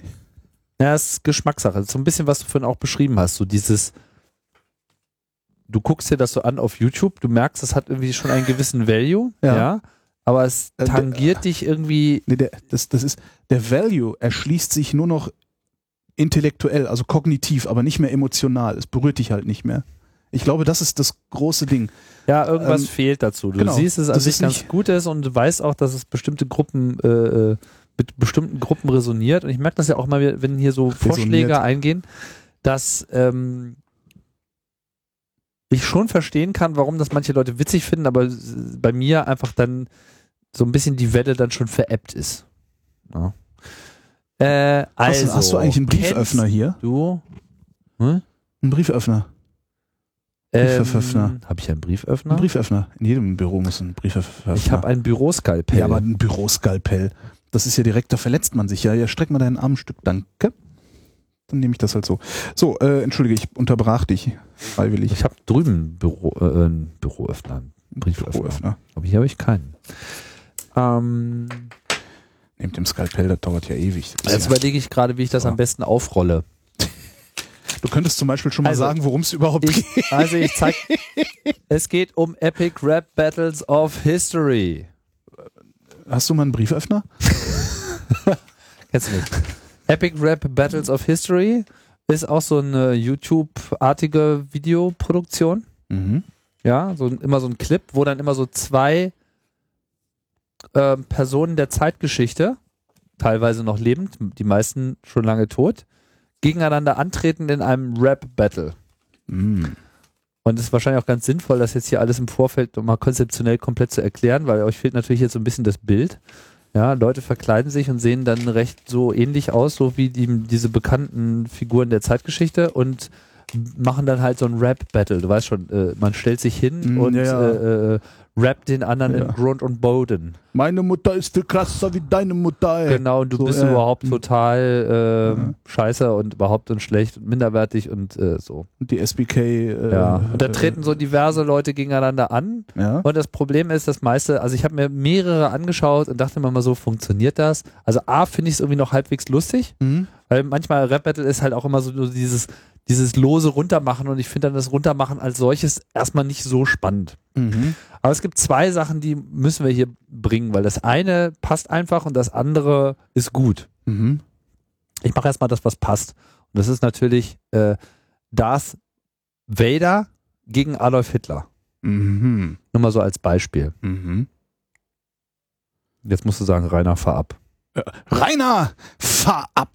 Ja, es ist Geschmackssache. Das ist so ein bisschen, was du vorhin auch beschrieben hast. So dieses, du guckst dir das so an auf YouTube, du merkst, es hat irgendwie schon einen gewissen Value, ja, Ja. aber es Äh, tangiert der- dich irgendwie. Nee, der, das, das ist, der Value erschließt sich nur noch intellektuell, also kognitiv, aber nicht mehr emotional. Es berührt dich halt nicht mehr. Ich glaube, das ist das große Ding. Ja, irgendwas Ähm, fehlt dazu. Du genau, siehst es an das sich ist ganz nicht- gut ist und du weißt auch, dass es bestimmte Gruppen äh, mit bestimmten Gruppen resoniert. Und ich merke das ja auch mal, wenn hier so Vorschläge eingehen, dass ähm, ich schon verstehen kann, warum das manche Leute witzig finden, aber bei mir einfach dann so ein bisschen die Welle dann schon veräppt ist. Ja. Äh, also, hast, du, hast du eigentlich einen Brieföffner hier? Du? Hm? Einen Brieföffner? Brieföffner. Ähm, habe ich einen Brieföffner? Ein Brieföffner. In jedem Büro muss ein Brieföffner. Ich habe ein Büroskalpell. Ja, aber ein Büroskalpell. Das ist ja direkt, da verletzt man sich ja. Ja, streck mal deinen Arm ein Stück, danke. Dann nehme ich das halt so. So, äh, entschuldige, ich unterbrach dich freiwillig. Ich habe drüben Büro, äh, einen Büroöffner, einen Brieföffner. Brieföffner. Aber hier habe ich keinen. Ähm, Nehmt dem Skalpell, das dauert ja ewig. Das ist jetzt ja, überlege ich gerade, wie ich das So. am besten aufrolle. du könntest zum Beispiel schon mal Also, sagen, worum es überhaupt Ich, geht. also ich zeig, es geht um Epic Rap Battles of History. Hast du mal einen Brieföffner? Kennst du nicht? Epic Rap Battles of History ist auch so eine YouTube-artige Videoproduktion. Mhm. Ja, so ein- immer so ein Clip, wo dann immer so zwei ähm, Personen der Zeitgeschichte, teilweise noch lebend, die meisten schon lange tot, gegeneinander antreten in einem Rap-Battle. Mhm. Und es ist wahrscheinlich auch ganz sinnvoll, das jetzt hier alles im Vorfeld mal konzeptionell komplett zu erklären, weil euch fehlt natürlich jetzt so ein bisschen das Bild. Ja, Leute verkleiden sich und sehen dann recht so ähnlich aus, so wie die, diese bekannten Figuren der Zeitgeschichte und machen dann halt so ein Rap-Battle. Du weißt schon, äh, man stellt sich hin Mm, und ja, ja. Äh, äh, rappt den anderen Ja. in Grund und Boden. Meine Mutter ist viel krasser wie deine Mutter. Ey. Genau, und du So, bist äh, überhaupt total äh, Ja. scheiße und überhaupt und schlecht und minderwertig und äh, so. Die S B K. Äh, Ja. Und da äh, treten so diverse Leute gegeneinander an. Ja. Und das Problem ist, das meiste, also ich habe mir mehrere angeschaut und dachte mir mal so, funktioniert das? Also A, finde ich es irgendwie noch halbwegs lustig, Mhm. weil manchmal Rap-Battle ist halt auch immer so dieses, dieses lose Runtermachen und ich finde dann das Runtermachen als solches erstmal nicht so spannend. Mhm. Aber es gibt zwei Sachen, die müssen wir hier bringen, weil das eine passt einfach und das andere ist gut. Mhm. Ich mache erstmal das, was passt. Und das ist natürlich äh, Darth Vader gegen Adolf Hitler. Mhm. Nur mal so als Beispiel. Mhm. Jetzt musst du sagen, Rainer, fahr ab. Äh, Rainer, fahr ab!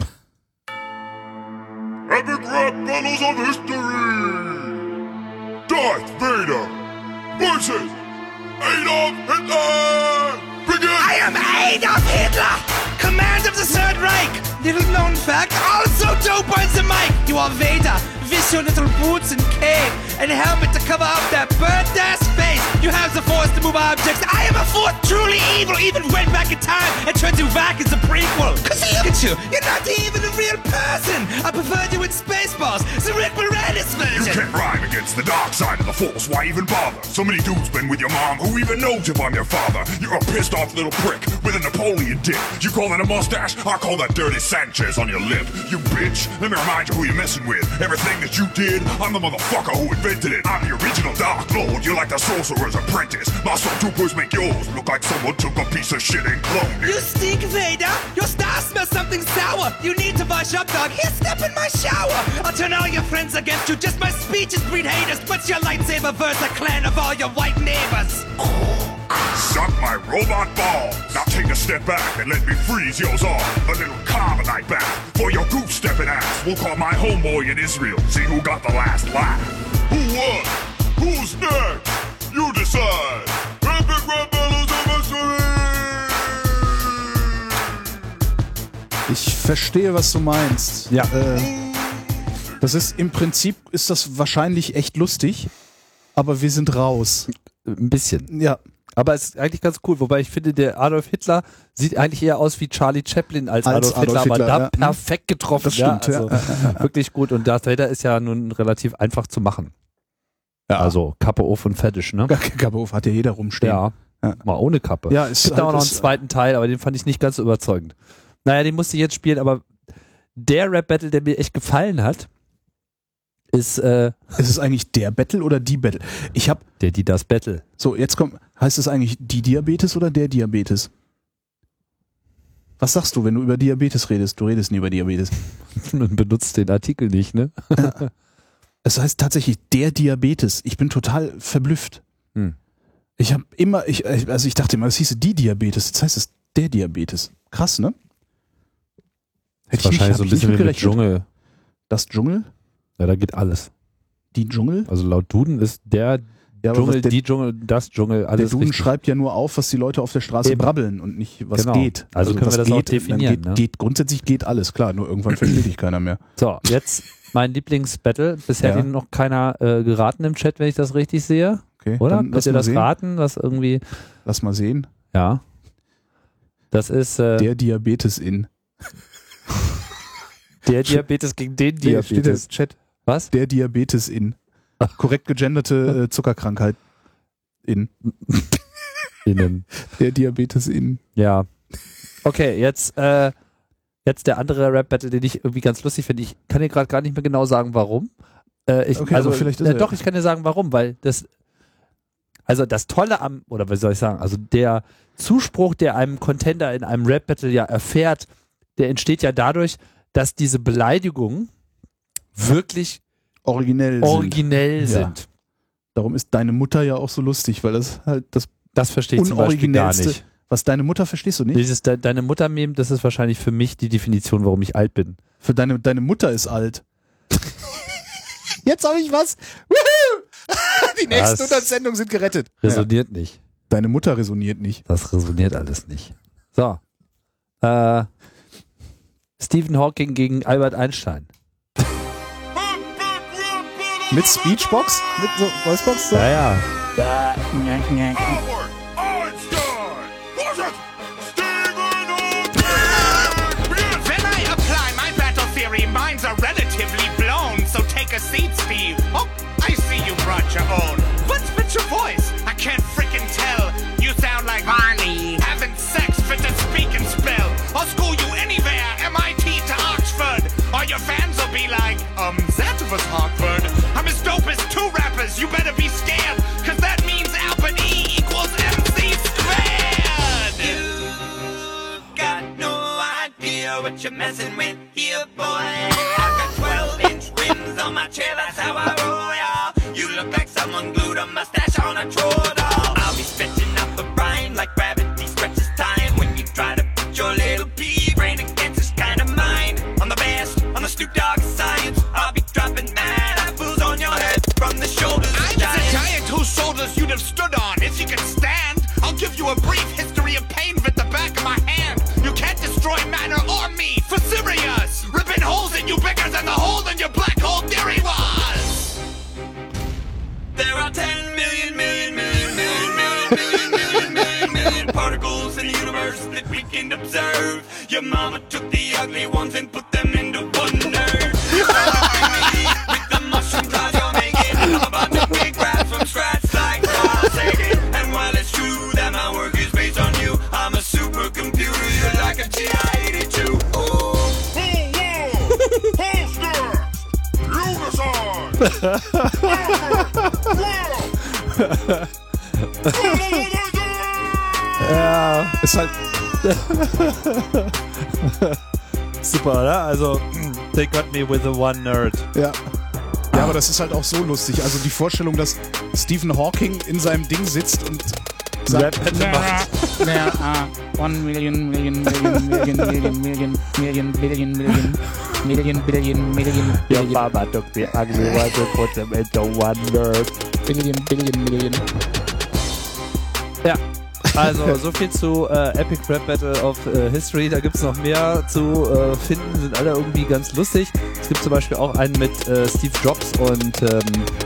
Epic Rap Battles of History! Darth Vader versus Adolf Hitler! Begin! I am Adolf Hitler, commander of the Third Reich. Little known fact, also dope on the mic. You are Vader, with your little boots and cape and helmet to cover up that burnt ass face. You have the force to move objects. I am a force truly evil, even went back in time and turned you back as a prequel. Cause look at you, you're not even a real person. I preferred you in Spaceballs, the Rick Moranis You version. can't rhyme against the dark side of the force, why even bother? So many dudes been with your mom, who even knows if I'm your father? You're a pissed off little prick with a Napoleon dick. You call that a mustache? I call that dirty Sanchez on your lip. You bitch, let me remind you who you're messing with. Everything that you did, I'm the motherfucker who invented it. I'm the original Dark Lord, you're like the sorcerer's apprentice. My stormtroopers make yours look like someone took a piece of shit and cloned it. You stink, Vader! Your star smells something sour! You need to wash up, dog. Here, step in my shower! I'll turn all your friends against you. Just my speeches breed haters. What's your lightsaber verse? A clan of all your white neighbors. Suck my robot ball. Now take a step back and let me freeze yours off. A little carbonite bath for your goose stepping ass. We'll call my homeboy in Israel. See who got the last laugh. Who won? Who's next? You decide. Epic Rap Battles of History! Ich verstehe, was du meinst. Ja. Äh, das ist im Prinzip ist das wahrscheinlich echt lustig, aber wir sind raus. Ein bisschen. Ja. Aber es ist eigentlich ganz cool, wobei ich finde, der Adolf Hitler sieht eigentlich eher aus wie Charlie Chaplin als, Als Adolf, Adolf Hitler, aber Hitler, da ja. perfekt getroffen. Das stimmt, ja. Also ja. wirklich gut. Und Darth Vader ist ja nun relativ einfach zu machen. Ja. Also Kappe auf und fertig, ne? Kappe hat ja jeder rumstehen. Ja, Ja. mal ohne Kappe. Ja, es ist gibt da halt auch noch einen ist- zweiten Teil, aber den fand ich nicht ganz so überzeugend. Naja, den musste ich jetzt spielen, aber der Rap-Battle, der mir echt gefallen hat, ist äh, Ist es eigentlich der Battle oder die Battle? Ich habe der, die, das Battle. So, jetzt kommt, heißt es eigentlich die Diabetes oder der Diabetes? Was sagst du, wenn du über Diabetes redest? Du redest nie über Diabetes. Man benutzt den Artikel nicht, ne? Es heißt tatsächlich der Diabetes. Ich bin total verblüfft. Hm. Ich habe immer, ich, also ich dachte immer, es hieße die Diabetes. Jetzt heißt es der Diabetes. Krass, ne? Hätte wahrscheinlich so ein bisschen wie mit Dschungel. Das Dschungel? Ja, da geht alles. Die Dschungel? Also laut Duden ist der Ja, Dschungel, der, die Dschungel, das Dschungel, alles der Duden richtig. schreibt ja nur auf, was die Leute auf der Straße Eben. brabbeln und nicht, was Genau. geht. Also können was wir das geht, auch definieren, Geht, ne? geht, grundsätzlich geht alles, klar, nur irgendwann versteht dich keiner mehr. So, jetzt mein Lieblingsbattle. Bisher Ja. hat ihn noch keiner äh, geraten im Chat, wenn ich das richtig sehe. Okay, Oder? dann Könnt lass ihr mal das sehen. raten? Was irgendwie. Lass mal sehen. Ja. Das ist äh, Der Diabetes in. der Diabetes gegen den Nee, steht Diabetes. das Chat. Was? Der Diabetes in. Korrekt gegenderte äh, Zuckerkrankheit in. Innen. Der Diabetes in. Ja. Okay, jetzt, äh, jetzt der andere Rap-Battle, den ich irgendwie ganz lustig finde. Ich kann dir gerade gar nicht mehr genau sagen, warum. Äh, ich, Okay, also, aber vielleicht ist äh, er- doch, ich kann dir sagen, warum, weil das, also das Tolle am, oder wie soll ich sagen, also der Zuspruch, der einem Contender in einem Rap-Battle ja erfährt, der entsteht ja dadurch, dass diese Beleidigungen wirklich Originell originell sind. Ja. sind. Darum ist deine Mutter ja auch so lustig, weil das halt das Das verstehe ich zum Beispiel gar unoriginellste. nicht. Was deine Mutter verstehst du nicht? Dieses De deine Mutter-Meme, das ist wahrscheinlich für mich die Definition, warum ich alt bin. Für deine, deine Mutter ist alt. Jetzt habe ich was. Woohoo! Die nächsten Das hundert Sendungen sind gerettet. Resoniert nicht. Deine Mutter resoniert nicht. Das resoniert alles nicht. So. Äh, Stephen Hawking gegen Albert Einstein. Mit Speechbox? Mit so Voicebox? So? Ja, ja. When I apply my battle theory, minds are relatively blown. So take a seat, Steve. Oh, I see you brought your own. What's with your voice? I can't freaking tell. You sound like Barney having sex fit to speak and spell. I'll school you anywhere, M I T to Oxford. All your fans will be like, um, that was Harvard. I'm as dope as two rappers. You better be scared, cause that means Albert E equals M C squared. You got no idea what you're messing with here, boy. I got twelve inch rims on my chair, that's how I roll, y'all. You look like someone glued a mustache on a troll doll. I'll be stretching out the rhyme like gravity stretches time. When you try to put your little pea brain against this kind of mind. On the best, on the Snoop Dogg science, I'll be dropping mad apples on your head from the shoulders. I was a giant whose shoulders you'd have stood on if you could stand. I'll give you a brief history of pain with the back of my hand. You can't destroy matter or me, for serious. Ripping holes in you bigger than the hole in your black hole theory was. There are ten million, million, million, million, million, million, million, million, million particles in the universe that we can observe. Your mama took the ugly ones and put them into one nerve. With the mushroom clouds you're making, I'm about to big raps from scratch like Carl Sagan. And while it's true that my work is based on you, I'm a supercomputer, you're like a G I eighty-two. Ooh. Ja. Ist halt. Super, oder? Also, they got me with the one nerd. Ja. Ja, aber das ist halt auch so lustig. Also die Vorstellung, dass Stephen Hawking in seinem Ding sitzt und sagt, Rap-Battle macht. There are one million, million, million, million, million, million, million, billion, million, million, billion, million, Your billion, mama took the ugly ones and put them into one nerd. billion, billion, million. Ja. Also, so viel zu äh, Epic Rap Battle of äh, History. Da gibt es noch mehr zu äh, finden, sind alle irgendwie ganz lustig. Es gibt zum Beispiel auch einen mit äh, Steve Jobs und ähm,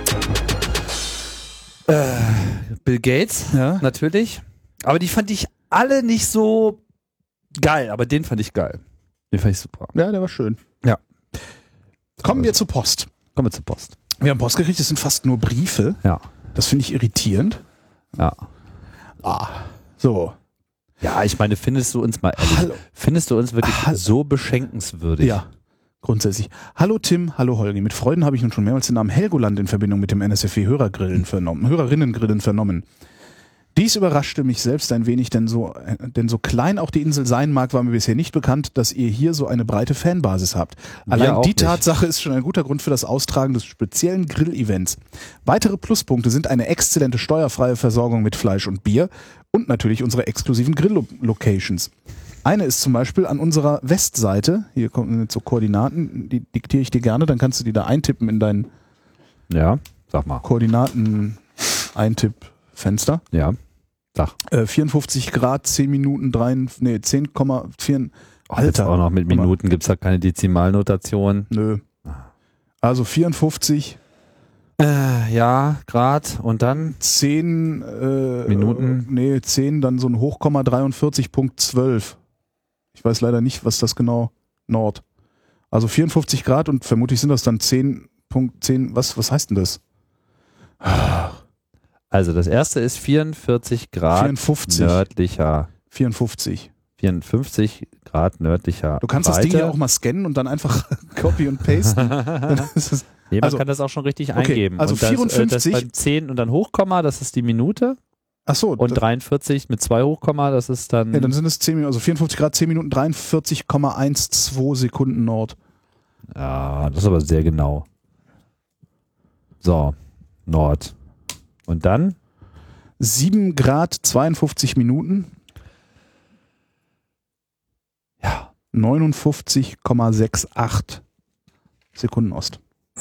äh, Bill Gates, Ja. natürlich. Aber die fand ich alle nicht so geil, aber den fand ich geil. Den fand ich super. ja, der war schön. Ja. Kommen wir zur Post. Kommen wir zur Post. Wir haben Post gekriegt, das sind fast nur Briefe. Ja. Das finde ich irritierend. Ja. Ah, so. Ja, ich meine, findest du uns mal ehrlich, Hallo. findest du uns wirklich Hallo. so beschenkenswürdig? Ja. Grundsätzlich. Hallo Tim, hallo Holgi. Mit Freuden habe ich nun schon mehrmals den Namen Helgoland in Verbindung mit dem N S F W-Hörergrillen vernommen, Hörerinnengrillen vernommen. Dies überraschte mich selbst ein wenig, denn so, denn so klein auch die Insel sein mag, war mir bisher nicht bekannt, dass ihr hier so eine breite Fanbasis habt. Allein die Tatsache ist schon ein guter Grund für das Austragen des speziellen Grill-Events. Weitere Pluspunkte sind eine exzellente steuerfreie Versorgung mit Fleisch und Bier und natürlich unsere exklusiven Grill-Locations. Eine ist zum Beispiel an unserer Westseite, hier kommen jetzt so Koordinaten, die diktiere ich dir gerne, dann kannst du die da eintippen in dein ja, sag mal. Koordinaten-Eintipp-Fenster. Ja, sag. Äh, vierundfünfzig Grad, zehn Minuten, drei, nee, zehn Komma vier. Alter. Auch noch mit Minuten gibt es da keine Dezimalnotation. Nö. Also vierundfünfzig. Äh, ja, Grad und dann? zehn äh, Minuten. Nee, zehn, dann so ein Hochkomma dreiundvierzig Punkt zwölf. Ich weiß leider nicht, was das genau Nord. Also vierundfünfzig Grad und vermutlich sind das dann zehn Punkt zehn. Was, was heißt denn das? Also das erste ist vierundvierzig Grad vierundfünfzig. Nördlicher. vierundfünfzig. vierundfünfzig Grad nördlicher. Du kannst Breite. das Ding ja auch mal scannen und dann einfach copy und pasten. Dann ist es, nee, man also, kann das auch schon richtig okay, eingeben. Also und das, vierundfünfzig. Äh, das beim zehn und dann Hochkomma, das ist die Minute. Ach so. Und dreiundvierzig mit zwei Hochkomma, das ist dann... Ja, dann sind es zehn Minuten, also vierundfünfzig Grad, zehn Minuten, dreiundvierzig Komma zwölf Sekunden Nord. Ja, das ist aber sehr genau. So, Nord. Und dann? sieben Grad, zweiundfünfzig Minuten. Ja. neunundfünfzig Komma achtundsechzig Sekunden Ost.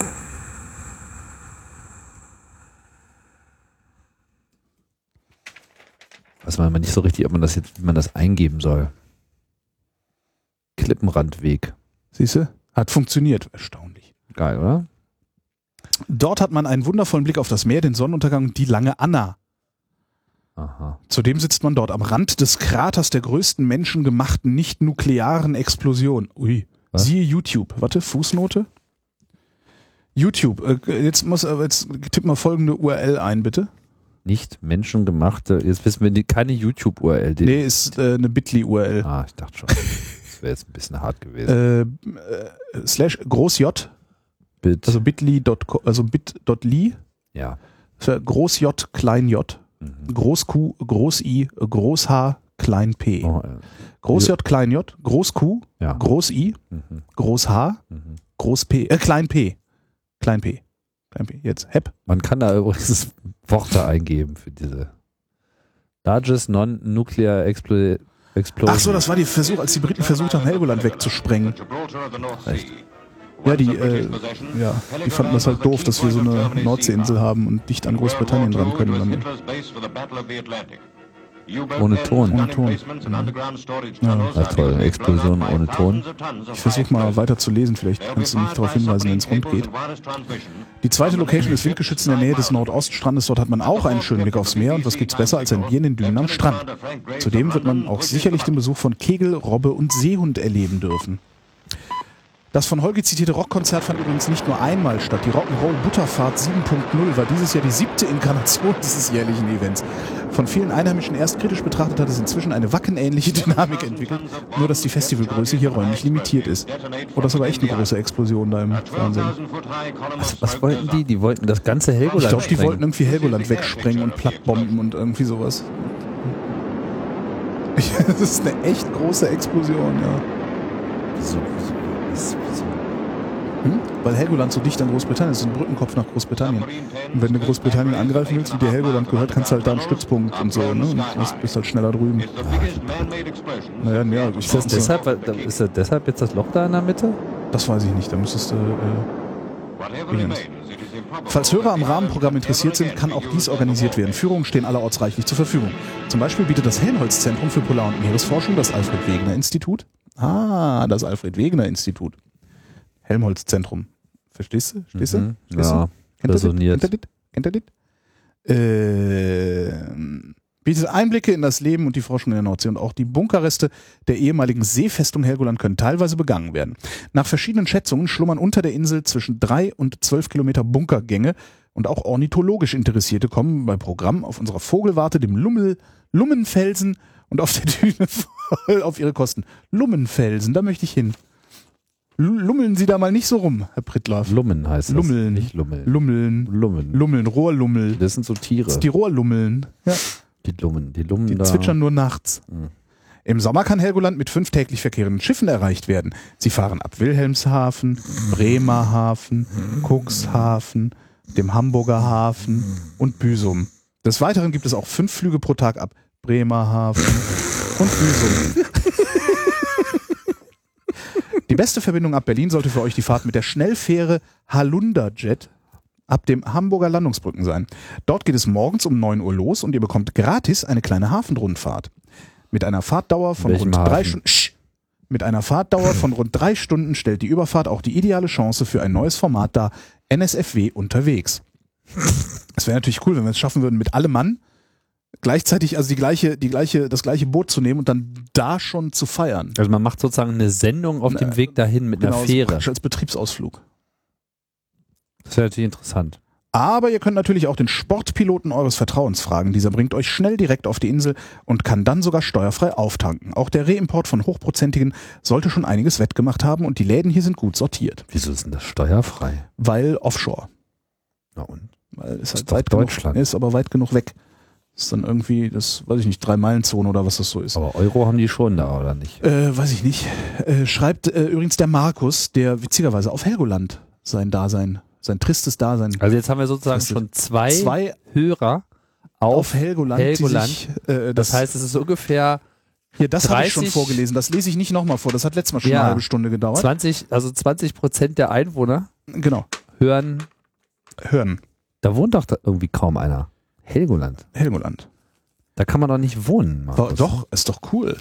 Weiß man aber nicht so richtig, ob man das jetzt, wie man das eingeben soll. Klippenrandweg. Siehst du? Hat funktioniert. Erstaunlich. Geil, oder? Dort hat man einen wundervollen Blick auf das Meer, den Sonnenuntergang und die lange Anna. Aha. Zudem sitzt man dort am Rand des Kraters der größten menschengemachten nicht-nuklearen Explosion. Ui. Was? Siehe YouTube. Warte, Fußnote. YouTube. Äh, jetzt muss, äh, jetzt tipp mal folgende U R L ein, bitte. Nicht menschengemachte, jetzt wissen wir die, keine YouTube-U R L. Nee, ist äh, eine Bitly-U R L. Ah, ich dachte schon. Das wäre jetzt ein bisschen hart gewesen. Äh, äh, slash Groß J. Bit. Also bit.ly, also bit.ly. Ja. Groß J, Klein J. Mhm. Groß Q, Groß I, Groß H, Klein P. Oh, äh. Groß J, Klein J, Groß Q, ja. Groß I, mhm. Groß H, mhm. Groß P, äh, Klein P. Klein P. Klein P. Jetzt, Hep. Man kann da übrigens Worte eingeben für diese Largest Non-Nuclear Explo Explosion. Ach so, das war die Versuch, als die Briten versucht haben, Helgoland wegzusprengen. Echt? Ja, die, äh, ja, die fanden das halt doof, dass wir so eine Nordseeinsel haben und dicht an Großbritannien dran können. Dann. Ohne Ton. Ohne Ton. Ja. Ja, toll, Explosion ohne Ton. Ich versuche mal weiter zu lesen, vielleicht kannst du mich darauf hinweisen, wenn es rund geht. Die zweite Location ist windgeschützt in der Nähe des Nordoststrandes. Dort hat man auch einen schönen Blick aufs Meer und was gibt's besser als ein Bier in den Dünen am Strand. Zudem wird man auch sicherlich den Besuch von Kegel, Robbe und Seehund erleben dürfen. Das von Holgi zitierte Rockkonzert fand übrigens nicht nur einmal statt. Die Rock'n'Roll Butterfahrt sieben Punkt null war dieses Jahr die siebte Inkarnation dieses jährlichen Events. Von vielen Einheimischen erst kritisch betrachtet hat es inzwischen eine wackenähnliche Dynamik entwickelt, nur dass die Festivalgröße hier räumlich limitiert ist. Oh, das ist aber echt eine große Explosion da im Fernsehen. Was, was wollten die? Die wollten das ganze Helgoland Ich glaube, die sprengen. wollten irgendwie Helgoland wegsprengen und plattbomben und irgendwie sowas. Das ist eine echt große Explosion, ja. Wieso? Wieso? Hm? Weil Helgoland so dicht an Großbritannien ist, ein Brückenkopf nach Großbritannien. Und wenn du Großbritannien angreifen willst, wie dir Helgoland gehört, kannst du halt da einen Stützpunkt und so, ne? Und bist halt schneller drüben. Naja, ja, ich ist, das deshalb, ist das deshalb jetzt das Loch da in der Mitte? Das weiß ich nicht, da müsstest du. Äh, Falls Hörer am Rahmenprogramm interessiert sind, kann auch dies organisiert werden. Führungen stehen allerorts reichlich zur Verfügung. Zum Beispiel bietet das Helmholtz-Zentrum für Polar- und Meeresforschung, das Alfred-Wegener-Institut. Ah, das Alfred-Wegener-Institut. Helmholtz-Zentrum. Verstehst du? Verstehst mhm. du? Verstehst ja, Kennt resoniert. Kennt ihr das? Äh, bietet Einblicke in das Leben und die Forschung in der Nordsee und auch die Bunkerreste der ehemaligen Seefestung Helgoland können teilweise begangen werden. Nach verschiedenen Schätzungen schlummern unter der Insel zwischen drei und zwölf Kilometer Bunkergänge und auch ornithologisch Interessierte kommen bei Programm auf unserer Vogelwarte, dem Lummel, Lummenfelsen und auf der Düne voll auf ihre Kosten. Lummenfelsen, da möchte ich hin. Lummeln Sie da mal nicht so rum, Herr Prittlaff. Lummen heißt das. Lummeln. Nicht Lummeln. Lummeln. Lummen. Lummeln, Rohrlummel. Das sind so Tiere. Das ist die Rohrlummeln. Ja. Die Lummen. Die Lummen Die da. zwitschern nur nachts. Mhm. Im Sommer kann Helgoland mit fünf täglich verkehrenden Schiffen erreicht werden. Sie fahren ab Wilhelmshaven, Bremerhaven, Cuxhaven, dem Hamburger Hafen und Büsum. Des Weiteren gibt es auch fünf Flüge pro Tag ab Bremerhaven und Büsum. Die beste Verbindung ab Berlin sollte für euch die Fahrt mit der Schnellfähre Halunderjet ab dem Hamburger Landungsbrücken sein. Dort geht es morgens um neun Uhr los und ihr bekommt gratis eine kleine Hafenrundfahrt. Mit einer Fahrtdauer von Welchem rund Hafen? drei Stunden. Mit einer Fahrtdauer von rund drei Stunden stellt die Überfahrt auch die ideale Chance für ein neues Format dar: N S F W unterwegs. Es wäre natürlich cool, wenn wir es schaffen würden, mit allem Mann gleichzeitig, also die gleiche, die gleiche, das gleiche Boot zu nehmen und dann da schon zu feiern. Also man macht sozusagen eine Sendung auf dem Weg dahin mit einer Genau, Fähre. so als Betriebsausflug. Das wäre natürlich interessant. Aber ihr könnt natürlich auch den Sportpiloten eures Vertrauens fragen. Dieser bringt euch schnell direkt auf die Insel und kann dann sogar steuerfrei auftanken. Auch der Reimport von hochprozentigen sollte schon einiges wettgemacht haben und die Läden hier sind gut sortiert. Wieso ist denn das steuerfrei? Weil Offshore. Na und? Weil es halt doch weit Deutschland. genug ist, aber weit genug weg. Das ist dann irgendwie, das weiß ich nicht, Drei-Meilen-Zone oder was das so ist. Aber Euro haben die schon da, oder nicht? Äh, weiß ich nicht. Äh, schreibt äh, übrigens der Markus, der witzigerweise auf Helgoland sein Dasein, sein tristes Dasein. Also jetzt haben wir sozusagen Das ist schon zwei, zwei Hörer auf, auf Helgoland. Helgoland. Die sich, äh, das, das, heißt, es ist ungefähr hier, das habe ich schon dreißig vorgelesen. Das lese ich nicht nochmal vor. Das hat letztes Mal schon Ja. eine halbe Stunde gedauert. zwanzig, also zwanzig Prozent der Einwohner Genau. hören, Hören. da wohnt doch da irgendwie kaum einer. Helgoland. Helgoland. Da kann man doch nicht wohnen. Doch, Markus. doch, ist doch cool.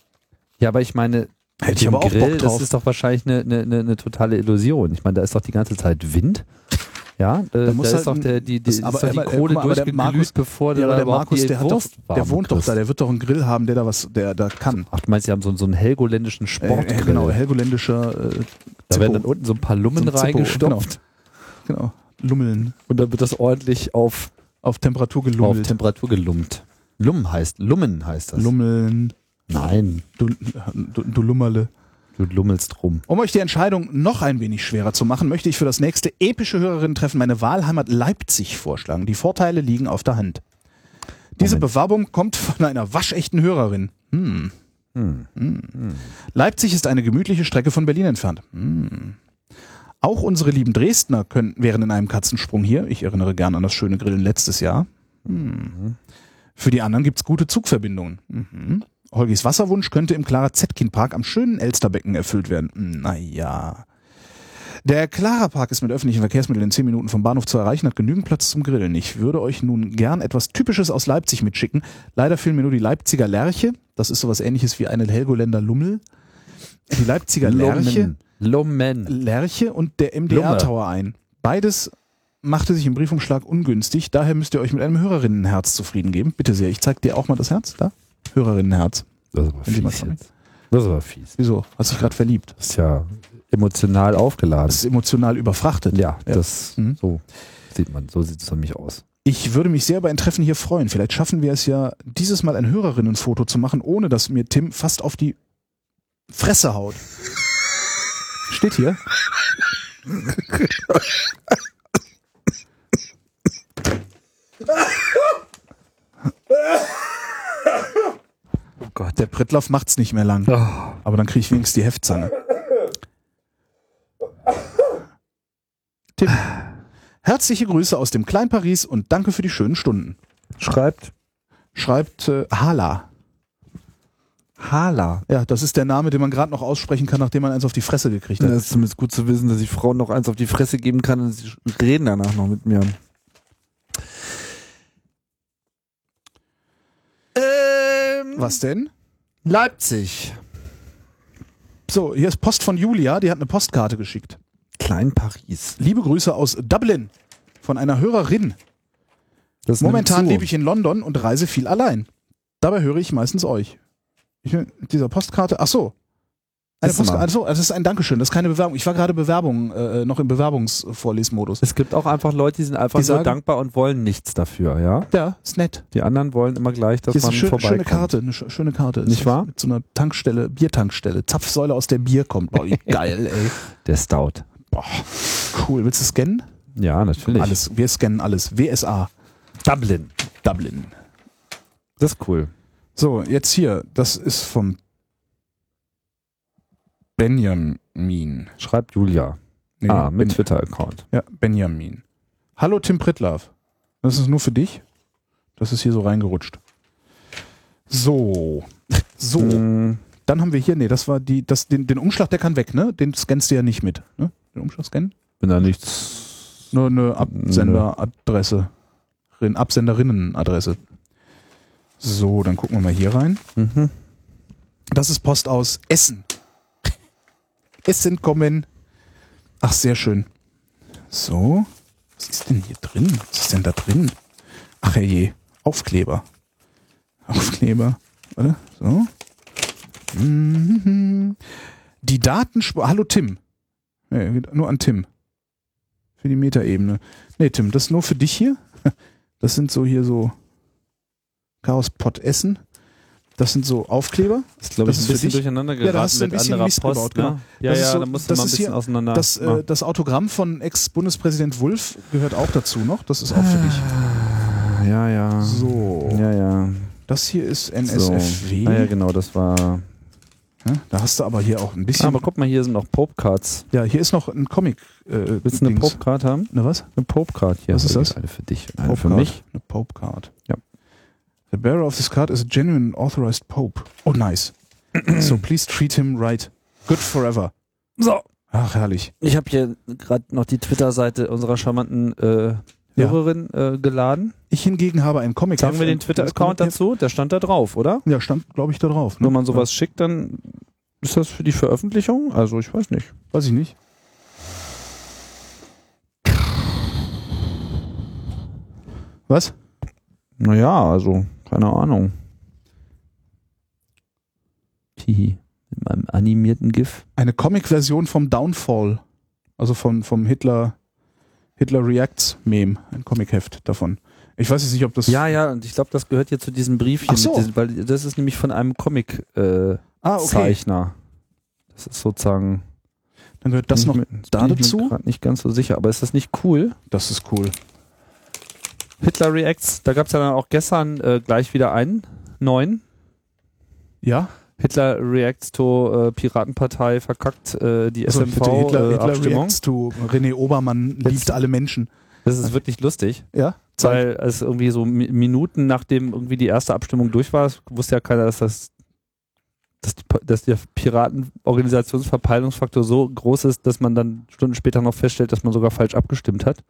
Ja, aber ich meine, Hätte mit ich dem aber auch Grill, Bock drauf. das ist doch wahrscheinlich eine, eine, eine, eine totale Illusion. Ich meine, da ist doch die ganze Zeit Wind. Ja, da, da, muss ist halt doch ein- der, die, die, das- ist aber- doch die aber- Kohle guck mal, aber der durchgeglüht, Markus- bevor Ja, du aber da der überhaupt Markus, die der, hat doch, Wurst der warm wohnt doch kriegst. da, der wird doch einen Grill haben, der da was, der da kann. Ach, du meinst, die haben so, so einen helgoländischen Sportgrill. Äh, genau, helgoländischer äh, Da werden dann Zippo. unten so ein paar Lummen So ein Zippo, reingestopft. Genau. genau. Lummeln. Und dann wird das ordentlich auf, Auf Temperatur auf gelummelt. Temperatur gelummt. Lumm heißt, Lummen heißt das. Lummeln. Nein, Du, du, du Lummerle. du lummelst rum. Um euch die Entscheidung noch ein wenig schwerer zu machen, möchte ich für das nächste epische Hörerinnen-Treffen meine Wahlheimat Leipzig vorschlagen. Die Vorteile liegen auf der Hand. Diese Moment. Bewerbung kommt von einer waschechten Hörerin. Hm. Hm. Hm. Leipzig ist eine gemütliche Strecke von Berlin entfernt. Hm. Auch unsere lieben Dresdner können, wären in einem Katzensprung hier. Ich erinnere gern an das schöne Grillen letztes Jahr. Hm. Für die anderen gibt's gute Zugverbindungen. Mhm. Holgis Wasserwunsch könnte im Clara Zetkin Park am schönen Elsterbecken erfüllt werden. Naja. Der Clara Park ist mit öffentlichen Verkehrsmitteln in zehn Minuten vom Bahnhof zu erreichen, hat genügend Platz zum Grillen. Ich würde euch nun gern etwas Typisches aus Leipzig mitschicken. Leider fehlen mir nur die Leipziger Lerche. Das ist sowas ähnliches wie eine Helgoländer Lummel. Die Leipziger Lerche. Lummen. Lerche und der M D R Tower ein. Beides machte sich im Briefumschlag ungünstig, daher müsst ihr euch mit einem Hörerinnenherz zufrieden geben. Bitte sehr, ich zeig dir auch mal das Herz, da? Hörerinnenherz. Das ist aber Wenn Sie mal fies kommen. jetzt. Das ist aber fies. Wieso? Hast dich gerade verliebt? Das ist ja emotional aufgeladen. Das ist emotional überfrachtet. Ja, Ja. das Mhm. so sieht man, so sieht es nämlich aus. Ich würde mich sehr über ein Treffen hier freuen. Vielleicht schaffen wir es ja, dieses Mal ein Hörerinnenfoto zu machen, ohne dass mir Tim fast auf die Fresse haut. Steht hier. Oh Gott, der Prittlaff macht's nicht mehr lang. Aber dann kriege ich wenigstens die Heftzange. Tim, herzliche Grüße aus dem Klein-Paris und danke für die schönen Stunden. Schreibt. Schreibt äh, Hala. Hala. Ja, das ist der Name, den man gerade noch aussprechen kann, nachdem man eins auf die Fresse gekriegt hat. Das ist zumindest gut zu wissen, dass ich Frauen noch eins auf die Fresse geben kann und sie reden danach noch mit mir. Ähm, Was denn? Leipzig. So, hier ist Post von Julia, die hat eine Postkarte geschickt. Klein Paris. Liebe Grüße aus Dublin von einer Hörerin. Das Momentan nimmt zu. lebe ich in London und reise viel allein. Dabei höre ich meistens euch. Ich, dieser Postkarte, ach so. Eine Postkarte, also, das ist ein Dankeschön, das ist keine Bewerbung. Ich war gerade Bewerbung, äh, noch im Bewerbungsvorlesmodus. Es gibt auch einfach Leute, die sind einfach Die nur sagen- dankbar und wollen nichts dafür, ja? Ja, ist nett. Die anderen wollen immer gleich, dass Hier ist man eine schön, vorbeikommt. schöne Karte, eine sch- schöne Karte. Nicht Ist wahr? Mit so einer Tankstelle, Biertankstelle. Zapfsäule aus der Bier kommt. Boah, wie geil, ey. Der Stout. Boah, cool. Willst du scannen? Ja, natürlich. Alles. Wir scannen alles. W S A. Dublin. Dublin. Das ist cool. So, jetzt hier. Das ist vom Benjamin. Schreibt Julia. Nee, ah, mit Ben- Twitter-Account. Ja, Benjamin. Hallo Tim Prittlaff. Das ist nur für dich. Das ist hier so reingerutscht. So. So. Mm. Dann haben wir hier, nee, das war die, das, den, den Umschlag, der kann weg, ne? Den scannst du ja nicht mit, ne? Den Umschlag scannen? Bin da nichts. Nur eine Absenderadresse. Rin- Absenderinnenadresse. So, dann gucken wir mal hier rein. Mhm. Das ist Post aus Essen. Essen kommen. Ach, sehr schön. So. Was ist denn hier drin? Was ist denn da drin? Ach herrje. Aufkleber. Aufkleber. Warte. So. Mhm. Die Datenspur. Hallo Tim. Nee, nur an Tim. Für die Metaebene. Nee, Tim, das ist nur für dich hier. Das sind so hier so Chaos-Pot Essen. Das sind so Aufkleber. Das ist, glaube ich, Das ein ist für bisschen dich. durcheinander Ja, geraten da hast du ein mit bisschen anderer Mist Post, gebaut, ne? genau. Ja, Das ja, ist so- da musst du das mal ein ist bisschen hier- auseinander. Das, äh, machen. das Autogramm von Ex-Bundespräsident Wulff gehört auch dazu noch. Das ist auch für dich. Ja, ja. So. Ja, ja. Das hier ist N S F W. So. Ah, ja, genau, das war. Ja, da hast du aber hier auch ein bisschen. Ah, aber guck mal, hier sind noch Pope-Cards. Ja, hier ist noch ein Comic. Äh, Willst du eine Dings. Pope-Card haben? Eine was? Eine Pope-Card hier. Was ist Hier das? gibt's Eine für dich und eine Pope für Card. mich. Eine Pope Card. Ja. The bearer of this card is a genuine authorized Pope. Oh, nice. So please treat him right. Good forever. So. Ach, herrlich. Ich habe hier gerade noch die Twitter-Seite unserer charmanten äh, Hörerin äh, geladen. Ich hingegen habe einen Comic. Sagen wir den Twitter-Account dazu? Der stand da drauf, oder? Ja, stand, glaube ich, da drauf. Ne? Wenn man sowas schickt, dann ist das für die Veröffentlichung? Also ich weiß nicht. Weiß ich nicht. Was? Naja, also keine Ahnung. Hihi. In meinem animierten GIF. Eine Comic-Version vom Downfall. Also vom, vom Hitler, Hitler Reacts Meme. Ein Comic-Heft davon. Ich weiß jetzt nicht, ob das... Ja, ja, und ich glaube, das gehört hier zu diesem Briefchen. Ach so. Mit diesem, weil das ist nämlich von einem Comic-Zeichner. Äh, Ah, okay. Zeichner. Das ist sozusagen... Dann gehört das Bin noch ich mir- da bin ich mir dazu? gerade nicht ganz so sicher. Aber ist das nicht cool? Das ist cool. Hitler Reacts, da gab es ja dann auch gestern äh, gleich wieder einen neuen. Ja? Hitler Reacts to äh, Piratenpartei verkackt äh, die Also S M bitte, Hitler, V äh, Hitler Abstimmung. Reacts to René Obermann liebt alle Menschen. Das ist wirklich lustig. Ja? Weil es irgendwie so Mi- Minuten nachdem irgendwie die erste Abstimmung durch war, wusste ja keiner, dass das dass, die, dass der Piratenorganisationsverpeilungsfaktor so groß ist, dass man dann Stunden später noch feststellt, dass man sogar falsch abgestimmt hat.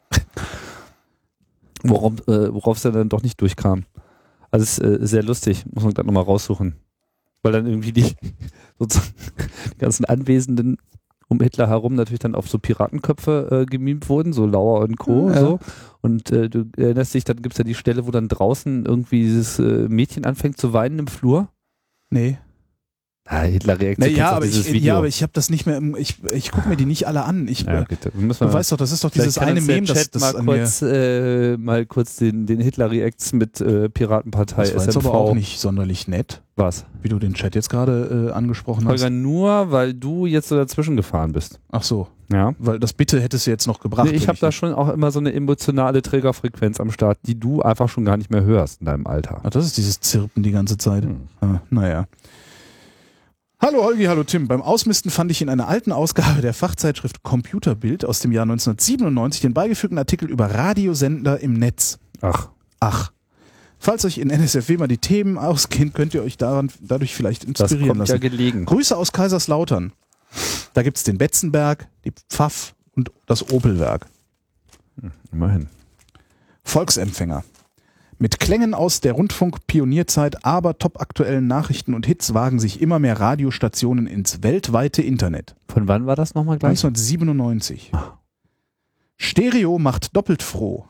Worauf äh, worauf es dann doch nicht durchkam. Also es ist äh, sehr lustig, muss man gerade nochmal raussuchen. Weil dann irgendwie die sozusagen die ganzen Anwesenden um Hitler herum natürlich dann auf so Piratenköpfe äh, gemimt wurden, so Lauer und Co. Ja. So. Und äh, du erinnerst dich, dann gibt es ja die Stelle, wo dann draußen irgendwie dieses äh, Mädchen anfängt zu weinen im Flur. Nee. Ah, Hitler reagiert Na, ja, auf aber dieses ich, Video. ja, aber ich habe das nicht mehr im, ich, ich gucke mir die nicht alle an. Ich, Ja, äh, bitte. Müssen wir du mal- weißt doch, das ist doch Vielleicht dieses kann eine uns der Meme, das, Chat das mal an kurz, mir... äh, mal kurz den, den Hitler-Reacts mit äh, Piratenpartei Das war S jetzt M V. aber auch nicht sonderlich nett. Was? Wie du den Chat jetzt gerade äh, angesprochen hast. Holger, nur weil du jetzt so dazwischen gefahren bist. Ach so. Ja. Weil das Bitte hättest du jetzt noch gebracht. Nee, ich wenn habe da schon auch immer so eine emotionale Trägerfrequenz am Start, die du einfach schon gar nicht mehr hörst in deinem Alter. Ach, das ist dieses Zirpen die ganze Zeit. Hm. Ah, naja. Hallo Holgi, hallo Tim. Beim Ausmisten fand ich in einer alten Ausgabe der Fachzeitschrift Computerbild aus dem Jahr neunzehnhundertsiebenundneunzig den beigefügten Artikel über Radiosender im Netz. Ach. Ach. Falls euch in N S F W mal die Themen ausgehen, könnt ihr euch daran, dadurch vielleicht Das inspirieren kommt lassen. ja gelegen. Grüße aus Kaiserslautern. Da gibt's den Betzenberg, die Pfaff und das Opelwerk. Immerhin. Volksempfänger. Mit Klängen aus der Rundfunk-Pionierzeit, aber topaktuellen Nachrichten und Hits wagen sich immer mehr Radiostationen ins weltweite Internet. Von wann war das nochmal gleich? neunzehnhundertsiebenundneunzig. Stereo macht doppelt froh.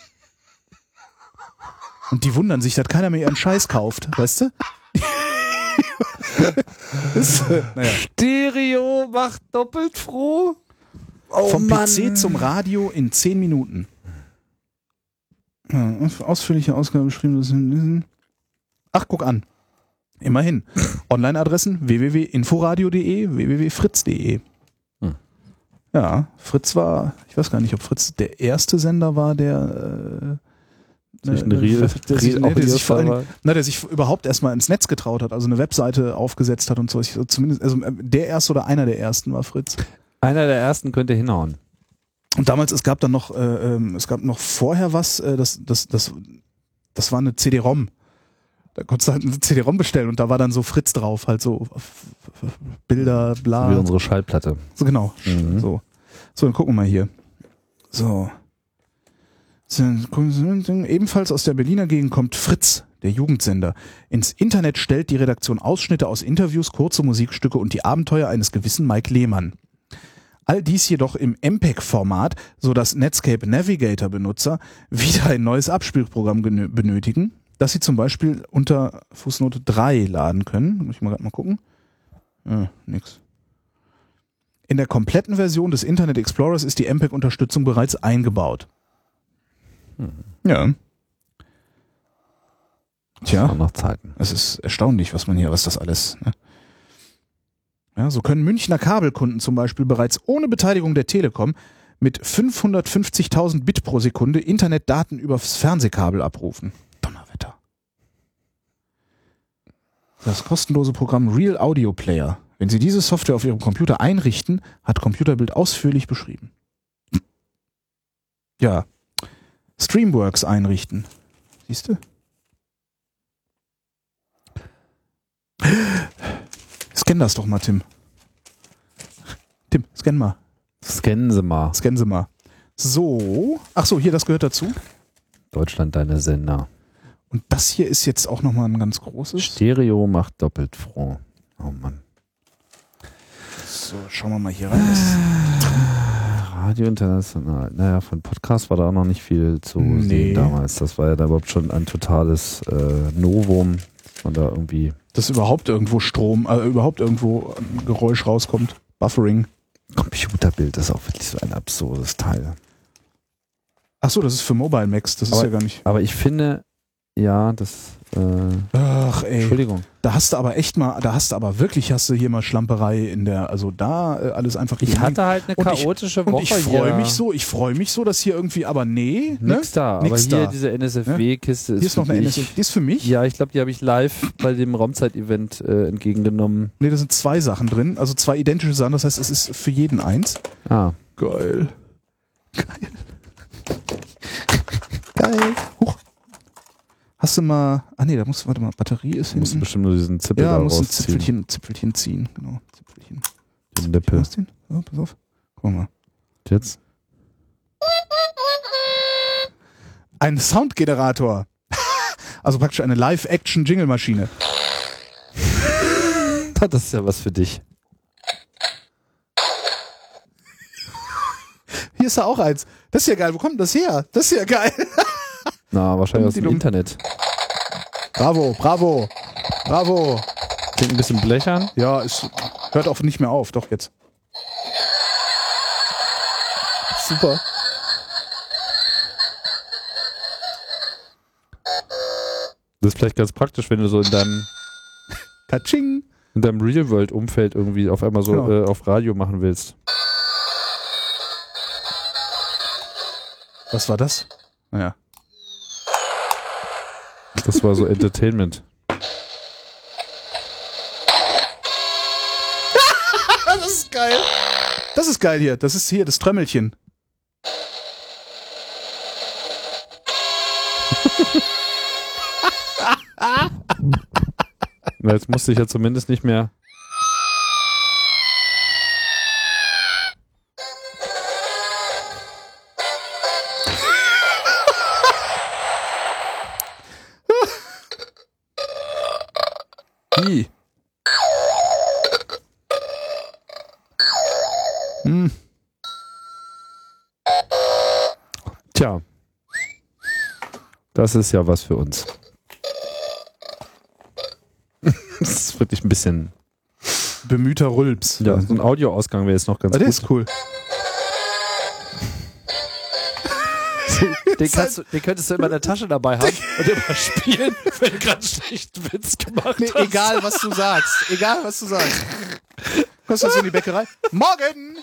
Und die wundern sich, dass keiner mehr ihren Scheiß kauft, weißt du? ist, äh, naja. Stereo macht doppelt froh. Oh, Vom Mann. P C zum Radio in zehn Minuten. Ja, ausführliche Ausgabe beschrieben. Ach, guck an. Immerhin. Online-Adressen w w w punkt inforadio punkt de, w w w punkt fritz punkt de. Hm. Ja, Fritz war, ich weiß gar nicht, ob Fritz der erste Sender war, der äh, Sich eine Real- der, sich, Real- nee, der, sich vor allen Audio-Server- Dingen- na, der sich überhaupt erstmal ins Netz getraut hat, also eine Webseite aufgesetzt hat und so. Ich, zumindest, also der erste oder einer der ersten war Fritz. Einer der ersten könnte hinhauen. Und damals, es gab dann noch, äh, ähm, es gab noch vorher was, äh, das, das, das, das war eine C D-ROM. Da konntest du halt eine C D-ROM bestellen und da war dann so Fritz drauf, halt so Bilder, bla. Wie unsere Schallplatte. So, genau. Mhm. So. So, dann gucken wir mal hier. So. so ebenfalls aus der Berliner Gegend kommt Fritz, der Jugendsender. Ins Internet stellt die Redaktion Ausschnitte aus Interviews, kurze Musikstücke und die Abenteuer eines gewissen Mike Lehmann. All dies jedoch im M P E G-Format, so dass Netscape Navigator-Benutzer wieder ein neues Abspielprogramm genö- benötigen, das sie zum Beispiel unter Fußnote drei laden können. Muss ich mal gerade mal gucken. Ja, nix. In der kompletten Version des Internet Explorers ist die M P E G-Unterstützung bereits eingebaut. Hm. Ja. Tja. Das waren noch Zeiten. Es ist erstaunlich, was man hier, was das alles. Ne? Ja, so können Münchner Kabelkunden zum Beispiel bereits ohne Beteiligung der Telekom mit fünfhundertfünfzigtausend Bit pro Sekunde Internetdaten übers Fernsehkabel abrufen. Donnerwetter. Das kostenlose Programm Real Audio Player. Wenn Sie diese Software auf Ihrem Computer einrichten, hat Computerbild ausführlich beschrieben. Ja. Streamworks einrichten. Siehst du? Scan das doch mal, Tim. Tim, scan mal. Scannen Sie mal. Scannen Sie mal. So. Ach so, hier, das gehört dazu. Deutschland, deine Sender. Und das hier ist jetzt auch nochmal ein ganz großes. Stereo macht doppelt froh. Oh Mann. So, schauen wir mal hier rein. Radio International. Naja, von Podcast war da auch noch nicht viel zu Nee. sehen damals. Das war ja da überhaupt schon ein totales äh, Novum. Und da irgendwie. Dass überhaupt irgendwo Strom, äh, überhaupt irgendwo ein Geräusch rauskommt. Buffering. Computerbild ist auch wirklich so ein absurdes Teil. Ach so, das ist für Mobile Max. Das ist aber, ja gar nicht. Aber ich finde, ja, das. Äh, Ach ey. Entschuldigung. Da hast du aber echt mal, da hast du aber wirklich, hast du hier mal Schlamperei in der, also da äh, alles einfach. Ich hatte halt eine und chaotische ich, Woche. Und ich freue hier. mich so, ich freue mich so, dass hier irgendwie, aber nee, ne? Nix da. Nix aber hier da. diese N S F W-Kiste ist. Hier ist noch für eine N mich- S F W. Die ist für mich? Ja, ich glaube, die habe ich live bei dem Raumzeit-Event äh, entgegengenommen. Nee, da sind zwei Sachen drin, also zwei identische Sachen, das heißt, es ist für jeden eins. Ah. Geil. Geil. Geil. Huch. Hast du mal, ah nee, da musst du, warte mal, Batterie ist Du musst hinten. bestimmt nur diesen Zippel Ja, da musst ein rausziehen. Zipfelchen, Zipfelchen ziehen, genau, Zipfelchen. Die Lippe. Hast du den? Oh, pass auf. Guck mal. Jetzt? Ein Soundgenerator. Also praktisch eine Live-Action-Jingle-Maschine. Das ist ja was für dich. Hier ist da auch eins. Das ist ja geil. Wo kommt das her? Das ist ja geil. Na, wahrscheinlich aus dem Dumm. Internet. Bravo, bravo, bravo. Klingt ein bisschen blechern. Ja, es hört auch nicht mehr auf. Doch, jetzt. Super. Das ist vielleicht ganz praktisch, wenn du so in deinem, Katsching. in deinem Real-World-Umfeld irgendwie auf einmal so Genau. äh, auf Radio machen willst. Was war das? Naja. Das war so Entertainment. Das ist geil. Das ist geil hier. Das ist hier das Trömmelchen. Na, jetzt musste ich ja zumindest nicht mehr. Wie? Hm. Tja. Das ist ja was für uns. Das ist wirklich ein bisschen bemühter Rülps. Ja, so ein Audioausgang wäre jetzt noch ganz ah, gut. Der ist cool. Den, kannst du, den könntest du immer in der Tasche dabei haben und immer spielen, wenn du gerade einen schlechten Witz gemacht nee, hast. Egal, was du sagst. Egal, was du sagst. Kommst du so in die Bäckerei? Morgen!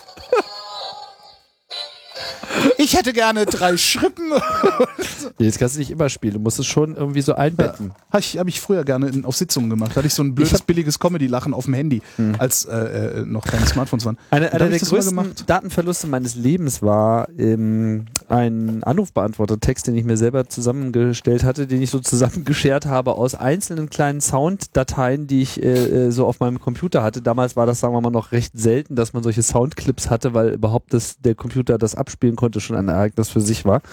Ich hätte gerne drei Schrippen. Jetzt kannst du nicht immer spielen, du musst es schon irgendwie so einbetten. Ja, habe ich, hab ich früher gerne in, auf Sitzungen gemacht. Da hatte ich so ein blödes, billiges Comedy-Lachen auf dem Handy, hm. als äh, äh, noch keine Smartphones waren. Eine, einer der größten Datenverluste meines Lebens war ähm, ein Anrufbeantworter-Text, den ich mir selber zusammengestellt hatte, den ich so zusammengeschert habe aus einzelnen kleinen Sounddateien, die ich äh, so auf meinem Computer hatte. Damals war das, sagen wir mal, noch recht selten, dass man solche Soundclips hatte, weil überhaupt das, der Computer das abspielen konnte, schon ein Ereignis für sich war.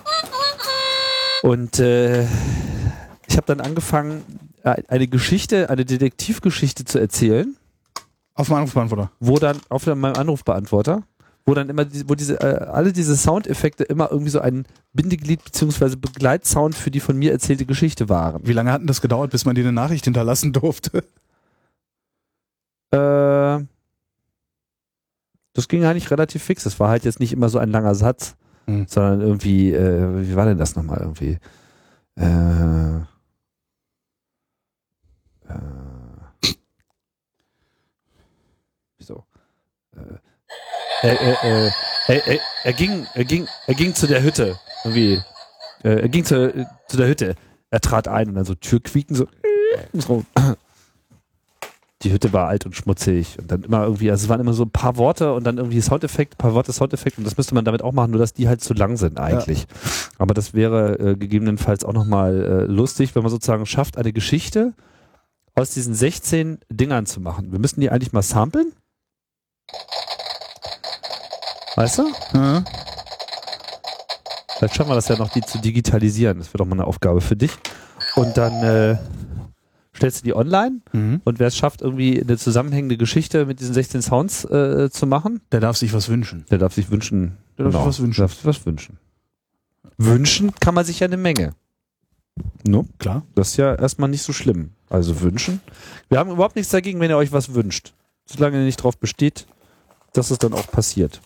Und äh, ich habe dann angefangen, eine Geschichte, eine Detektivgeschichte zu erzählen. Auf meinem Anrufbeantworter? Wo dann, auf meinem Anrufbeantworter, wo dann immer, wo diese, äh, alle diese Soundeffekte immer irgendwie so ein Bindeglied bzw. Begleitsound für die von mir erzählte Geschichte waren. Wie lange hat denn das gedauert, bis man dir eine Nachricht hinterlassen durfte? Äh, das ging eigentlich relativ fix. Das war halt jetzt nicht immer so ein langer Satz, hm. sondern irgendwie, äh, wie war denn das nochmal irgendwie? Äh, äh, wieso? Äh, äh, äh, äh, er, er, er ging, er ging, er ging zu der Hütte, irgendwie. Äh, er ging zu, zu der Hütte. Er trat ein und dann so Türquieken so. so. Die Hütte war alt und schmutzig und dann immer irgendwie, also es waren immer so ein paar Worte und dann irgendwie Soundeffekt, ein paar Worte Soundeffekt und das müsste man damit auch machen, nur dass die halt zu lang sind eigentlich. Ja. Aber das wäre äh, gegebenenfalls auch nochmal äh, lustig, wenn man sozusagen schafft, eine Geschichte aus diesen sechzehn Dingern zu machen. Wir müssten die eigentlich mal samplen. Weißt du? Ja. Vielleicht schaffen wir das ja noch, die zu digitalisieren. Das wäre doch mal eine Aufgabe für dich. Und dann äh, stellst du die online mhm. und wer es schafft, irgendwie eine zusammenhängende Geschichte mit diesen sechzehn Sounds äh, zu machen, der darf sich was wünschen. Der darf sich wünschen. Der darf genau, sich was wünschen. Der darf sich was wünschen. Wünschen kann man sich ja eine Menge. No? Klar. Das ist ja erstmal nicht so schlimm. Also wünschen. Wir haben überhaupt nichts dagegen, wenn ihr euch was wünscht. Solange ihr nicht drauf besteht, dass es dann auch passiert.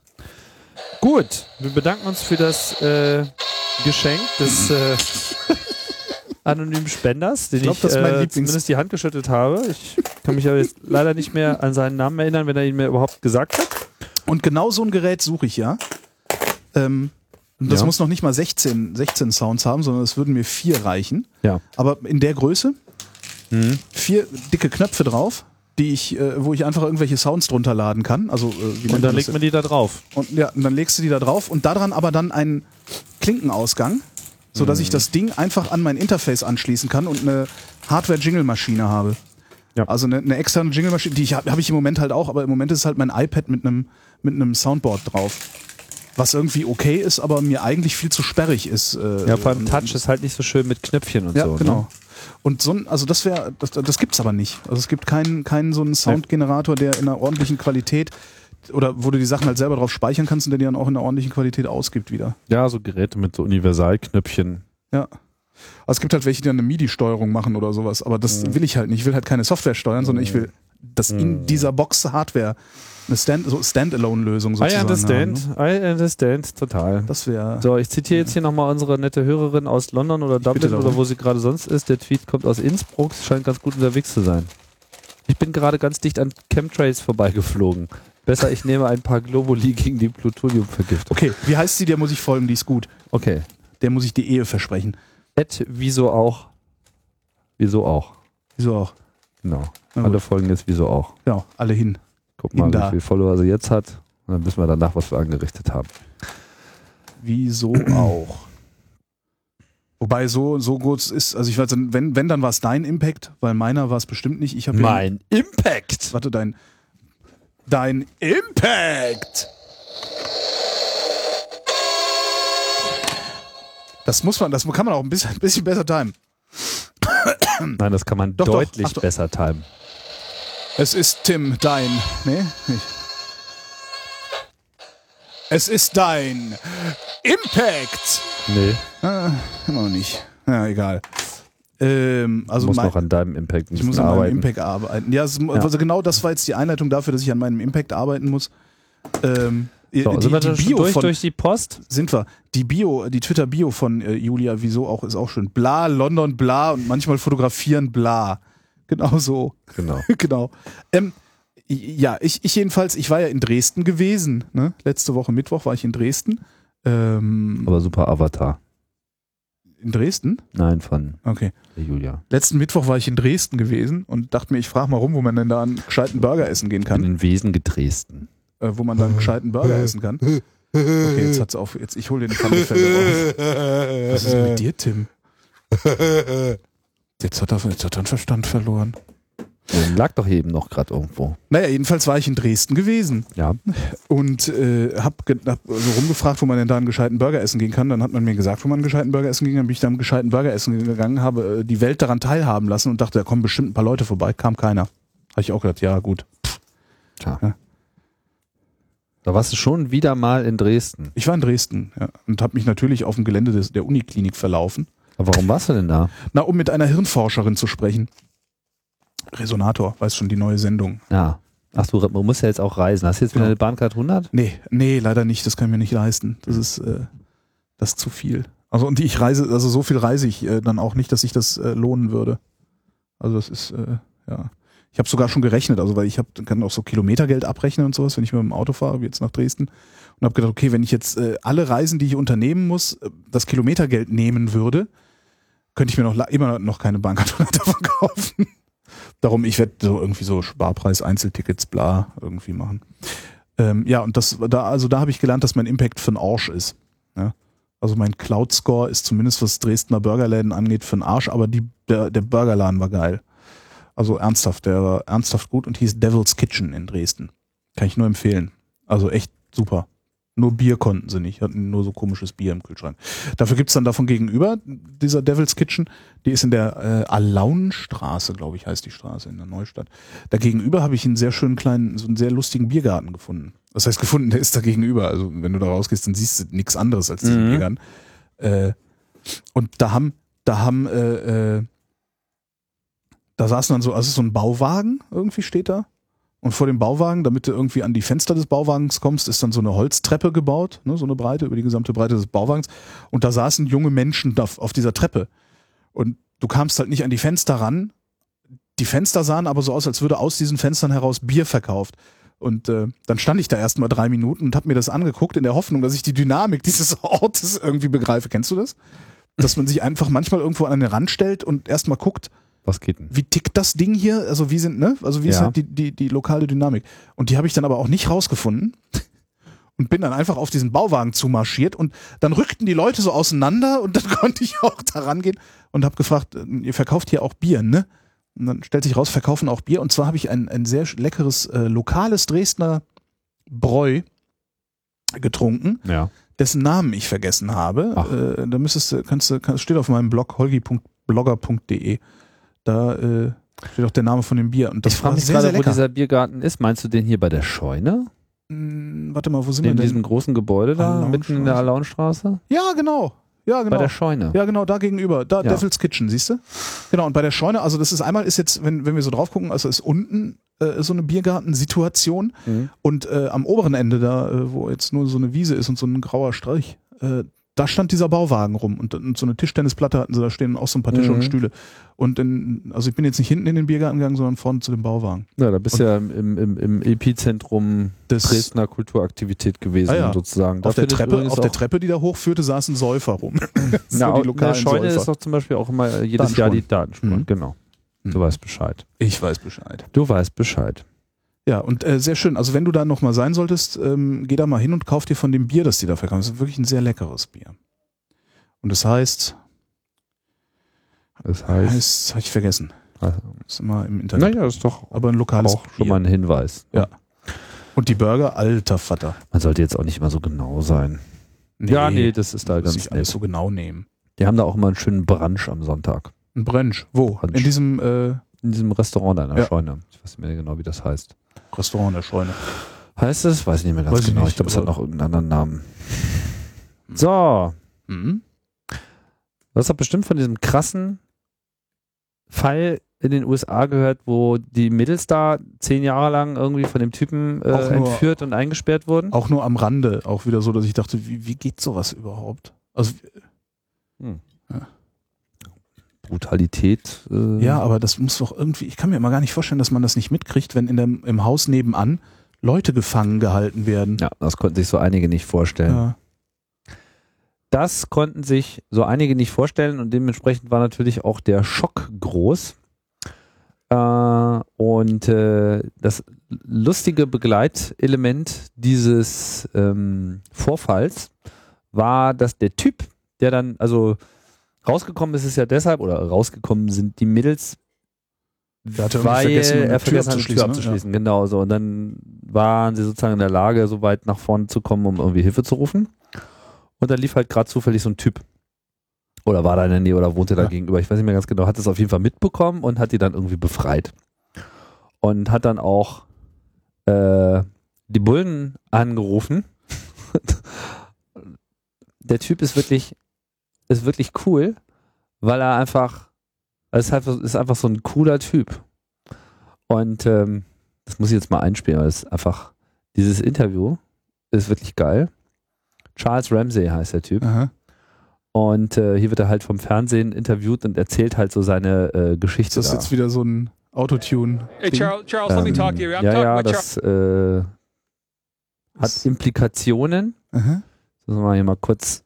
Gut, wir bedanken uns für das äh, Geschenk des äh, anonymen Spenders, den ich, glaub, ich äh, zumindest die Hand geschüttelt habe. Ich kann mich aber jetzt leider nicht mehr an seinen Namen erinnern, wenn er ihn mir überhaupt gesagt hat. Und genau so ein Gerät suche ich ja. Ähm, das ja. muss noch nicht mal sechzehn, sechzehn Sounds haben, sondern es würden mir vier reichen. Ja. Aber in der Größe, mhm. vier dicke Knöpfe drauf, die ich, äh, wo ich einfach irgendwelche Sounds drunter laden kann. Also, äh, wie und dann legt man die da drauf. Und ja, und dann legst du die da drauf und daran aber dann einen Klinkenausgang, sodass mhm. ich das Ding einfach an mein Interface anschließen kann und eine Hardware-Jingle-Maschine habe. Ja. Also eine, eine externe Jingle-Maschine, die ich habe hab ich im Moment halt auch, aber im Moment ist halt mein iPad mit einem mit einem Soundboard drauf. Was irgendwie okay ist, aber mir eigentlich viel zu sperrig ist. Äh, ja, vor allem Touch ist halt nicht so schön mit Knöpfchen und ja, so. Genau. Ne? Und so ein, also das wäre, das, das gibt's aber nicht. Also es gibt keinen, keinen so einen Soundgenerator, der in einer ordentlichen Qualität oder wo du die Sachen halt selber drauf speichern kannst und der die dann auch in einer ordentlichen Qualität ausgibt wieder. Ja, so Geräte mit so Universalknöpfchen. Ja. Also es gibt halt welche, die dann eine MIDI-Steuerung machen oder sowas, aber das mhm. will ich halt nicht. Ich will halt keine Software steuern, mhm. sondern ich will, dass mhm. in dieser Box Hardware eine Stand, so Standalone-Lösung sozusagen I understand, haben, ne? I understand, total. Das wäre. So, ich zitiere jetzt hier nochmal unsere nette Hörerin aus London oder Dublin oder wo sie gerade sonst ist. Der Tweet kommt aus Innsbruck, scheint ganz gut unterwegs zu sein. Ich bin gerade ganz dicht an Chemtrails vorbeigeflogen. Besser, ich nehme ein paar Globuli gegen die Plutoniumvergiftung. Okay, wie heißt sie? Der muss ich folgen, die ist gut. Okay. Der muss ich die Ehe versprechen. Et, wieso auch? Wieso auch? Wieso auch? Genau. Alle folgen jetzt wieso auch. Ja, alle hin. Guck mal, wie viele Follower sie jetzt hat. Und dann wissen wir danach, was wir angerichtet haben. Wieso auch? Wobei so, so gut ist, also ich weiß, wenn, wenn dann war es dein Impact, weil meiner war es bestimmt nicht. Ich mein ja, Impact! Warte, dein, dein Impact! Das muss man, das kann man auch ein bisschen, ein bisschen besser timen. Nein, das kann man doch, deutlich doch. Ach, besser timen. Es ist Tim, dein. Nee, nicht. Es ist dein Impact. Nee. Ah, immer noch nicht. Ja, egal. Ähm, also du musst mein, noch an deinem Impact Ich muss an meinem Impact arbeiten. Ja, es, ja, also genau das war jetzt die Einleitung dafür, dass ich an meinem Impact arbeiten muss. Ähm, so, die, sind wir die schon Bio durch, von, durch die Post? Sind wir. Die Bio, die Twitter-Bio von äh, Julia, wieso auch, ist auch schön. Bla, London, bla und manchmal fotografieren, bla. Genau so. Genau. genau. Ähm, ja, ich, ich jedenfalls, ich war ja in Dresden gewesen. Ne? Letzte Woche Mittwoch war ich in Dresden. Ähm, Aber super Avatar. In Dresden? Nein, von okay. der Julia. Letzten Mittwoch war ich in Dresden gewesen und dachte mir, ich frage mal rum, wo man denn da einen gescheiten Burger essen gehen kann. In Wesen gedresden. Äh, wo man da einen gescheiten Burger essen kann. Okay, jetzt hat's auf. Jetzt, ich hole den Pfannenfelder raus. Was ist denn mit dir, Tim? Jetzt hat er, jetzt hat er den Verstand verloren. Der lag doch eben noch gerade irgendwo. Naja, jedenfalls war ich in Dresden gewesen. Ja. Und äh, hab, hab so rumgefragt, wo man denn da einen gescheiten Burger essen gehen kann. Dann hat man mir gesagt, wo man einen gescheiten Burger essen gehen kann. Dann bin ich da einen gescheiten Burger essen gegangen, habe äh, die Welt daran teilhaben lassen und dachte, da kommen bestimmt ein paar Leute vorbei. Kam keiner. Habe ich auch gedacht, ja gut. Tja. Ja. Da warst du schon wieder mal in Dresden. Ich war in Dresden, ja. Und habe mich natürlich auf dem Gelände des, der Uniklinik verlaufen. Aber warum warst du denn da? Na, um mit einer Hirnforscherin zu sprechen. Resonator, weißt schon, die neue Sendung. Ja. Ach du, du musst ja jetzt auch reisen. Hast du jetzt wieder eine Bahncard hundert? Nee, nee, leider nicht. Das kann ich mir nicht leisten. Das ist, äh, das ist zu viel. Also und ich reise, also so viel reise ich äh, dann auch nicht, dass sich das äh, lohnen würde. Also das ist, äh, ja. Ich habe sogar schon gerechnet, also weil ich hab, kann auch so Kilometergeld abrechnen und sowas, wenn ich mit dem Auto fahre, wie jetzt nach Dresden. Und habe gedacht, okay, wenn ich jetzt äh, alle Reisen, die ich unternehmen muss, äh, das Kilometergeld nehmen würde, könnte ich mir noch immer noch keine Bahncard hundert davon kaufen. Darum, ich werde so irgendwie so Sparpreis, Einzeltickets, bla, irgendwie machen. Ähm, ja, und das da, also da habe ich gelernt, dass mein Impact für einen Arsch ist. Ja? Also mein Cloud-Score ist zumindest, was Dresdner Burgerläden angeht, für einen Arsch, aber die, der, der Burgerladen war geil. Also ernsthaft, der war ernsthaft gut und hieß Devil's Kitchen in Dresden. Kann ich nur empfehlen. Also echt super. Nur Bier konnten sie nicht, hatten nur so komisches Bier im Kühlschrank. Dafür gibt's dann davon gegenüber, dieser Devil's Kitchen, die ist in der äh, Alaunstraße, glaube ich, heißt die Straße in der Neustadt. Da gegenüber habe ich einen sehr schönen kleinen, so einen sehr lustigen Biergarten gefunden. Das heißt gefunden, der ist da gegenüber. Also wenn du da rausgehst, dann siehst du nichts anderes als diesen mhm. Biergarten. Äh, und da haben, da haben, äh, äh, da saßen dann so, also so ein Bauwagen irgendwie steht da. Und vor dem Bauwagen, damit du irgendwie an die Fenster des Bauwagens kommst, ist dann so eine Holztreppe gebaut, ne, so eine Breite, über die gesamte Breite des Bauwagens. Und da saßen junge Menschen auf, auf dieser Treppe. Und du kamst halt nicht an die Fenster ran. Die Fenster sahen aber so aus, als würde aus diesen Fenstern heraus Bier verkauft. Und äh, dann stand ich da erst mal drei Minuten und habe mir das angeguckt, in der Hoffnung, dass ich die Dynamik dieses Ortes irgendwie begreife. Kennst du das? Dass man sich einfach manchmal irgendwo an den Rand stellt und erst mal guckt, was geht denn? Wie tickt das Ding hier? Also wie sind, ne? Also wie ist ja. halt die, die, die lokale Dynamik? Und die habe ich dann aber auch nicht rausgefunden und bin dann einfach auf diesen Bauwagen zumarschiert und dann rückten die Leute so auseinander und dann konnte ich auch da rangehen und habe gefragt, ihr verkauft hier auch Bier, ne? Und dann stellt sich raus, verkaufen auch Bier. Und zwar habe ich ein, ein sehr leckeres, äh, lokales Dresdner Bräu getrunken, ja. dessen Namen ich vergessen habe. Äh, da müsstest du, kannst du, kannst, steht auf meinem Blog holgi punkt blogger punkt de. Da äh, steht auch der Name von dem Bier. Und das ich frage mich sehr, gerade, sehr wo dieser Biergarten ist. Meinst du den hier bei der Scheune? Hm, warte mal, wo sind in wir denn? In diesem großen Gebäude da, mitten in der Alaunstraße? Ja, genau. Ja, genau. Bei der Scheune. Ja, genau, da gegenüber. Da, ja. Devil's Kitchen, siehst du? Genau, und bei der Scheune, also das ist einmal, ist jetzt, wenn, wenn wir so drauf gucken, also ist unten äh, so eine Biergartensituation mhm. und äh, am oberen Ende da, äh, wo jetzt nur so eine Wiese ist und so ein grauer Strich, äh, da stand dieser Bauwagen rum und, und so eine Tischtennisplatte hatten sie, da stehen auch so ein paar Tische mhm. und Stühle. Und in, also ich bin jetzt nicht hinten in den Biergarten gegangen, sondern vorne zu dem Bauwagen. Ja, da bist du ja im, im, im Epizentrum des Dresdner Kulturaktivität gewesen, ah ja. sozusagen. Auf, der Treppe, auf der Treppe, die da hochführte, saßen Säufer rum. so ja, die lokalen in der Scheune Säufer. ist doch zum Beispiel auch immer jedes Jahr die Datenspur. Mhm. Genau. Du mhm. weißt Bescheid. Ich weiß Bescheid. Du weißt Bescheid. Ja, und äh, sehr schön. Also wenn du da nochmal sein solltest, ähm, geh da mal hin und kauf dir von dem Bier, das die da verkaufen. Das ist wirklich ein sehr leckeres Bier. Und das heißt, das heißt, heißt habe ich vergessen. Also, das ist immer im Internet. Naja, ist doch aber ein lokales auch schon mal ein Hinweis. Ja. Und die Burger, alter Vater. Man sollte jetzt auch nicht immer so genau sein. Nee, ja, nee, das ist da ganz nicht alles so genau nehmen. Die haben da auch immer einen schönen Brunch am Sonntag. Ein Brunch? Wo? Brunch. In diesem äh in diesem Restaurant da in der ja. Scheune. Ich weiß nicht mehr genau, wie das heißt. Restaurant in der Scheune. Heißt es? Weiß ich nicht mehr ganz weiß genau. Ich, ich glaube, es hat noch irgendeinen anderen Namen. So. Mhm. Du hast doch bestimmt von diesem krassen Fall in den U S A gehört, wo die Mädels da zehn Jahre lang irgendwie von dem Typen äh, Auch nur- entführt und eingesperrt wurden? Auch nur am Rande, auch wieder so, dass ich dachte, wie, wie geht sowas überhaupt? Also, Hm. Brutalität. Äh, ja, aber das muss doch irgendwie, ich kann mir mal gar nicht vorstellen, dass man das nicht mitkriegt, wenn in dem, im Haus nebenan Leute gefangen gehalten werden. Ja, das konnten sich so einige nicht vorstellen. Ja. Das konnten sich so einige nicht vorstellen und dementsprechend war natürlich auch der Schock groß. Äh, und äh, das lustige Begleitelement dieses ähm, Vorfalls war, dass der Typ, der dann, also rausgekommen ist es ja deshalb, oder rausgekommen sind die Mädels, Der hatte irgendwie weil vergessen, eine er Tür vergessen hat, eine Tür abzuschließen, ne? abzuschließen. Genau so. Und dann waren sie sozusagen in der Lage, so weit nach vorne zu kommen, um irgendwie Hilfe zu rufen. Und dann lief halt gerade zufällig so ein Typ. Oder war da in der Nähe oder wohnte da Ja. gegenüber. Ich weiß nicht mehr ganz genau. Hat es auf jeden Fall mitbekommen und hat die dann irgendwie befreit. Und hat dann auch äh, die Bullen angerufen. Der Typ ist wirklich, ist wirklich cool, weil er einfach, es ist einfach, ist einfach so ein cooler Typ. Und ähm, das muss ich jetzt mal einspielen, weil es ist einfach, dieses Interview ist wirklich geil. Charles Ramsey heißt der Typ. Aha. Und äh, hier wird er halt vom Fernsehen interviewt und erzählt halt so seine äh, Geschichte. Ist das da. jetzt wieder so ein Autotune? Hey, Charles, Charles, let me talk to you. I'm ja, talking ja, with das äh, hat Implikationen. Aha. Das müssen wir hier mal kurz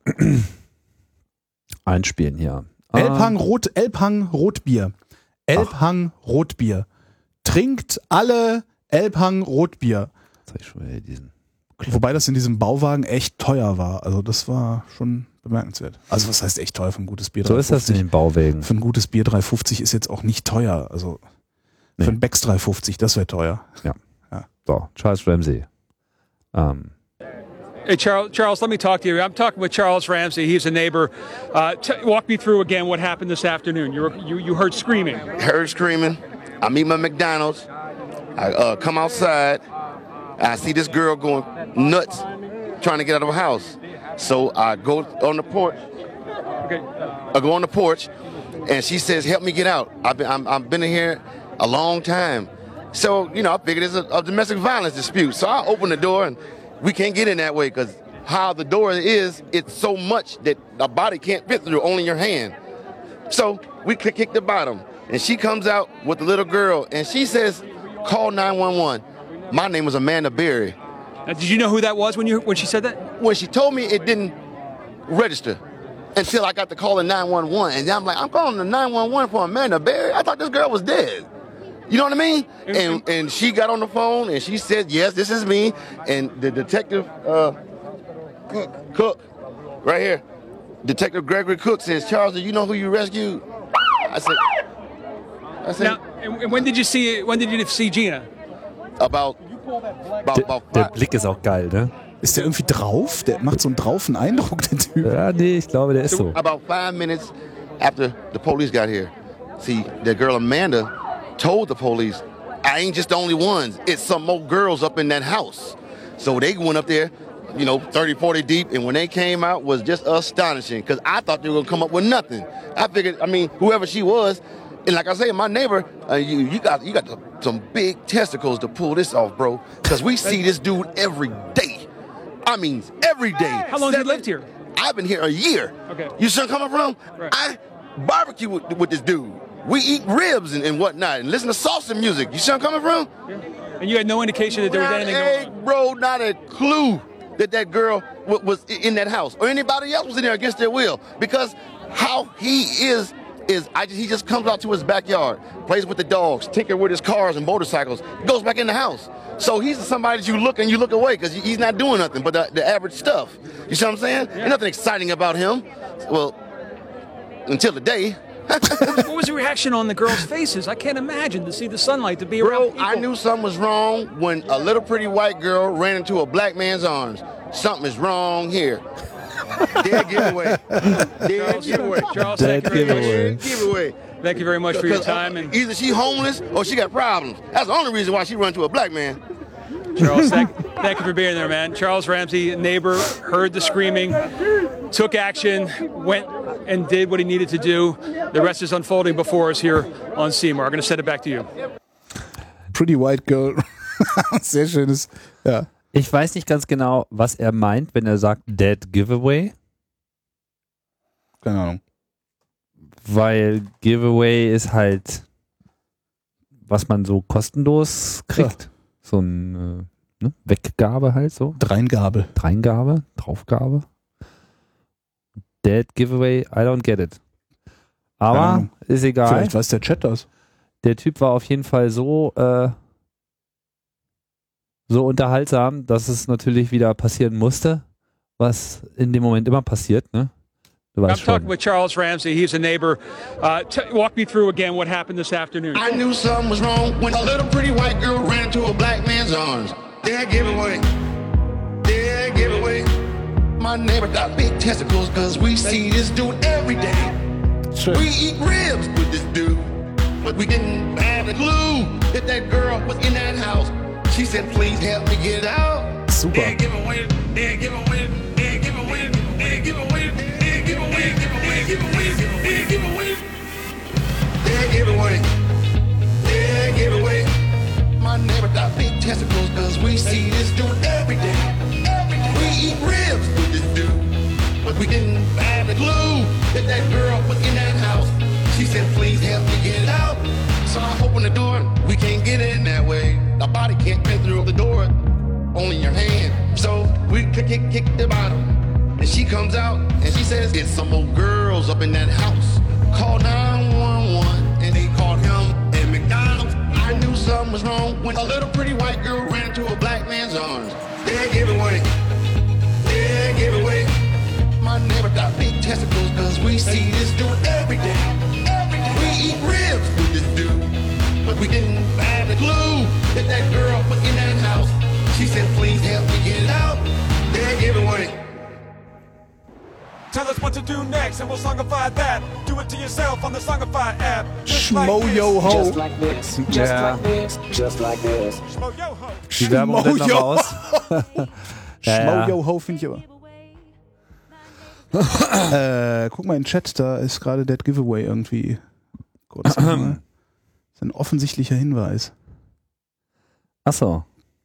einspielen hier. Elbhang, Rot, Elbhang Rotbier. Elbhang Rotbier. Trinkt alle Elbhang Rotbier. Jetzt hab ich schon wieder diesen. Wobei das in diesem Bauwagen echt teuer war. Also das war schon bemerkenswert. Also was heißt echt teuer für ein gutes Bier? So ist das in den Bauwägen. Für ein gutes Bier drei fünfzig ist jetzt auch nicht teuer. Also Nee. für ein Becks drei fünfzig, das wäre teuer. Ja. Ja. So, Charles Ramsey. Ähm, Hey, Charles, Charles, let me talk to you. I'm talking with Charles Ramsey. He's a neighbor. Uh, t- walk me through again what happened this afternoon. You, were, you, you heard screaming. Heard screaming. I'm eating my McDonald's. I uh, come outside. I see this girl going nuts, trying to get out of her house. So I go on the porch. Okay. I go on the porch, and she says, "Help me get out. I've been I'm, I've been in here a long time." So you know, I figured it's a, a domestic violence dispute. So I open the door, and we can't get in that way because how the door is, it's so much that a body can't fit through, only your hand. So we kick, kick the bottom, and she comes out with the little girl, and she says, "Call nine one one." My name was Amanda Berry. Now, did you know who that was when you when she said that? When she told me, it didn't register until I got to calling nine one one, and I'm like, I'm calling the nine one one for Amanda Berry. I thought this girl was dead. You know what I mean? And and she got on the phone and she said, "Yes, this is me." And the detective, uh, Cook, Cook, right here, Detective Gregory Cook says, "Charles, do you know who you rescued?" I said, I said, Now, and, and when did you see when did you see Gina? about, about, about der five. Blick ist auch geil, ne? Ist der irgendwie drauf? Der macht so einen draufen Eindruck, der Typ. Ja, nee, ich glaube, der ist so. About five minutes after the police got here, see, the girl Amanda told the police, "I ain't just the only ones. It's some more girls up in that house." So they went up there, you know, thirty, forty deep, and when they came out was just astonishing because I thought they were going to come up with nothing. I figured, I mean, whoever she was, and like I say, my neighbor, uh, you, you got you got the, some big testicles to pull this off, bro, because we see this dude every day. I mean, every day. How long have you lived here? I've been here a year. Okay. You see where I'm coming from? Right. I barbecue with, with this dude. We eat ribs and, and whatnot and listen to salsa music. You see where I'm coming from? And you had no indication that there was Not anything a, going on. bro, not a clue that that girl w- was i- in that house or anybody else was in there against their will. Because how he is, is I just, he just comes out to his backyard, plays with the dogs, tinker with his cars and motorcycles, goes back in the house. So he's somebody that you look and you look away because he's not doing nothing but the, the average stuff. You see what I'm saying? There's nothing exciting about him. Well, until the day. What was the reaction on the girls' faces? I can't imagine to see the sunlight, to be around Bro, people. I knew something was wrong when a little pretty white girl ran into a black man's arms. Something is wrong here. Dead giveaway. Dead giveaway. Charles, Dead thank you very much. giveaway. Dead giveaway. Thank you very much for your Because, uh, time. And either she homeless or she got problems. That's the only reason why she run to a black man. Charles. Thank, thank you for being there, man. Charles Ramsey, neighbor, heard the screaming, took action, went and did what he needed to do. The rest is unfolding before us here on Seymour. I'm going to send it back to you. Pretty White Girl. Sehr schönes. Ja. Ich weiß nicht ganz genau, was er meint, wenn er sagt Dead Giveaway. Keine Ahnung. Weil Giveaway ist halt, was man so kostenlos kriegt. Ja. So eine ne? Weggabe halt so. Dreingabe. Dreingabe, Draufgabe. Dead Giveaway, I don't get it. Aber ist egal. Vielleicht weiß der Chat das. Der Typ war auf jeden Fall so äh, so unterhaltsam, dass es natürlich wieder passieren musste, was in dem Moment immer passiert, ne? Du weißt I'm talking schon. with Charles Ramsey. He's a neighbor. Uh, t- walk me through again what happened this afternoon. I knew something was wrong when a little pretty white girl ran into a black man's arms. Dead giveaway. Dead giveaway. My neighbor got big testicles cause we see this dude every day. Sure. We eat ribs with this dude, but we didn't have a clue that that girl was in that house. She said, please help me get out. Super. Dead giveaway. Dead giveaway. Dead giveaway. Dead giveaway. Dead giveaway. Dead giveaway. Dead giveaway. Dead giveaway. Dead giveaway. My neighbor got big testicles cause we see this dude every day. We eat ribs with this dude, but we didn't have a clue that that girl was in that house. She said, please help me get out. So I open the door, we can't get in that way. The body can't fit through the door, only your hand. So we kick, kick, kick the bottom. And she comes out and she says, it's some old girls up in that house. Call nine one one and they called him and McDonald's. I knew something was wrong when a little pretty white girl ran into a black man's arms. Dead giveaway. Dead giveaway. My neighbor got big testicles cause we see this dude every day. We eat ribs with this dude, but we didn't have a clue that that girl was in that house. She said, please help me get out. Dead giveaway. Tell us what to do next and we'll songify that. Do it to yourself on the Songify app. Schmo yo ho. Just like this, just Ja. like this, just like this. Schmo yo ho. Die Werbung rennt noch mal aus. Ja, Schmo ja. yo ho finde ich aber. äh, guck mal in den Chat, da ist gerade Dead Giveaway irgendwie. Kurz mal. Das ist ein offensichtlicher Hinweis. Achso.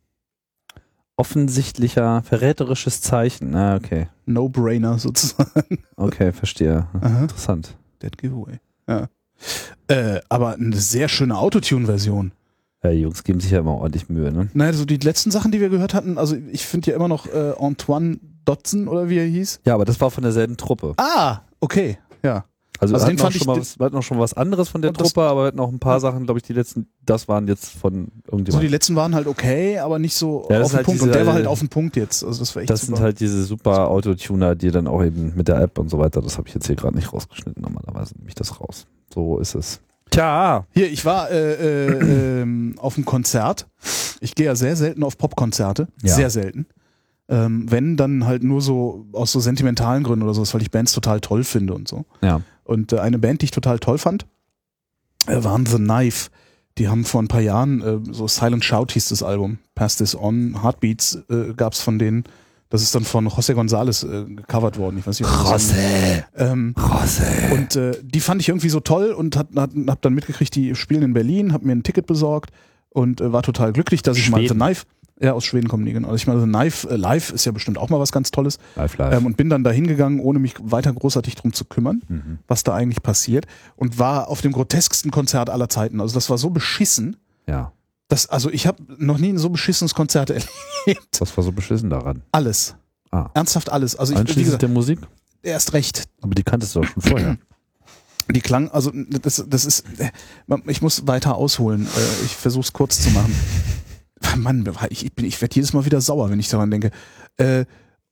Offensichtlicher verräterisches Zeichen. Ah, okay. No-Brainer sozusagen. Okay, verstehe. Aha. Interessant. Dead Giveaway. Ja. Äh, aber eine sehr schöne Autotune-Version. Ja, die Jungs geben sich ja immer ordentlich Mühe, ne? Naja, so die letzten Sachen, die wir gehört hatten, also ich finde ja immer noch äh, Antoine Dodson oder wie er hieß. Ja, aber das war von derselben Truppe. Ah, okay, ja. Also, Also wir, den hatten auch fand schon mal ich- was, wir hatten auch schon was anderes von der Und das- Truppe, aber wir hatten auch ein paar Sachen, glaube ich, die letzten, das waren jetzt von So irgendjemandem. die letzten waren halt okay, aber nicht so Ja, das auf ist den halt Punkt. diese- Und der war halt auf den Punkt jetzt. Also das war echt Das super. sind halt diese super Autotuner, die dann auch eben mit der App und so weiter, das habe ich jetzt hier gerade nicht rausgeschnitten, normalerweise nehme ich das raus. So ist es. Tja. Hier, ich war äh, äh, ähm, auf einem Konzert. Ich gehe ja sehr selten auf Popkonzerte. Ja. Sehr selten. Ähm, wenn, dann halt nur so aus so sentimentalen Gründen oder so, weil ich Bands total toll finde und so. Ja. Und äh, eine Band, die ich total toll fand, äh, waren The Knife. Die haben vor ein paar Jahren, äh, so Silent Shout hieß das Album, Pass This On, Heartbeats äh, gab's von denen. Das ist dann von José González äh, gecovert worden. Ich weiß nicht, ob du das José. ähm, José. Und äh, die fand ich irgendwie so toll und hat, hat, hab dann mitgekriegt, die spielen in Berlin, hab mir ein Ticket besorgt und äh, war total glücklich, dass ich mal The Schweden. Knife, ja, aus Schweden kommen die, genau. Also ich mal The Knife äh, live ist ja bestimmt auch mal was ganz Tolles. Live, live. Ähm, und bin dann da hingegangen, ohne mich weiter großartig drum zu kümmern, Mhm. was da eigentlich passiert. Und war auf dem grotesksten Konzert aller Zeiten. Also das war so beschissen. Ja. Das, also ich habe noch nie ein so beschissenes Konzert erlebt. Was war so beschissen daran? Alles. Ah. Ernsthaft alles. Also ich, wie Einschließlich gesagt, der Musik? erst recht. Aber die kanntest du doch schon vorher. Die klang, also das, das ist, ich muss weiter ausholen. Äh, Ich versuche es kurz zu machen. Mann, ich, ich, bin- ich werde jedes Mal wieder sauer, wenn ich daran denke. Äh,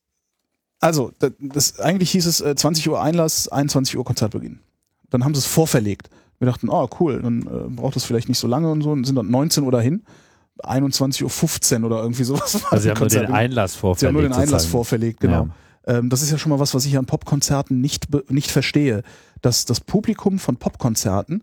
Also, das, das, eigentlich hieß es äh, zwanzig Uhr Einlass, einundzwanzig Uhr Konzertbeginn. Dann haben sie es vorverlegt. Wir dachten, oh cool, dann äh, braucht das vielleicht nicht so lange und so. Und sind dann neunzehn Uhr dahin. einundzwanzig Uhr fünfzehn oder irgendwie sowas. war Also sie das haben nur den Konzert. Einlass vorverlegt. Sie haben nur den Einlass sozusagen. vorverlegt, genau. Ähm, das ist ja schon mal was, was ich an Popkonzerten nicht, be- nicht verstehe. Dass das Publikum von Popkonzerten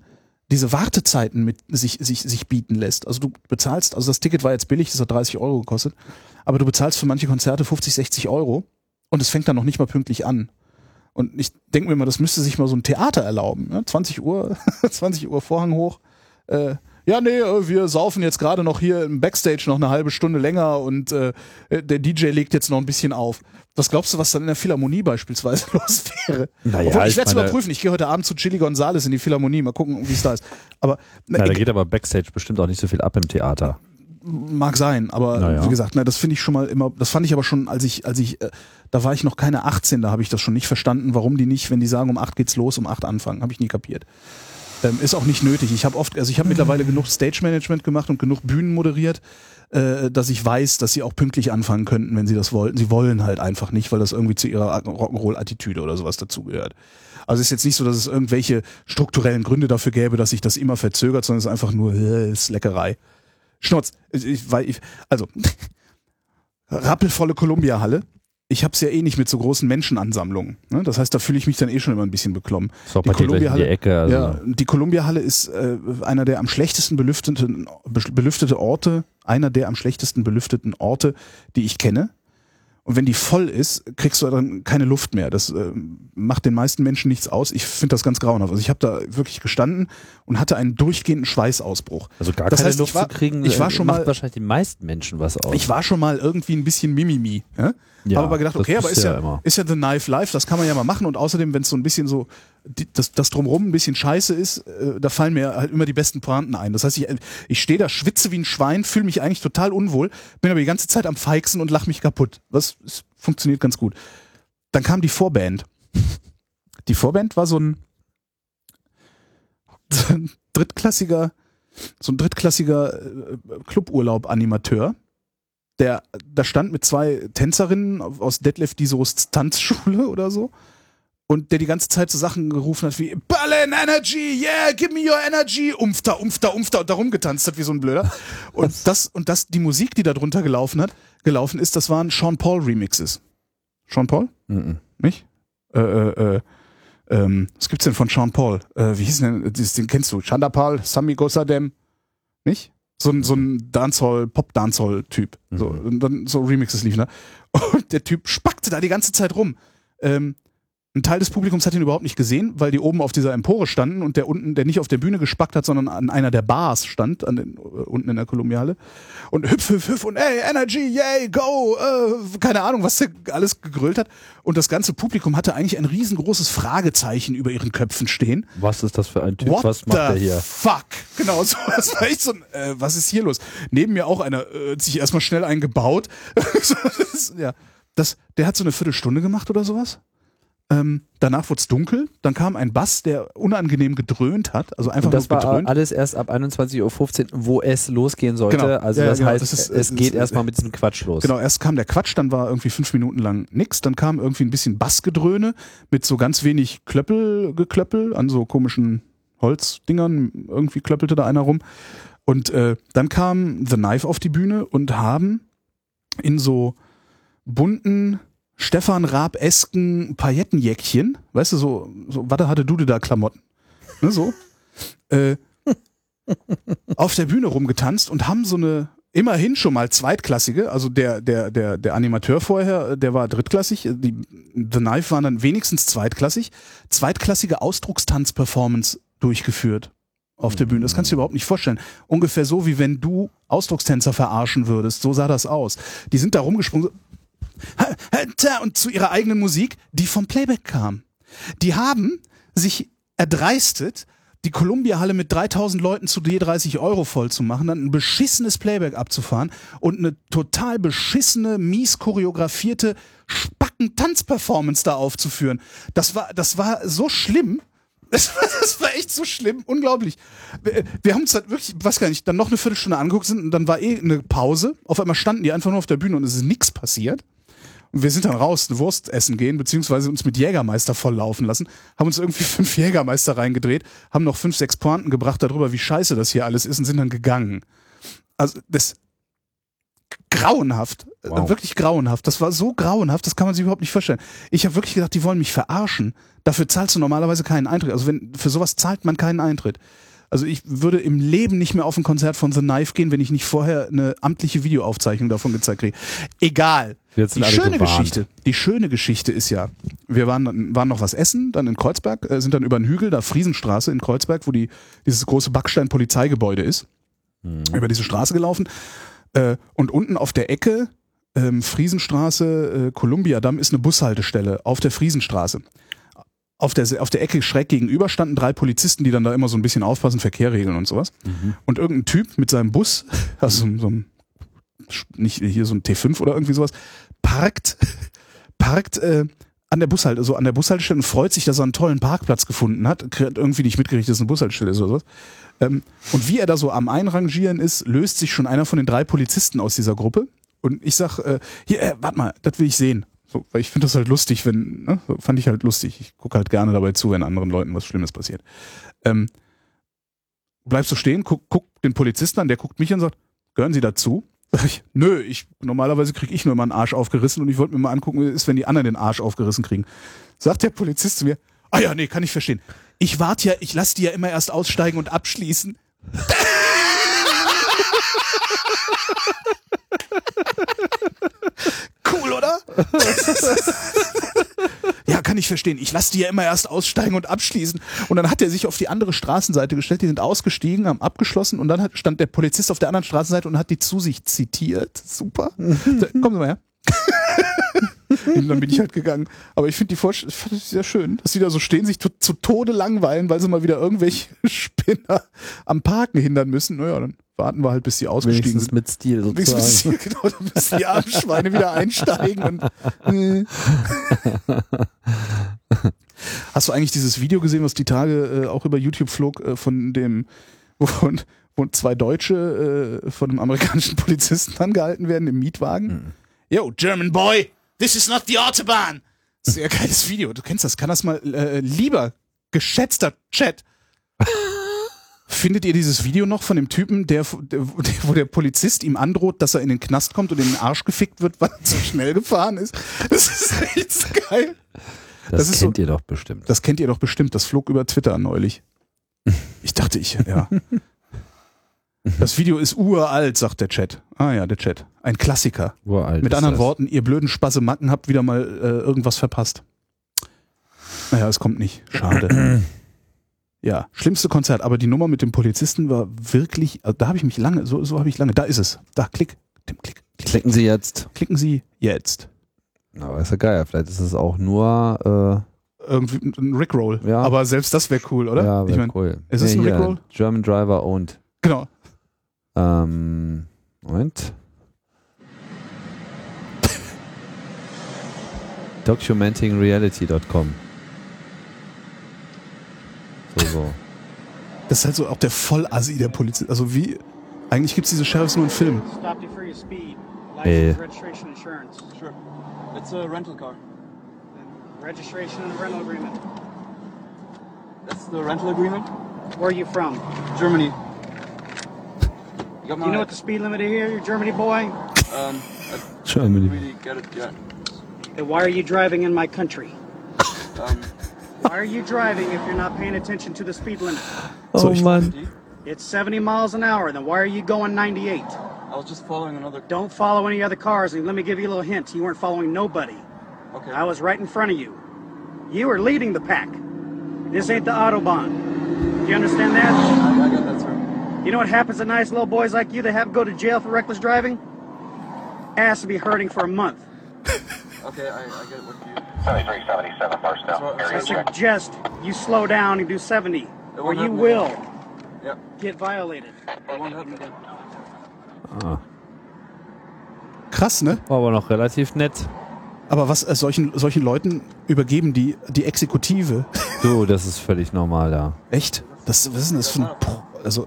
diese Wartezeiten mit sich, sich, sich bieten lässt. Also du bezahlst, also das Ticket war jetzt billig, das hat dreißig Euro gekostet, aber du bezahlst für manche Konzerte fünfzig, sechzig Euro und es fängt dann noch nicht mal pünktlich an. Und ich denke mir immer, das müsste sich mal so ein Theater erlauben. Ne? zwanzig Uhr, zwanzig Uhr Vorhang hoch. Äh, ja, nee, wir saufen jetzt gerade noch hier im Backstage noch eine halbe Stunde länger und äh, der D J legt jetzt noch ein bisschen auf. Was glaubst du, was dann in der Philharmonie beispielsweise los wäre? Naja, Obwohl, ich ich werde es meine- überprüfen. Ich gehe heute Abend zu Chili Gonzales in die Philharmonie. Mal gucken, wie es da ist. Aber Na, na, da ich, geht aber Backstage bestimmt auch nicht so viel ab im Theater. mag sein, aber Naja. wie gesagt, na, das finde ich schon mal immer, das fand ich aber schon, als ich, als ich, äh, da war ich noch keine achtzehn, da habe ich das schon nicht verstanden, warum die nicht, wenn die sagen, um acht geht's los, um acht anfangen, habe ich nie kapiert. Ähm, ist auch nicht nötig. Ich habe oft, also ich habe mittlerweile genug Stage-Management gemacht und genug Bühnen moderiert, äh, dass ich weiß, dass sie auch pünktlich anfangen könnten, wenn sie das wollten. Sie wollen halt einfach nicht, weil das irgendwie zu ihrer Rock'n'Roll-Attitüde oder sowas dazugehört. Also es ist jetzt nicht so, dass es irgendwelche strukturellen Gründe dafür gäbe, dass sich das immer verzögert, sondern es ist einfach nur, äh, ist Leckerei. Schnurz. Ich, ich, weil ich, also, rappelvolle Columbia-Halle. Ich hab's ja eh nicht mit so großen Menschenansammlungen. Ne? Das heißt, da fühle ich mich dann eh schon immer ein bisschen beklommen. Ist auch bei dir gleich in die Ecke. Also. Ja, die Columbia-Halle ist äh, einer der am schlechtesten belüfteten, be- belüftete Orte, einer der am schlechtesten belüfteten Orte, die ich kenne. Und wenn die voll ist, kriegst du dann keine Luft mehr. Das äh, macht den meisten Menschen nichts aus. Ich finde das ganz grauenhaft. Also ich habe da wirklich gestanden und hatte einen durchgehenden Schweißausbruch. Also gar das keine heißt, Luft ich war, zu kriegen, ich war äh, schon macht mal, wahrscheinlich den meisten Menschen was aus. ich war schon mal irgendwie ein bisschen Mimimi. Ja? Ja, Habe aber gedacht, das okay, aber bist ist du ja, ja immer. ist ja The Knife Live, das kann man ja mal machen. Und außerdem, wenn es so ein bisschen so, die, das, das Drumherum ein bisschen scheiße ist, äh, da fallen mir halt immer die besten Pointen ein. Das heißt, ich, ich stehe da, schwitze wie ein Schwein, fühle mich eigentlich total unwohl, bin aber die ganze Zeit am Feixen und lach mich kaputt. Das ist, funktioniert ganz gut. Dann kam die Vorband. Die Vorband war so ein, so ein drittklassiger, so ein drittklassiger äh, Cluburlaub-Animateur. Der da stand mit zwei Tänzerinnen aus Detlef Diesos Tanzschule oder so und der die ganze Zeit so Sachen gerufen hat wie Berlin Energy, yeah, give me your energy, umfta, umfta, umfta und da rumgetanzt hat wie so ein Blöder. Und das, und das, die Musik, die da drunter gelaufen hat, gelaufen ist, das waren Sean Paul Remixes. Sean Paul? Mhm. Nicht? Äh, äh, äh, ähm, was gibt's denn von Sean Paul? Äh, wie hieß denn, den kennst du? Chandapal, Sami Gossadem? Nicht? So ein, so ein Dancehall, Pop-Dancehall-Typ. Mhm. So, und dann so Remixes liefen da. Und der Typ spackte da die ganze Zeit rum. Ähm, ein Teil des Publikums hat ihn überhaupt nicht gesehen, weil die oben auf dieser Empore standen und der unten, der nicht auf der Bühne gespackt hat, sondern an einer der Bars stand, an den, uh, unten in der Kolumbiale. Und hüpf, hüpf, hüpf und ey, Energy, yay, go, äh, keine Ahnung, was der alles gegrölt hat. Und das ganze Publikum hatte eigentlich ein riesengroßes Fragezeichen über ihren Köpfen stehen. Was ist das für ein Typ? What was macht der the hier? fuck? Genau, so, das war echt so ein, äh, was ist hier los? Neben mir auch einer, äh, sich erstmal schnell eingebaut. das, ja, das, der hat so eine Viertelstunde gemacht oder sowas. Ähm, danach wurde es dunkel, dann kam ein Bass, der unangenehm gedröhnt hat, also einfach Und das nur war gedröhnt. alles erst ab einundzwanzig Uhr fünfzehn, wo es losgehen sollte. Genau. Also Ja, das genau. heißt, Das ist- es das geht ist- erstmal mit diesem Quatsch los. Genau, erst kam der Quatsch, dann war irgendwie fünf Minuten lang nix, dann kam irgendwie ein bisschen Bassgedröhne mit so ganz wenig Klöppel, Geklöppel an so komischen Holzdingern, irgendwie klöppelte da einer rum. Und äh, dann kam The Knife auf die Bühne und haben in so bunten Stefan Raab-esken Paillettenjäckchen, weißt du, so, so warte, hatte du da Klamotten, ne, so, äh, auf der Bühne rumgetanzt und haben so eine, immerhin schon mal zweitklassige, also der, der, der, der Animateur vorher, der war drittklassig, die The Knife waren dann wenigstens zweitklassig, zweitklassige Ausdruckstanz-Performance durchgeführt auf der Bühne. Das kannst du dir überhaupt nicht vorstellen. Ungefähr so, wie wenn du Ausdruckstänzer verarschen würdest. So sah das aus. Die sind da rumgesprungen so, und zu ihrer eigenen Musik, die vom Playback kam. Die haben sich erdreistet, die Columbia-Halle mit dreitausend Leuten zu je dreißig Euro voll zu machen, dann ein beschissenes Playback abzufahren und eine total beschissene, mies choreografierte Spacken-Tanz-Performance da aufzuführen. Das war, das war so schlimm. Das war, das war echt so schlimm, unglaublich. Wir, wir haben uns halt wirklich, weiß gar nicht, dann noch eine Viertelstunde angeguckt sind und dann war eh eine Pause. Auf einmal standen die einfach nur auf der Bühne und es ist nichts passiert. Und wir sind dann raus, eine Wurst essen gehen, beziehungsweise uns mit Jägermeister volllaufen lassen, haben uns irgendwie fünf Jägermeister reingedreht, haben noch fünf, sechs Pointen gebracht darüber, wie scheiße das hier alles ist und sind dann gegangen. Also das grauenhaft, Wow. wirklich grauenhaft. Das war so grauenhaft, das kann man sich überhaupt nicht vorstellen. Ich habe wirklich gedacht, die wollen mich verarschen. Dafür zahlst du normalerweise keinen Eintritt. Also wenn für sowas zahlt man keinen Eintritt. Also ich würde im Leben nicht mehr auf ein Konzert von The Knife gehen, wenn ich nicht vorher eine amtliche Videoaufzeichnung davon gezeigt kriege. Egal. Jetzt sind Die alle schöne gewarnt. Geschichte, die schöne Geschichte ist ja, wir waren, waren noch was essen, dann in Kreuzberg, äh, sind dann über einen Hügel, da Friesenstraße in Kreuzberg, wo die, dieses große Backstein-Polizeigebäude ist, mhm. über diese Straße gelaufen. Äh, und unten auf der Ecke, ähm, Friesenstraße, äh, Kolumbiadamm, ist eine Bushaltestelle auf der Friesenstraße. Auf der, auf der Ecke schräg gegenüber standen drei Polizisten, die dann da immer so ein bisschen aufpassen, Verkehr regeln und sowas. Mhm. Und irgendein Typ mit seinem Bus, also so, so ein, nicht hier so ein T fünf oder irgendwie sowas, parkt, parkt äh, an der Bushalte, also an der Bushaltestelle und freut sich, dass er einen tollen Parkplatz gefunden hat. Hat irgendwie nicht mitgerichtet, dass es eine Bushaltestelle ist oder sowas. Ähm, und wie er da so am Einrangieren ist, löst sich schon einer von den drei Polizisten aus dieser Gruppe. Und ich sag, äh, hier, äh, warte mal, das will ich sehen. So, weil ich finde das halt lustig, wenn, ne? So, fand ich halt lustig. Ich gucke halt gerne dabei zu, wenn anderen Leuten was Schlimmes passiert. Ähm, bleibst du stehen, guck, guck den Polizisten an, der guckt mich an und sagt, gehören Sie dazu? Sag ich, nö, ich, normalerweise kriege ich nur mal einen Arsch aufgerissen und ich wollte mir mal angucken, wie es ist, wenn die anderen den Arsch aufgerissen kriegen. Sagt der Polizist zu mir, ah ja, nee, kann ich verstehen. Ich warte ja, ich lasse die ja immer erst aussteigen und abschließen. Cool, oder? Ja, kann ich verstehen. Ich lasse die ja immer erst aussteigen und abschließen. Und dann hat er sich auf die andere Straßenseite gestellt, die sind ausgestiegen, haben abgeschlossen und dann hat, stand der Polizist auf der anderen Straßenseite und hat die zu sich zitiert. Super. Da, kommen Sie mal her. Und dann bin ich halt gegangen. Aber ich finde die Vorstellung sehr schön, dass die da so stehen, sich zu, zu Tode langweilen, weil sie mal wieder irgendwelche Spinner am Parken hindern müssen. Naja, dann warten wir halt, bis die ausgestiegen Wenigstens sind. mit Stil sozusagen. Mit Stil, genau, dann müssen die armen Schweine wieder einsteigen. Und, äh. Hast du eigentlich dieses Video gesehen, was die Tage äh, auch über YouTube flog, äh, von dem, wovon, wo zwei Deutsche äh, von einem amerikanischen Polizisten angehalten werden im Mietwagen? Hm. Yo, German boy, this is not the Autobahn. Sehr geiles Video, du kennst das. Kann das mal, äh, lieber geschätzter Chat, findet ihr dieses Video noch von dem Typen, der, der, wo der Polizist ihm androht, dass er in den Knast kommt und in den Arsch gefickt wird, weil er zu schnell gefahren ist? Das ist echt so geil. Das, das kennt so, ihr doch bestimmt. Das kennt ihr doch bestimmt. Das flog über Twitter neulich. Ich dachte, ich, ja. Das Video ist uralt, sagt der Chat. Ah ja, der Chat. Ein Klassiker. Uralt. Mit anderen Worten, ihr blöden Spassemacken habt wieder mal äh, irgendwas verpasst. Naja, es kommt nicht. Schade. Ja, schlimmste Konzert. Aber die Nummer mit dem Polizisten war wirklich, also da habe ich mich lange, so, so habe ich lange, da ist es. Da, klick, dem Klick. Klicken Sie jetzt. Klicken Sie jetzt. Aber ist ja geil. Vielleicht ist es auch nur äh, irgendwie ein Rickroll. Ja. Aber selbst das wäre cool, oder? Ja, ich wäre mein, cool. Ist es nee, ein hier, Rickroll? German Driver owned. Genau. Ähm, Moment. documenting reality dot com. So, so. Das ist halt so auch der Vollassi der Polizist. Also wie, eigentlich gibt es diese Sheriffs nur in Filmen. Ey. Registration insurance. Sure. It's a rental car. Registration and rental agreement. That's the rental agreement. Where are you from? Germany. You, you know what the speed limit is here, you Germany boy? Um, I Germany. don't really get it yet. Then why are you driving in my country? Um, why are you driving if you're not paying attention to the speed limit? Oh man. It's seventy miles an hour, then why are you going ninety-eight? I was just following another... Don't follow any other cars, and let me give you a little hint. You weren't following nobody. Okay. I was right in front of you. You were leading the pack. This ain't the Autobahn. Do you understand that? I, I got that, sir. You know what happens to nice little boys like you that have to go to jail for reckless driving? Ass to be hurting for a month. Okay, I, I get what you... seventy-three seventy-seven, first down. I suggest you slow down and do seventy, or you will yep. get violated. I won't happen again. Ah. Krass, ne? War aber noch relativ nett. Aber was äh, solchen, solchen Leuten übergeben die, die Exekutive? Du, das ist völlig normal da. Echt? Das, was ist denn das für ein... Also...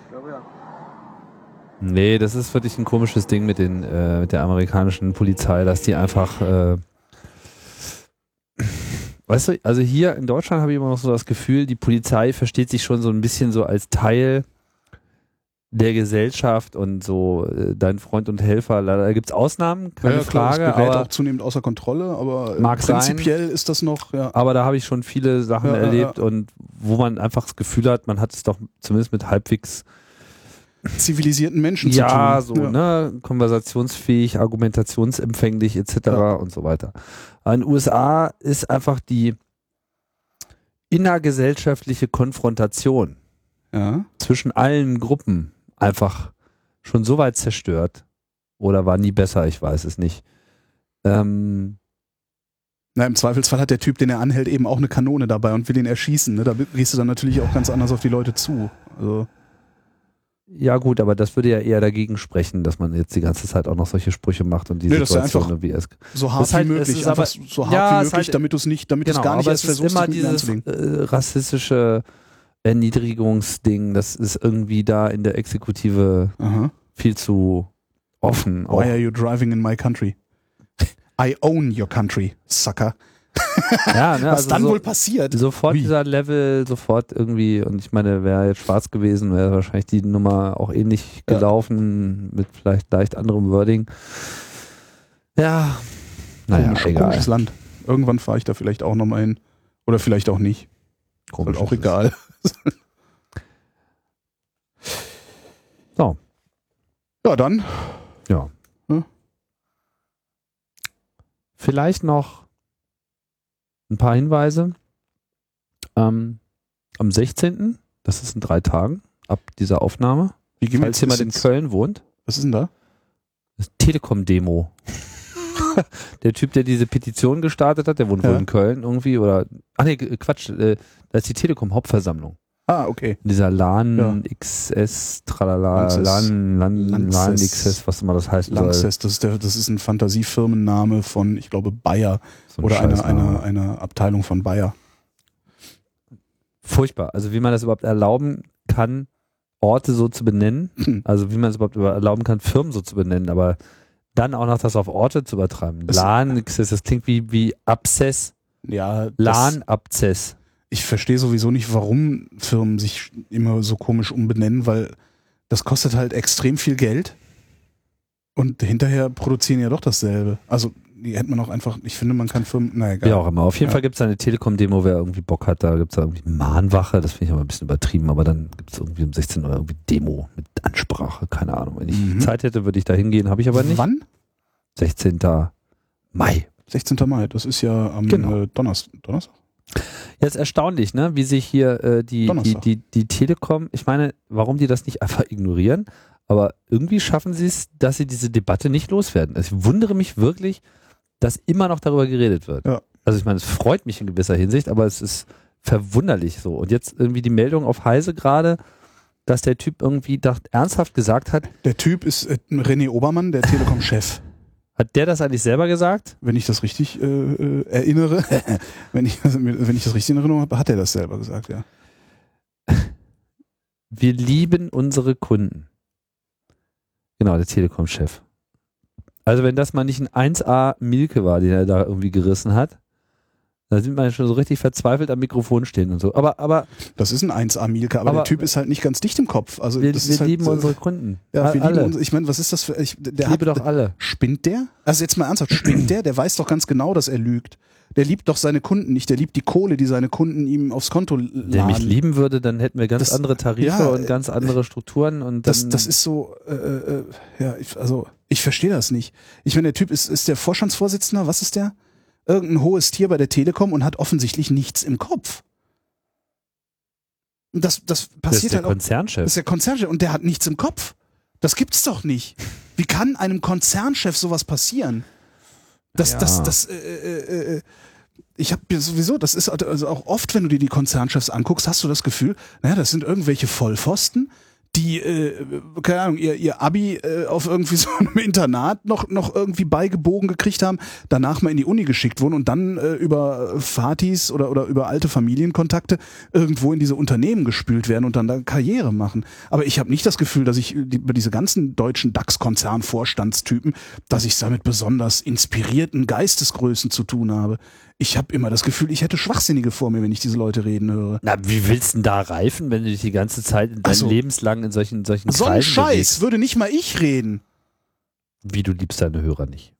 Nee, das ist wirklich ein komisches Ding mit, den, äh, mit der amerikanischen Polizei, dass die einfach... Äh, weißt du, also hier in Deutschland habe ich immer noch so das Gefühl, die Polizei versteht sich schon so ein bisschen so als Teil der Gesellschaft und so äh, dein Freund und Helfer. Da gibt es Ausnahmen, keine ja, ja, klar, Frage. Das gerät aber auch zunehmend außer Kontrolle, aber mag prinzipiell sein, ist das noch. Ja. Aber da habe ich schon viele Sachen ja, erlebt ja. und wo man einfach das Gefühl hat, man hat es doch zumindest mit halbwegs zivilisierten Menschen ja, zu tun. So, ja, so, ne, konversationsfähig, argumentationsempfänglich et cetera ja. und so weiter. Aber in den U S A ist einfach die innergesellschaftliche Konfrontation ja. zwischen allen Gruppen einfach schon so weit zerstört oder war nie besser, ich weiß es nicht. Ähm, Na, im Zweifelsfall hat der Typ, den er anhält, eben auch eine Kanone dabei und will ihn erschießen. Ne? Da gehst du dann natürlich auch ganz anders auf die Leute zu. Also ja gut, aber das würde ja eher dagegen sprechen, dass man jetzt die ganze Zeit auch noch solche Sprüche macht und die nee, Situation irgendwie es so hart wie halt, möglich, einfach so hart ja, wie möglich, halt, damit du es nicht, damit genau, du es gar nicht aber erst es ist versuchst, immer mit dieses äh, rassistische Erniedrigungsding, das ist irgendwie da in der Exekutive Aha. viel zu offen. Why auch. Are you driving in my country? I own your country, sucker. Ja, ne, was also dann so, wohl passiert? Sofort Wie? dieser Level, sofort irgendwie, und ich meine, wäre jetzt schwarz gewesen, wäre wahrscheinlich die Nummer auch ähnlich gelaufen, ja. mit vielleicht leicht anderem Wording. Ja, naja, Komisch, egal. Komisches Land. Irgendwann fahre ich da vielleicht auch nochmal hin. Oder vielleicht auch nicht. Komisch. Ist auch egal. So. Ja, dann. Ja. Hm? Vielleicht noch ein paar Hinweise. Ähm, am sechzehnten, das ist in drei Tagen, ab dieser Aufnahme, Wie gehen falls jemand in Köln wohnt. Was ist denn da? Das Telekom-Demo. Der Typ, der diese Petition gestartet hat, der wohnt ja. wohl in Köln irgendwie, oder, ach nee, Quatsch, äh, da ist die Telekom-Hauptversammlung. Ah, okay. In dieser LAN, ja. X S, tralala, LAN, LAN, LAN, X S, was immer das heißt. Lanxess, das ist, der, das ist ein Fantasiefirmenname von, ich glaube, Bayer. So ein oder eine, eine, eine Abteilung von Bayer. Furchtbar. Also wie man das überhaupt erlauben kann, Orte so zu benennen. Hm. Also wie man es überhaupt erlauben kann, Firmen so zu benennen. Aber dann auch noch das auf Orte zu übertreiben. Das LAN, X S, das klingt wie, wie Abszess. Ja. LAN-Abszess. Ich verstehe sowieso nicht, warum Firmen sich immer so komisch umbenennen, weil das kostet halt extrem viel Geld und hinterher produzieren ja doch dasselbe. Also die hätte man auch einfach, ich finde, man kann Firmen, na egal. Ja, auch immer. Auf jeden ja. Fall gibt es eine Telekom-Demo, wer irgendwie Bock hat, da gibt es irgendwie Mahnwache, das finde ich aber ein bisschen übertrieben, aber dann gibt es irgendwie um sechzehn Uhr irgendwie Demo mit Ansprache, keine Ahnung. Wenn ich mhm. Zeit hätte, würde ich da hingehen, habe ich aber nicht. Wann? sechzehnten Mai. sechzehnten Mai, das ist ja am genau. äh, Donnerstag. Donnerstag? Jetzt erstaunlich, ne, wie sich hier äh, die, die, die, die Telekom, ich meine, warum die das nicht einfach ignorieren, aber irgendwie schaffen sie es, dass sie diese Debatte nicht loswerden. Also ich wundere mich wirklich, dass immer noch darüber geredet wird. Ja. Also ich meine, es freut mich in gewisser Hinsicht, aber es ist verwunderlich so. Und jetzt irgendwie die Meldung auf Heise gerade, dass der Typ irgendwie dacht, ernsthaft gesagt hat. Der Typ ist äh, René Obermann, der Telekom-Chef. Hat der das eigentlich selber gesagt? Wenn ich das richtig äh, äh, erinnere, wenn, ich, wenn ich das richtig in Erinnerung habe, hat er das selber gesagt, ja. Wir lieben unsere Kunden. Genau, der Telekom-Chef. Also wenn das mal nicht ein eins A Milke war, den er da irgendwie gerissen hat, da sind wir schon so richtig verzweifelt am Mikrofon stehen und so. Aber, aber das ist ein eins A Milke, aber, aber der Typ ist halt nicht ganz dicht im Kopf. Also wir das wir ist halt, lieben unsere Kunden. Ja, wir alle. lieben unsere, ich meine, was ist das für, ich, der ich liebe hat, doch alle. Spinnt der? Also jetzt mal ernsthaft, spinnt der? Der weiß doch ganz genau, dass er lügt. Der liebt doch seine Kunden nicht, der liebt die Kohle, die seine Kunden ihm aufs Konto laden. Der mich lieben würde, dann hätten wir ganz das, andere Tarife ja, und ganz andere Strukturen. Und das, dann das ist so, äh, äh, ja, ich, also ich verstehe das nicht. Ich meine, der Typ ist, ist der Vorstandsvorsitzender, was ist der? Irgendein hohes Tier bei der Telekom und hat offensichtlich nichts im Kopf. Und das, das passiert das ist der halt auch. Konzernchef. Das ist der Konzernchef und der hat nichts im Kopf. Das gibt's doch nicht. Wie kann einem Konzernchef sowas passieren? Das, ja. das, das, äh, äh, äh, ich habe sowieso, das ist also auch oft, wenn du dir die Konzernchefs anguckst, hast du das Gefühl, naja, das sind irgendwelche Vollpfosten, die, äh, keine Ahnung, ihr, ihr Abi äh, auf irgendwie so einem Internat noch, noch irgendwie beigebogen gekriegt haben, danach mal in die Uni geschickt wurden und dann äh, über Fatis oder, oder über alte Familienkontakte irgendwo in diese Unternehmen gespült werden und dann da Karriere machen. Aber ich habe nicht das Gefühl, dass ich die, über diese ganzen deutschen DAX-Konzern-Vorstandstypen, dass ich da mit besonders inspirierten Geistesgrößen zu tun habe. Ich habe immer das Gefühl, ich hätte Schwachsinnige vor mir, wenn ich diese Leute reden höre. Na, wie willst du denn da reifen, wenn du dich die ganze Zeit in deinem so. lebenslangen sagen, in solchen, solchen So ein Kreisen Scheiß bewegst. würde nicht mal ich reden. Wie, du liebst deine Hörer nicht.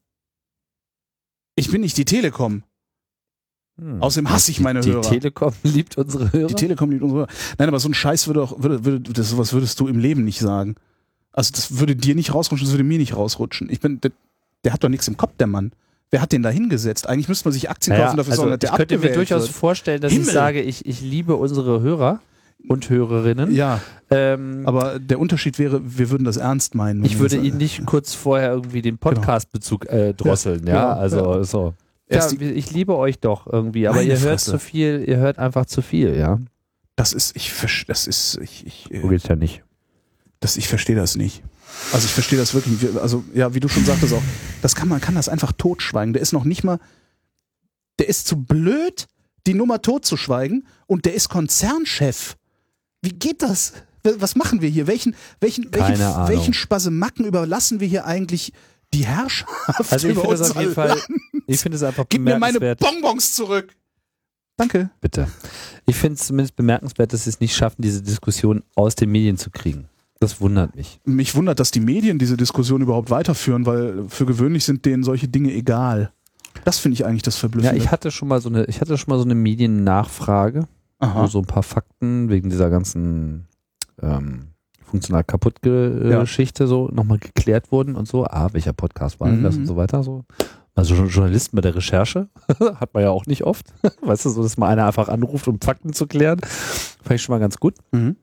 Ich bin nicht die Telekom. Hm. Außerdem hasse ich meine die, Hörer. Die Telekom liebt unsere Hörer? Die Telekom liebt unsere Hörer. Nein, aber so ein Scheiß würde auch, würde, würde, das, sowas würdest du im Leben nicht sagen. Also das würde dir nicht rausrutschen, das würde mir nicht rausrutschen. Ich bin, der, der hat doch nichts im Kopf, der Mann. Wer hat den da hingesetzt? Eigentlich müsste man sich Aktien Naja, kaufen, dafür also sorgen, dass der ich könnte mir abgewählt durchaus wird. vorstellen, dass Himmel. ich sage, ich, ich liebe unsere Hörer und Hörerinnen. Ja, ähm, aber der Unterschied wäre, wir würden das ernst meinen. wenn ich wir würde das- Ihnen nicht kurz vorher irgendwie den Podcast-Bezug äh, drosseln, ja, Ja, ja, also ja. so. Erst Ja, die- ich liebe euch doch irgendwie, aber Meine ihr hört Fresse. zu viel, ihr hört einfach zu viel, ja. Das ist, ich, versch- das ist, ich, ich, So äh, geht's ja nicht. das, ich verstehe das nicht. Also ich verstehe das wirklich nicht. Also, ja, wie du schon sagtest auch, das kann man kann das einfach totschweigen. Der ist noch nicht mal, der ist zu blöd, die Nummer totzuschweigen und der ist Konzernchef. Wie geht das? Was machen wir hier? Welchen, welchen, Keine welchen, Ahnung. welchen Spasemacken überlassen wir hier eigentlich die Herrschaft Also ich über finde es auf unser jeden Fall, Land? ich finde es einfach Gib mir meine bemerkenswert. Bonbons zurück. Danke. Bitte. Ich finde es zumindest bemerkenswert, dass sie es nicht schaffen, diese Diskussion aus den Medien zu kriegen. Das wundert mich. Mich wundert, dass die Medien diese Diskussion überhaupt weiterführen, weil für gewöhnlich sind denen solche Dinge egal. Das finde ich eigentlich das Ja, Verblüffende. ich hatte schon mal so eine, ich hatte schon mal so eine Mediennachfrage, Aha. wo so ein paar Fakten wegen dieser ganzen ähm, funktional kaputt Ja. Geschichte so nochmal geklärt wurden und so. Ah, welcher Podcast war denn das Mhm. und so weiter so. Also Jo- Journalisten bei der Recherche hat man ja auch nicht oft. Weißt du, so dass mal einer einfach anruft, um Fakten zu klären. Fand ich schon mal ganz gut. Mhm.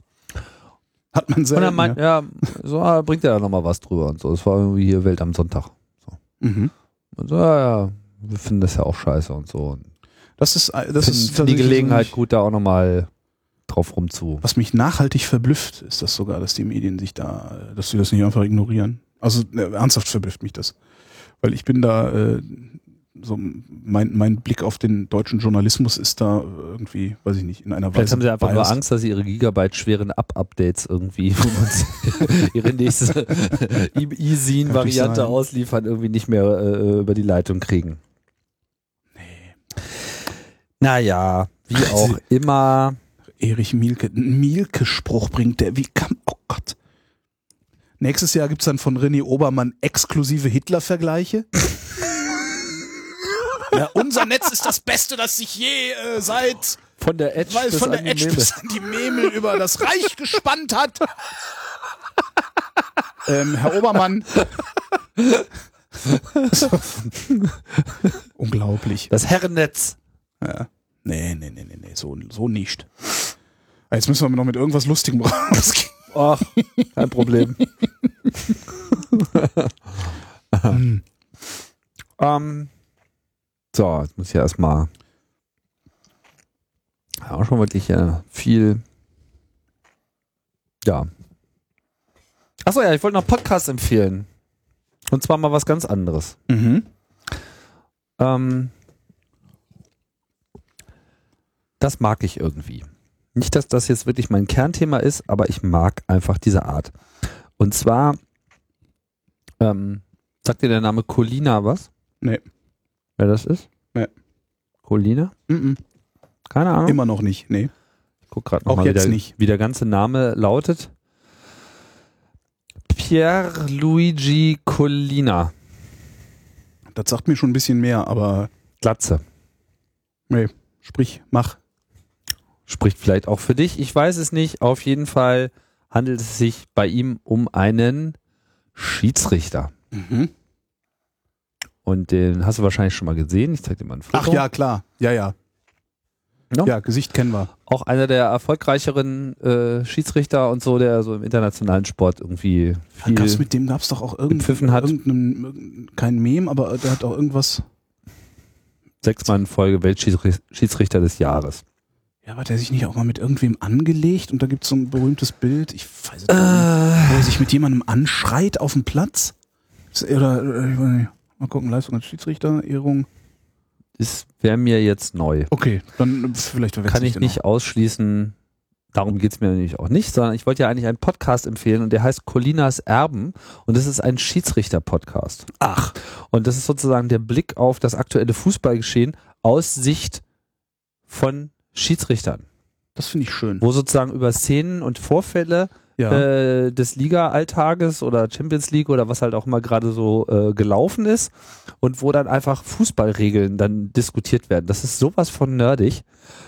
Hat man Und selber. dann meint, ja, so ah, bringt er ja nochmal was drüber und so. Das war irgendwie hier Welt am Sonntag. Mhm. Und so, ja, ja, wir finden das ja auch scheiße und so. Und Das ist, das finden, ist finden die tatsächlich Gelegenheit so gut, da auch nochmal drauf rumzu. Was mich nachhaltig verblüfft, ist das sogar, dass die Medien sich da, dass sie das nicht einfach ignorieren. Also äh, ernsthaft verblüfft mich das. Weil ich bin da, äh, so mein, mein Blick auf den deutschen Journalismus ist da irgendwie, weiß ich nicht, in einer Vielleicht Weise haben sie einfach nur biased. Angst, dass sie ihre Gigabyte schweren Up-Updates irgendwie, wo man sie ihre nächste E-Zine-Variante sein. ausliefern, irgendwie nicht mehr äh, über die Leitung kriegen. Nee. Naja, wie auch immer. Erich Mielke, einen Mielke-Spruch bringt der, wie kann, oh Gott. Nächstes Jahr gibt's dann von René Obermann exklusive Hitler-Vergleiche. Ja, unser Netz ist das Beste, das sich je äh, seit Von der Edge weiß, bis von an der die Edge Memel. bis an die Memel über das Reich gespannt hat. ähm, Herr Obermann. Unglaublich. Das Herrennetz. Ja. Nee, nee, nee, nee, nee, so, so nicht. Jetzt müssen wir noch mit irgendwas Lustigem rausgehen. Ach, kein Problem. Hm. ähm, so, jetzt muss ich erstmal ja, auch schon wirklich äh, viel. Ja. Achso, ja, ich wollte noch Podcast empfehlen. Und zwar mal was ganz anderes. Mhm. Ähm, das mag ich irgendwie. Nicht, dass das jetzt wirklich mein Kernthema ist, aber ich mag einfach diese Art. Und zwar, ähm, sagt dir der Name Colina was? Nee. Wer das ist? Nee. Colina? Mhm. Keine Ahnung. Immer noch nicht, nee. Ich guck gerade Auch nochmal, wie, jetzt der- nicht. wie der ganze Name lautet. Pierluigi Collina. Das sagt mir schon ein bisschen mehr, aber Glatze. nee, sprich, mach. Spricht vielleicht auch für dich. Ich weiß es nicht. Auf jeden Fall handelt es sich bei ihm um einen Schiedsrichter. Mhm. Und den hast du wahrscheinlich schon mal gesehen. Ich zeig dir mal ein Foto. Ach ja, klar. Ja, ja. Ja. Ja, Gesicht kennen wir. Auch einer der erfolgreicheren äh, Schiedsrichter und so, der so im internationalen Sport irgendwie viel Gab's mit dem gab's doch auch irgendein, gepfiffen hat. irgendein, kein Mem, aber der hat auch irgendwas. Sechsmal in Folge Weltschiedsrichter des Jahres. Ja, aber hat er sich nicht auch mal mit irgendwem angelegt und da gibt's so ein berühmtes Bild, ich weiß es nicht, wo er sich mit jemandem anschreit auf dem Platz? Oder, äh, ich weiß nicht. Mal gucken, Leistung als Schiedsrichter, Ehrung. Das wäre mir jetzt neu. Okay, dann vielleicht verwechsel Kann ich den nicht noch. ausschließen. Darum geht's mir nämlich auch nicht, sondern ich wollte ja eigentlich einen Podcast empfehlen und der heißt Colinas Erben und das ist ein Schiedsrichter-Podcast. Ach. Und das ist sozusagen der Blick auf das aktuelle Fußballgeschehen aus Sicht von Schiedsrichtern. Das finde ich schön. Wo sozusagen über Szenen und Vorfälle ja. äh, des Liga-Alltages oder Champions League oder was halt auch immer gerade so äh, gelaufen ist und wo dann einfach Fußballregeln dann diskutiert werden. Das ist sowas von nerdig.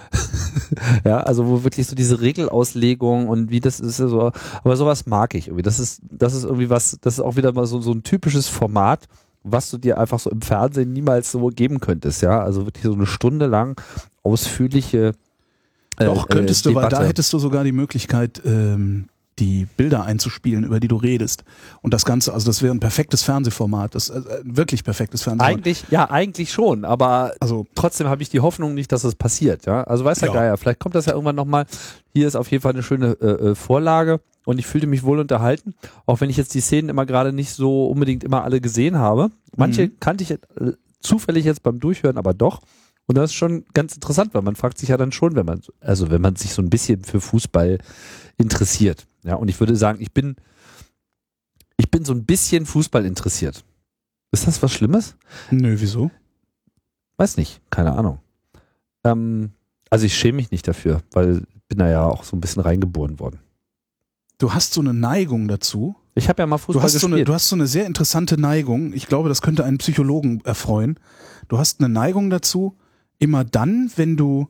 Ja, also wo wirklich so diese Regelauslegung und wie das ist so, aber sowas mag ich irgendwie. Das ist, das ist irgendwie was, das ist auch wieder mal so, so ein typisches Format, was du dir einfach so im Fernsehen niemals so geben könntest, ja. Also wirklich so eine Stunde lang ausführliche äh, Doch, könntest äh, du, weil da Debatte. hättest du sogar die Möglichkeit, ähm, die Bilder einzuspielen, über die du redest. Und das Ganze, also das wäre ein perfektes Fernsehformat, das äh, wirklich perfektes Fernsehformat. Eigentlich, ja, eigentlich schon, aber also, trotzdem habe ich die Hoffnung nicht, dass es passiert, ja. Also weiß der Ja. Geier, vielleicht kommt das ja irgendwann nochmal. Hier ist auf jeden Fall eine schöne äh, äh, Vorlage und ich fühlte mich wohl unterhalten, auch wenn ich jetzt die Szenen immer gerade nicht so unbedingt immer alle gesehen habe. Manche Mhm. kannte ich äh, zufällig jetzt beim Durchhören, aber doch. Und das ist schon ganz interessant, weil man fragt sich ja dann schon, wenn man, also wenn man sich so ein bisschen für Fußball interessiert. Ja, und ich würde sagen, ich bin, ich bin so ein bisschen Fußball interessiert. Ist das was Schlimmes? Nö, wieso? Weiß nicht, keine Ahnung. Ähm, also ich schäme mich nicht dafür, weil ich bin da ja auch so ein bisschen reingeboren worden. Du hast so eine Neigung dazu. Ich habe ja mal Fußball du hast gespielt. So eine, du hast so eine sehr interessante Neigung. Ich glaube, das könnte einen Psychologen erfreuen. Du hast eine Neigung dazu, immer dann, wenn du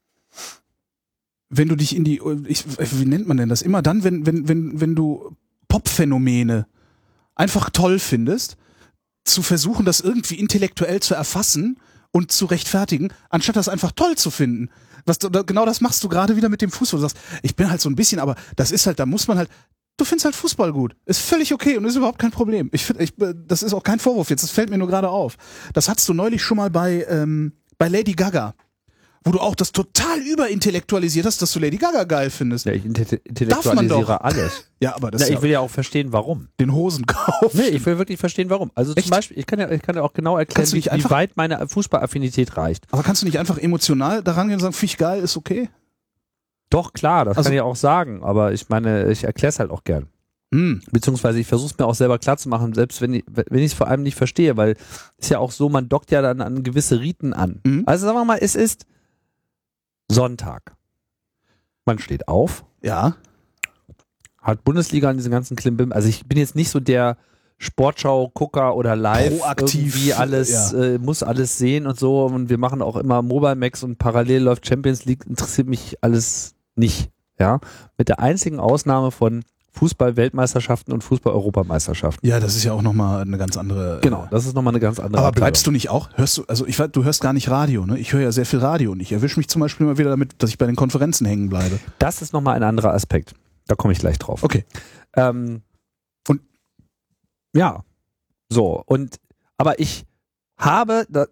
wenn du dich in die, ich, wie nennt man denn das? Immer dann, wenn, wenn, wenn, wenn du Popphänomene einfach toll findest, zu versuchen, das irgendwie intellektuell zu erfassen und zu rechtfertigen, anstatt das einfach toll zu finden. Was du, genau das machst du gerade wieder mit dem Fußball. Du sagst, ich bin halt so ein bisschen, aber das ist halt, da muss man halt, du findest halt Fußball gut. Ist völlig okay und ist überhaupt kein Problem. Ich finde, ich, das ist auch kein Vorwurf jetzt, das fällt mir nur gerade auf. Das hattest du neulich schon mal bei, ähm, bei Lady Gaga, wo du auch das total überintellektualisiert hast, dass du Lady Gaga geil findest. Ja, ich inte- Darf man doch. intellektualisiere alles. Ja, aber das Na, ist ich ja will ja auch verstehen, warum. den Hosenkauf. Nee, ich will wirklich verstehen, warum. Also Echt? zum Beispiel, ich kann ja, ich kann ja auch genau erklären, Kannst du wie, nicht wie einfach- weit meine Fußballaffinität reicht. Aber kannst du nicht einfach emotional daran gehen und sagen, finde ich geil, ist okay? Doch, klar, das Also- kann ich auch sagen, aber ich meine, ich erkläre es halt auch gern. Hm. Beziehungsweise ich versuche es mir auch selber klar zu machen, selbst wenn ich wenn ich es vor allem nicht verstehe, weil ist ja auch so, man dockt ja dann an gewisse Riten an. Mhm. Also sagen wir mal, es ist Sonntag. Man steht auf, Ja. hat Bundesliga an diesen ganzen Klimbim. Also ich bin jetzt nicht so der Sportschau-Gucker oder live Proaktiv, irgendwie alles, ja. äh, muss alles sehen und so und wir machen auch immer Mobile Max und parallel läuft Champions League, interessiert mich alles nicht. Ja, mit der einzigen Ausnahme von Fußball-Weltmeisterschaften und Fußball-Europameisterschaften. Ja, das ist ja auch nochmal eine ganz andere. Genau, das ist nochmal eine ganz andere Aber Abteilung. bleibst du nicht auch? Hörst du, also ich weiß, du hörst gar nicht Radio, ne? Ich höre ja sehr viel Radio und ich erwische mich zum Beispiel immer wieder damit, dass ich bei den Konferenzen hängen bleibe. Das ist nochmal ein anderer Aspekt. Da komme ich gleich drauf. Okay. Ähm, Und- ja, so und aber ich habe da,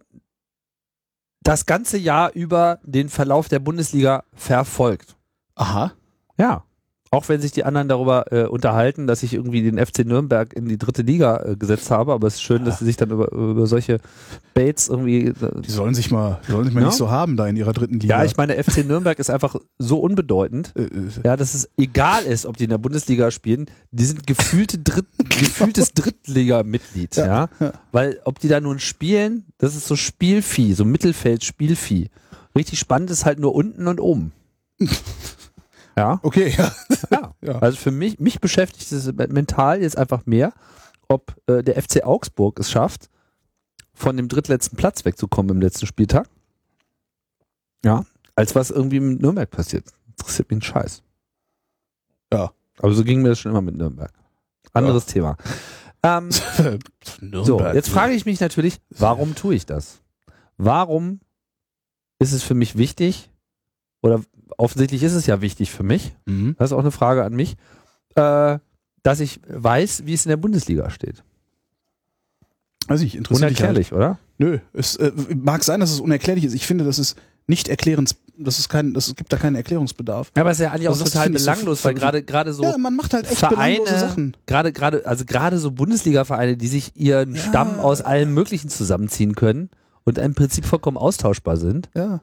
das ganze Jahr über den Verlauf der Bundesliga verfolgt. Aha. Ja. Auch wenn sich die anderen darüber äh, unterhalten, dass ich irgendwie den F C Nürnberg in die dritte Liga äh, gesetzt habe, aber es ist schön, dass sie sich dann über, über solche Baits irgendwie. Äh, Die sollen sich mal, die sollen sich mal Ja? nicht so haben da in ihrer dritten Liga. ja, ich meine, F C Nürnberg ist einfach so unbedeutend, Äh, äh, ja, dass es egal ist, ob die in der Bundesliga spielen. Die sind gefühlte Dritt, gefühltes Drittliga-Mitglied, ja, Ja, ja. Weil ob die da nun spielen, das ist so Spielvieh, so Mittelfeld-Spielvieh. Richtig spannend ist halt nur unten und oben. Ja. Okay, ja. Ja. Ja. Also für mich, mich beschäftigt es mental jetzt einfach mehr, ob äh, der F C Augsburg es schafft, von dem drittletzten Platz wegzukommen im letzten Spieltag. Ja. Als was irgendwie mit Nürnberg passiert. Interessiert mich ein Scheiß. Ja. Aber so ging mir das schon immer mit Nürnberg. Anderes Thema. Ähm, Nürnberg. so, jetzt frage ich mich natürlich, warum tue ich das? Warum ist es für mich wichtig, oder offensichtlich ist es ja wichtig für mich, Mhm. das ist auch eine Frage an mich, äh, dass ich weiß, wie es in der Bundesliga steht. Also ich interessiere dich halt. Unerklärlich, oder? Nö, es äh, mag sein, dass es unerklärlich ist. Ich finde, das ist nicht erklärens, das ist kein, das es gibt da keinen Erklärungsbedarf. Ja, aber es ist ja eigentlich auch Also das total finde ich so belanglos, weil ver- gerade gerade so Ja, man macht halt echt belanglose Vereine, Sachen. gerade gerade also gerade so Bundesliga-Vereine, die sich ihren Ja. Stamm aus allem Möglichen zusammenziehen können und im Prinzip vollkommen austauschbar sind. Ja.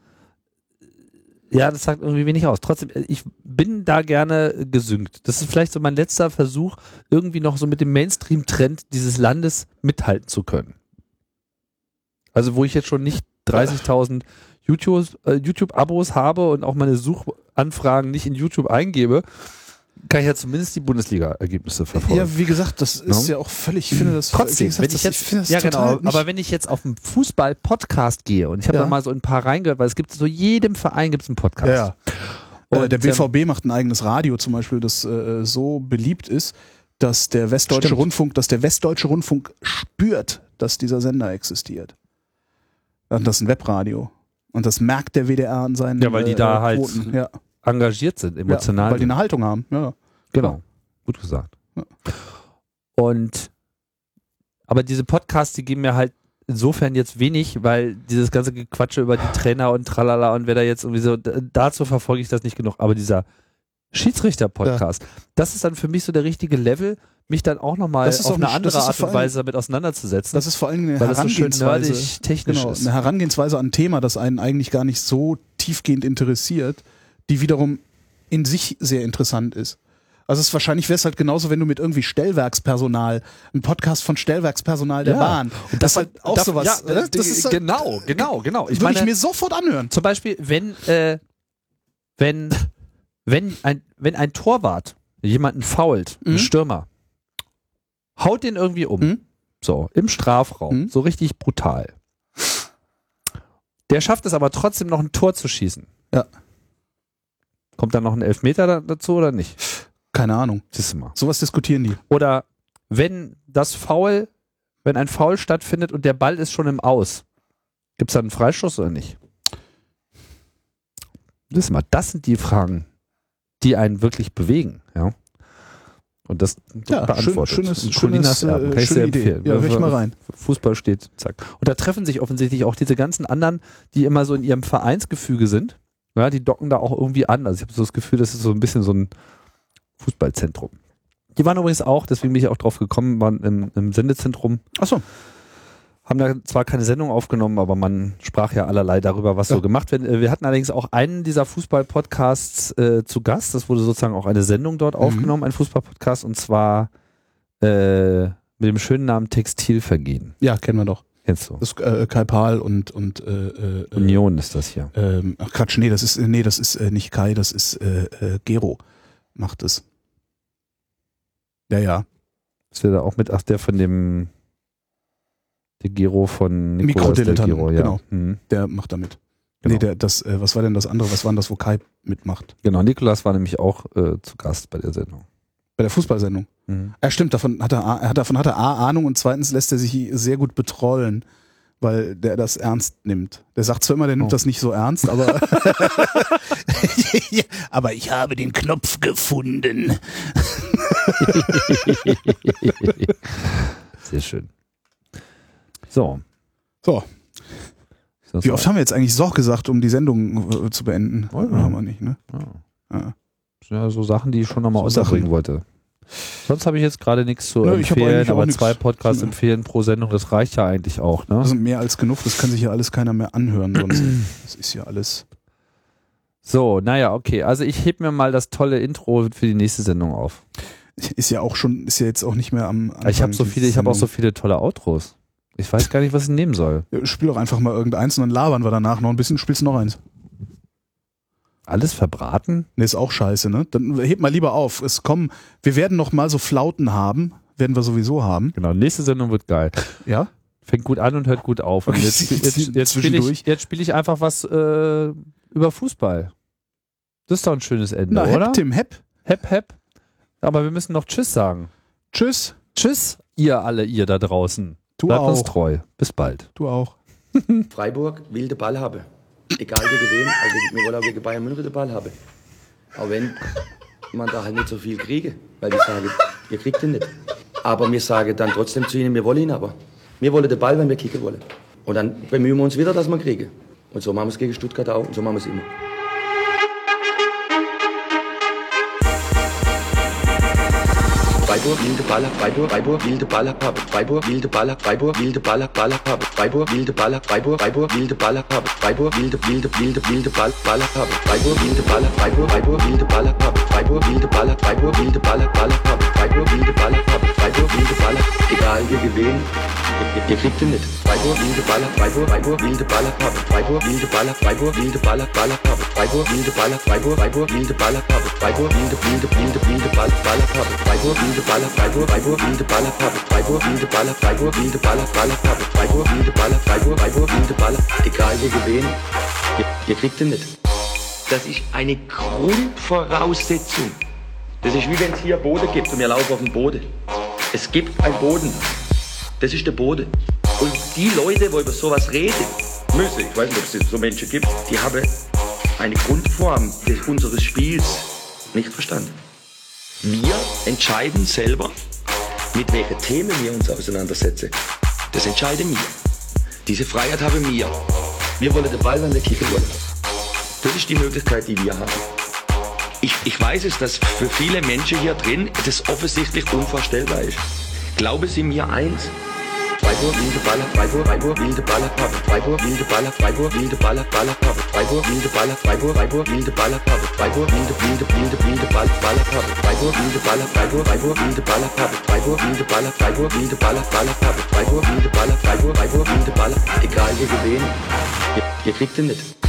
Ja, das sagt irgendwie wenig aus. Trotzdem, ich bin da gerne gesüngt. Das ist vielleicht so mein letzter Versuch, irgendwie noch so mit dem Mainstream-Trend dieses Landes mithalten zu können. Also wo ich jetzt schon nicht dreißigtausend YouTube, äh, YouTube-Abos habe und auch meine Suchanfragen nicht in YouTube eingebe, kann ich ja zumindest die Bundesliga-Ergebnisse verfolgen. Ja, wie gesagt, das ist Ja. ja auch völlig, ich finde das Trotzdem, wie gesagt, wenn ich das- jetzt, finde das ja total genau, nicht- aber wenn ich jetzt auf einen Fußball-Podcast gehe und ich habe Ja. da mal so ein paar reingehört, weil es gibt so jedem Verein gibt es einen Podcast. Ja, ja. Und, äh, der B V B ähm, macht ein eigenes Radio zum Beispiel, das äh, so beliebt ist, dass der Westdeutsche Stimmt. Rundfunk, dass der Westdeutsche Rundfunk spürt, dass dieser Sender existiert. Und das ist ein Webradio. Und das merkt der W D R an seinen Ja, weil die äh, da halt Quoten. Ja. engagiert sind, emotional. Ja, weil die eine Haltung haben. Ja. Genau, gut gesagt. Und aber diese Podcasts, die geben mir halt insofern jetzt wenig, weil dieses ganze Gequatsche über die Trainer und tralala und wer da jetzt irgendwie so, d- dazu verfolge ich das nicht genug. Aber dieser Schiedsrichter-Podcast, das ist dann für mich so der richtige Level, mich dann auch nochmal Das ist auf auch eine nicht- andere das ist Art vor und allem- Weise damit auseinanderzusetzen. Das ist vor allem eine weil das so schön Herangehensweise, nerdig technisch genau, ist. eine Herangehensweise an ein Thema, das einen eigentlich gar nicht so tiefgehend interessiert, die wiederum in sich sehr interessant ist. Also es ist wahrscheinlich wäre es halt genauso, wenn du mit irgendwie Stellwerkspersonal, ein Podcast von Stellwerkspersonal der Ja. Bahn. Und das ist halt auch darf- sowas. ja, ne? das ist halt, genau, genau, genau. Ich würde ich mir sofort anhören. Zum Beispiel, wenn, äh, wenn, wenn ein, wenn ein Torwart jemanden foult, Mhm. ein Stürmer, haut den irgendwie um. Mhm. So, im Strafraum. Mhm. So richtig brutal. Der schafft es aber trotzdem noch ein Tor zu schießen. Ja. Kommt dann noch ein Elfmeter da, dazu oder nicht? Keine Ahnung. Siehst du mal. Sowas diskutieren die. Oder wenn das Foul, wenn ein Foul stattfindet und der Ball ist schon im Aus, gibt es dann einen Freistoß oder nicht? Siehst du mal, das sind die Fragen, die einen wirklich bewegen, ja. Und das Ja, beantwortet. schön- schönes- Und Colinas schönes, Erben, äh, kann ich schöne sehr Idee. empfehlen. Ja, hör ich mal rein. Fußball steht, zack. Und da treffen sich offensichtlich auch diese ganzen anderen, die immer so in ihrem Vereinsgefüge sind. Ja, die docken da auch irgendwie an. Also ich habe so das Gefühl, das ist so ein bisschen so ein Fußballzentrum. Die waren übrigens auch, deswegen bin ich auch drauf gekommen, waren im, im Sendezentrum. Achso. Haben da zwar keine Sendung aufgenommen, aber man sprach ja allerlei darüber, was so gemacht wird. Äh, Wir hatten allerdings auch einen dieser Fußball-Podcasts äh, zu Gast. Das wurde sozusagen auch eine Sendung dort aufgenommen, ein Fußball-Podcast, und zwar äh, mit dem schönen Namen Textilvergehen. Ja, kennen wir doch. Kennst du? Das ist äh, Kai Pahl und, und äh, äh, Union ist das hier. Ähm, ach Quatsch, nee, das ist, äh, nee, das ist äh, nicht Kai, das ist äh, äh, Gero. Macht es. Ja, ja. Ist der da auch mit, ach, der von dem der Gero von Nikolaus del Mikrodilettanten, Gero, ja. genau. Mhm. Der macht da mit. Genau. Nee, der, das, äh, was war denn das andere? Was war denn das, wo Kai mitmacht? Genau, Nikolaus war nämlich auch äh, zu Gast bei der Sendung. Bei der Fußballsendung. Mhm. Ja, stimmt, davon hat er, A- er hat, davon hat er A, Ahnung, und zweitens lässt er sich sehr gut betrollen, weil der das ernst nimmt. Der sagt zwar immer, der nimmt Oh. das nicht so ernst, aber aber ich habe den Knopf gefunden. Sehr schön. So. So. Das Wie war- oft haben wir jetzt eigentlich so gesagt, um die Sendung äh, zu beenden? Oh, ja. Haben wir nicht, ne? Ja. Ja. Ja, so Sachen, die ich schon nochmal So unterbringen Sachen. wollte. Sonst habe ich jetzt gerade nichts zu Nö, ich hab empfehlen, eigentlich auch aber nix. zwei Podcasts Nee. empfehlen pro Sendung, das reicht ja eigentlich auch. Ne? Das sind mehr als genug, das kann sich ja alles keiner mehr anhören sonst. Das ist ja alles. So, naja, okay. Also ich heb mir mal das tolle Intro für die nächste Sendung auf. Ist ja auch schon, ist ja jetzt auch nicht mehr am Anfang. Ich habe so die viele, ich habe auch so Sendung. viele tolle Outros. Ich weiß gar nicht, was ich nehmen soll. Ja, spiel doch einfach mal irgendeins und dann labern wir danach noch ein bisschen, spielst noch eins. Alles verbraten? Ne, ist auch scheiße, ne? Dann heb mal lieber auf. Es kommen, wir werden noch mal so Flauten haben, werden wir sowieso haben. Genau, nächste Sendung wird geil. Ja? Fängt gut an und hört gut auf. Und Okay, jetzt jetzt, jetzt, jetzt spiele zwischendurch. ich, jetzt spiel ich einfach was äh, über Fußball. Das ist doch ein schönes Ende, Na, oder? Hepp, Tim, Hepp. Hepp, hepp. Aber wir müssen noch Tschüss sagen. Tschüss. Tschüss, ihr alle, ihr da draußen. Du Bleibt uns auch. treu. Bis bald. Du auch. Freiburg will den Ball haben. Egal gegen wen, also wir wollen auch gegen Bayern München den Ball haben. Auch wenn man da halt nicht so viel kriege, weil die sagen, ihr kriegt ihn nicht. Aber wir sagen dann trotzdem zu ihnen, wir wollen ihn aber. Wir wollen den Ball, wenn wir kicken wollen. Und dann bemühen wir uns wieder, dass wir ihn kriegen. Und so machen wir es gegen Stuttgart auch und so machen wir es immer. Freiburg will den Ball, Freiburg, Freiburg will den Ball haben. Freiburg will den Ball, Freiburg will den Ball, Ball haben. Freiburg will den Ball, Freiburg, Freiburg will den Ball haben. Freiburg will den, will den, will den, will den Ball, Ball haben. Freiburg will den Ball, Freiburg, Freiburg will den Ball haben. Freiburg will den Ball, Freiburg will den Ball, Ball haben. Freiburg will den Ball haben. Freiburg will den Ball, egal gegen wen, ihr, ihr kriegt ihn nicht. Freiburg Freiburg, wilde Baller, Freiburg, Freiburg, wilde Baller, Pappe, Freiburg, wilde Baller, Freiburg, wilde Baller, Baller, Pappe, Freiburg, wilde Baller, Freiburg, Freiburg, wilde Baller, Pappe, Freiburg, wilde, wilde, wilde, wilde Baller, Baller, Pappe, Freiburg, wilde Baller, Freiburg, Freiburg, wilde Baller, Pappe, Freiburg, wilde Baller, Freiburg, wilde Baller, Baller, Pappe, Freiburg, wilde Baller, Freiburg, Freiburg, wilde Baller, egal wie gewesen, ihr, ihr kriegt ihn nicht. Das ist eine Grundvoraussetzung. Das ist wie wenn es hier Boden gibt und wir laufen auf dem Boden. Es gibt einen Boden. Das ist der Boden. Und die Leute, die über sowas reden müssen, ich weiß nicht, ob es so Menschen gibt, die haben eine Grundform des, unseres Spiels nicht verstanden. Wir entscheiden selber, mit welchen Themen wir uns auseinandersetzen. Das entscheiden wir. Diese Freiheit haben wir. Wir wollen den Ball an der Kicke wollen. Das ist die Möglichkeit, die wir haben. Ich, ich weiß es, dass für viele Menschen hier drin das offensichtlich unvorstellbar ist. Glauben Sie mir eins. Freiburg, wilde Baller, Freiburg, Freiburg, wilde Baller, Pappe, Freiburg, wilde Baller, Freiburg, wilde Baller, Baller, Pappe, Freiburg, wilde Baller, Freiburg, Freiburg, wilde Baller, Pappe, Freiburg, wilde, wilde, wilde, wilde Baller, Baller, Pappe, Freiburg, wilde Baller, Freiburg, Freiburg, wilde Baller, Pappe, Freiburg, wilde Baller, Freiburg, wilde Baller, Baller, Pappe, Freiburg, wilde Baller, Freiburg, Freiburg, wilde Baller, egal wie gewesen, ihr, ihr kriegt ihn nicht.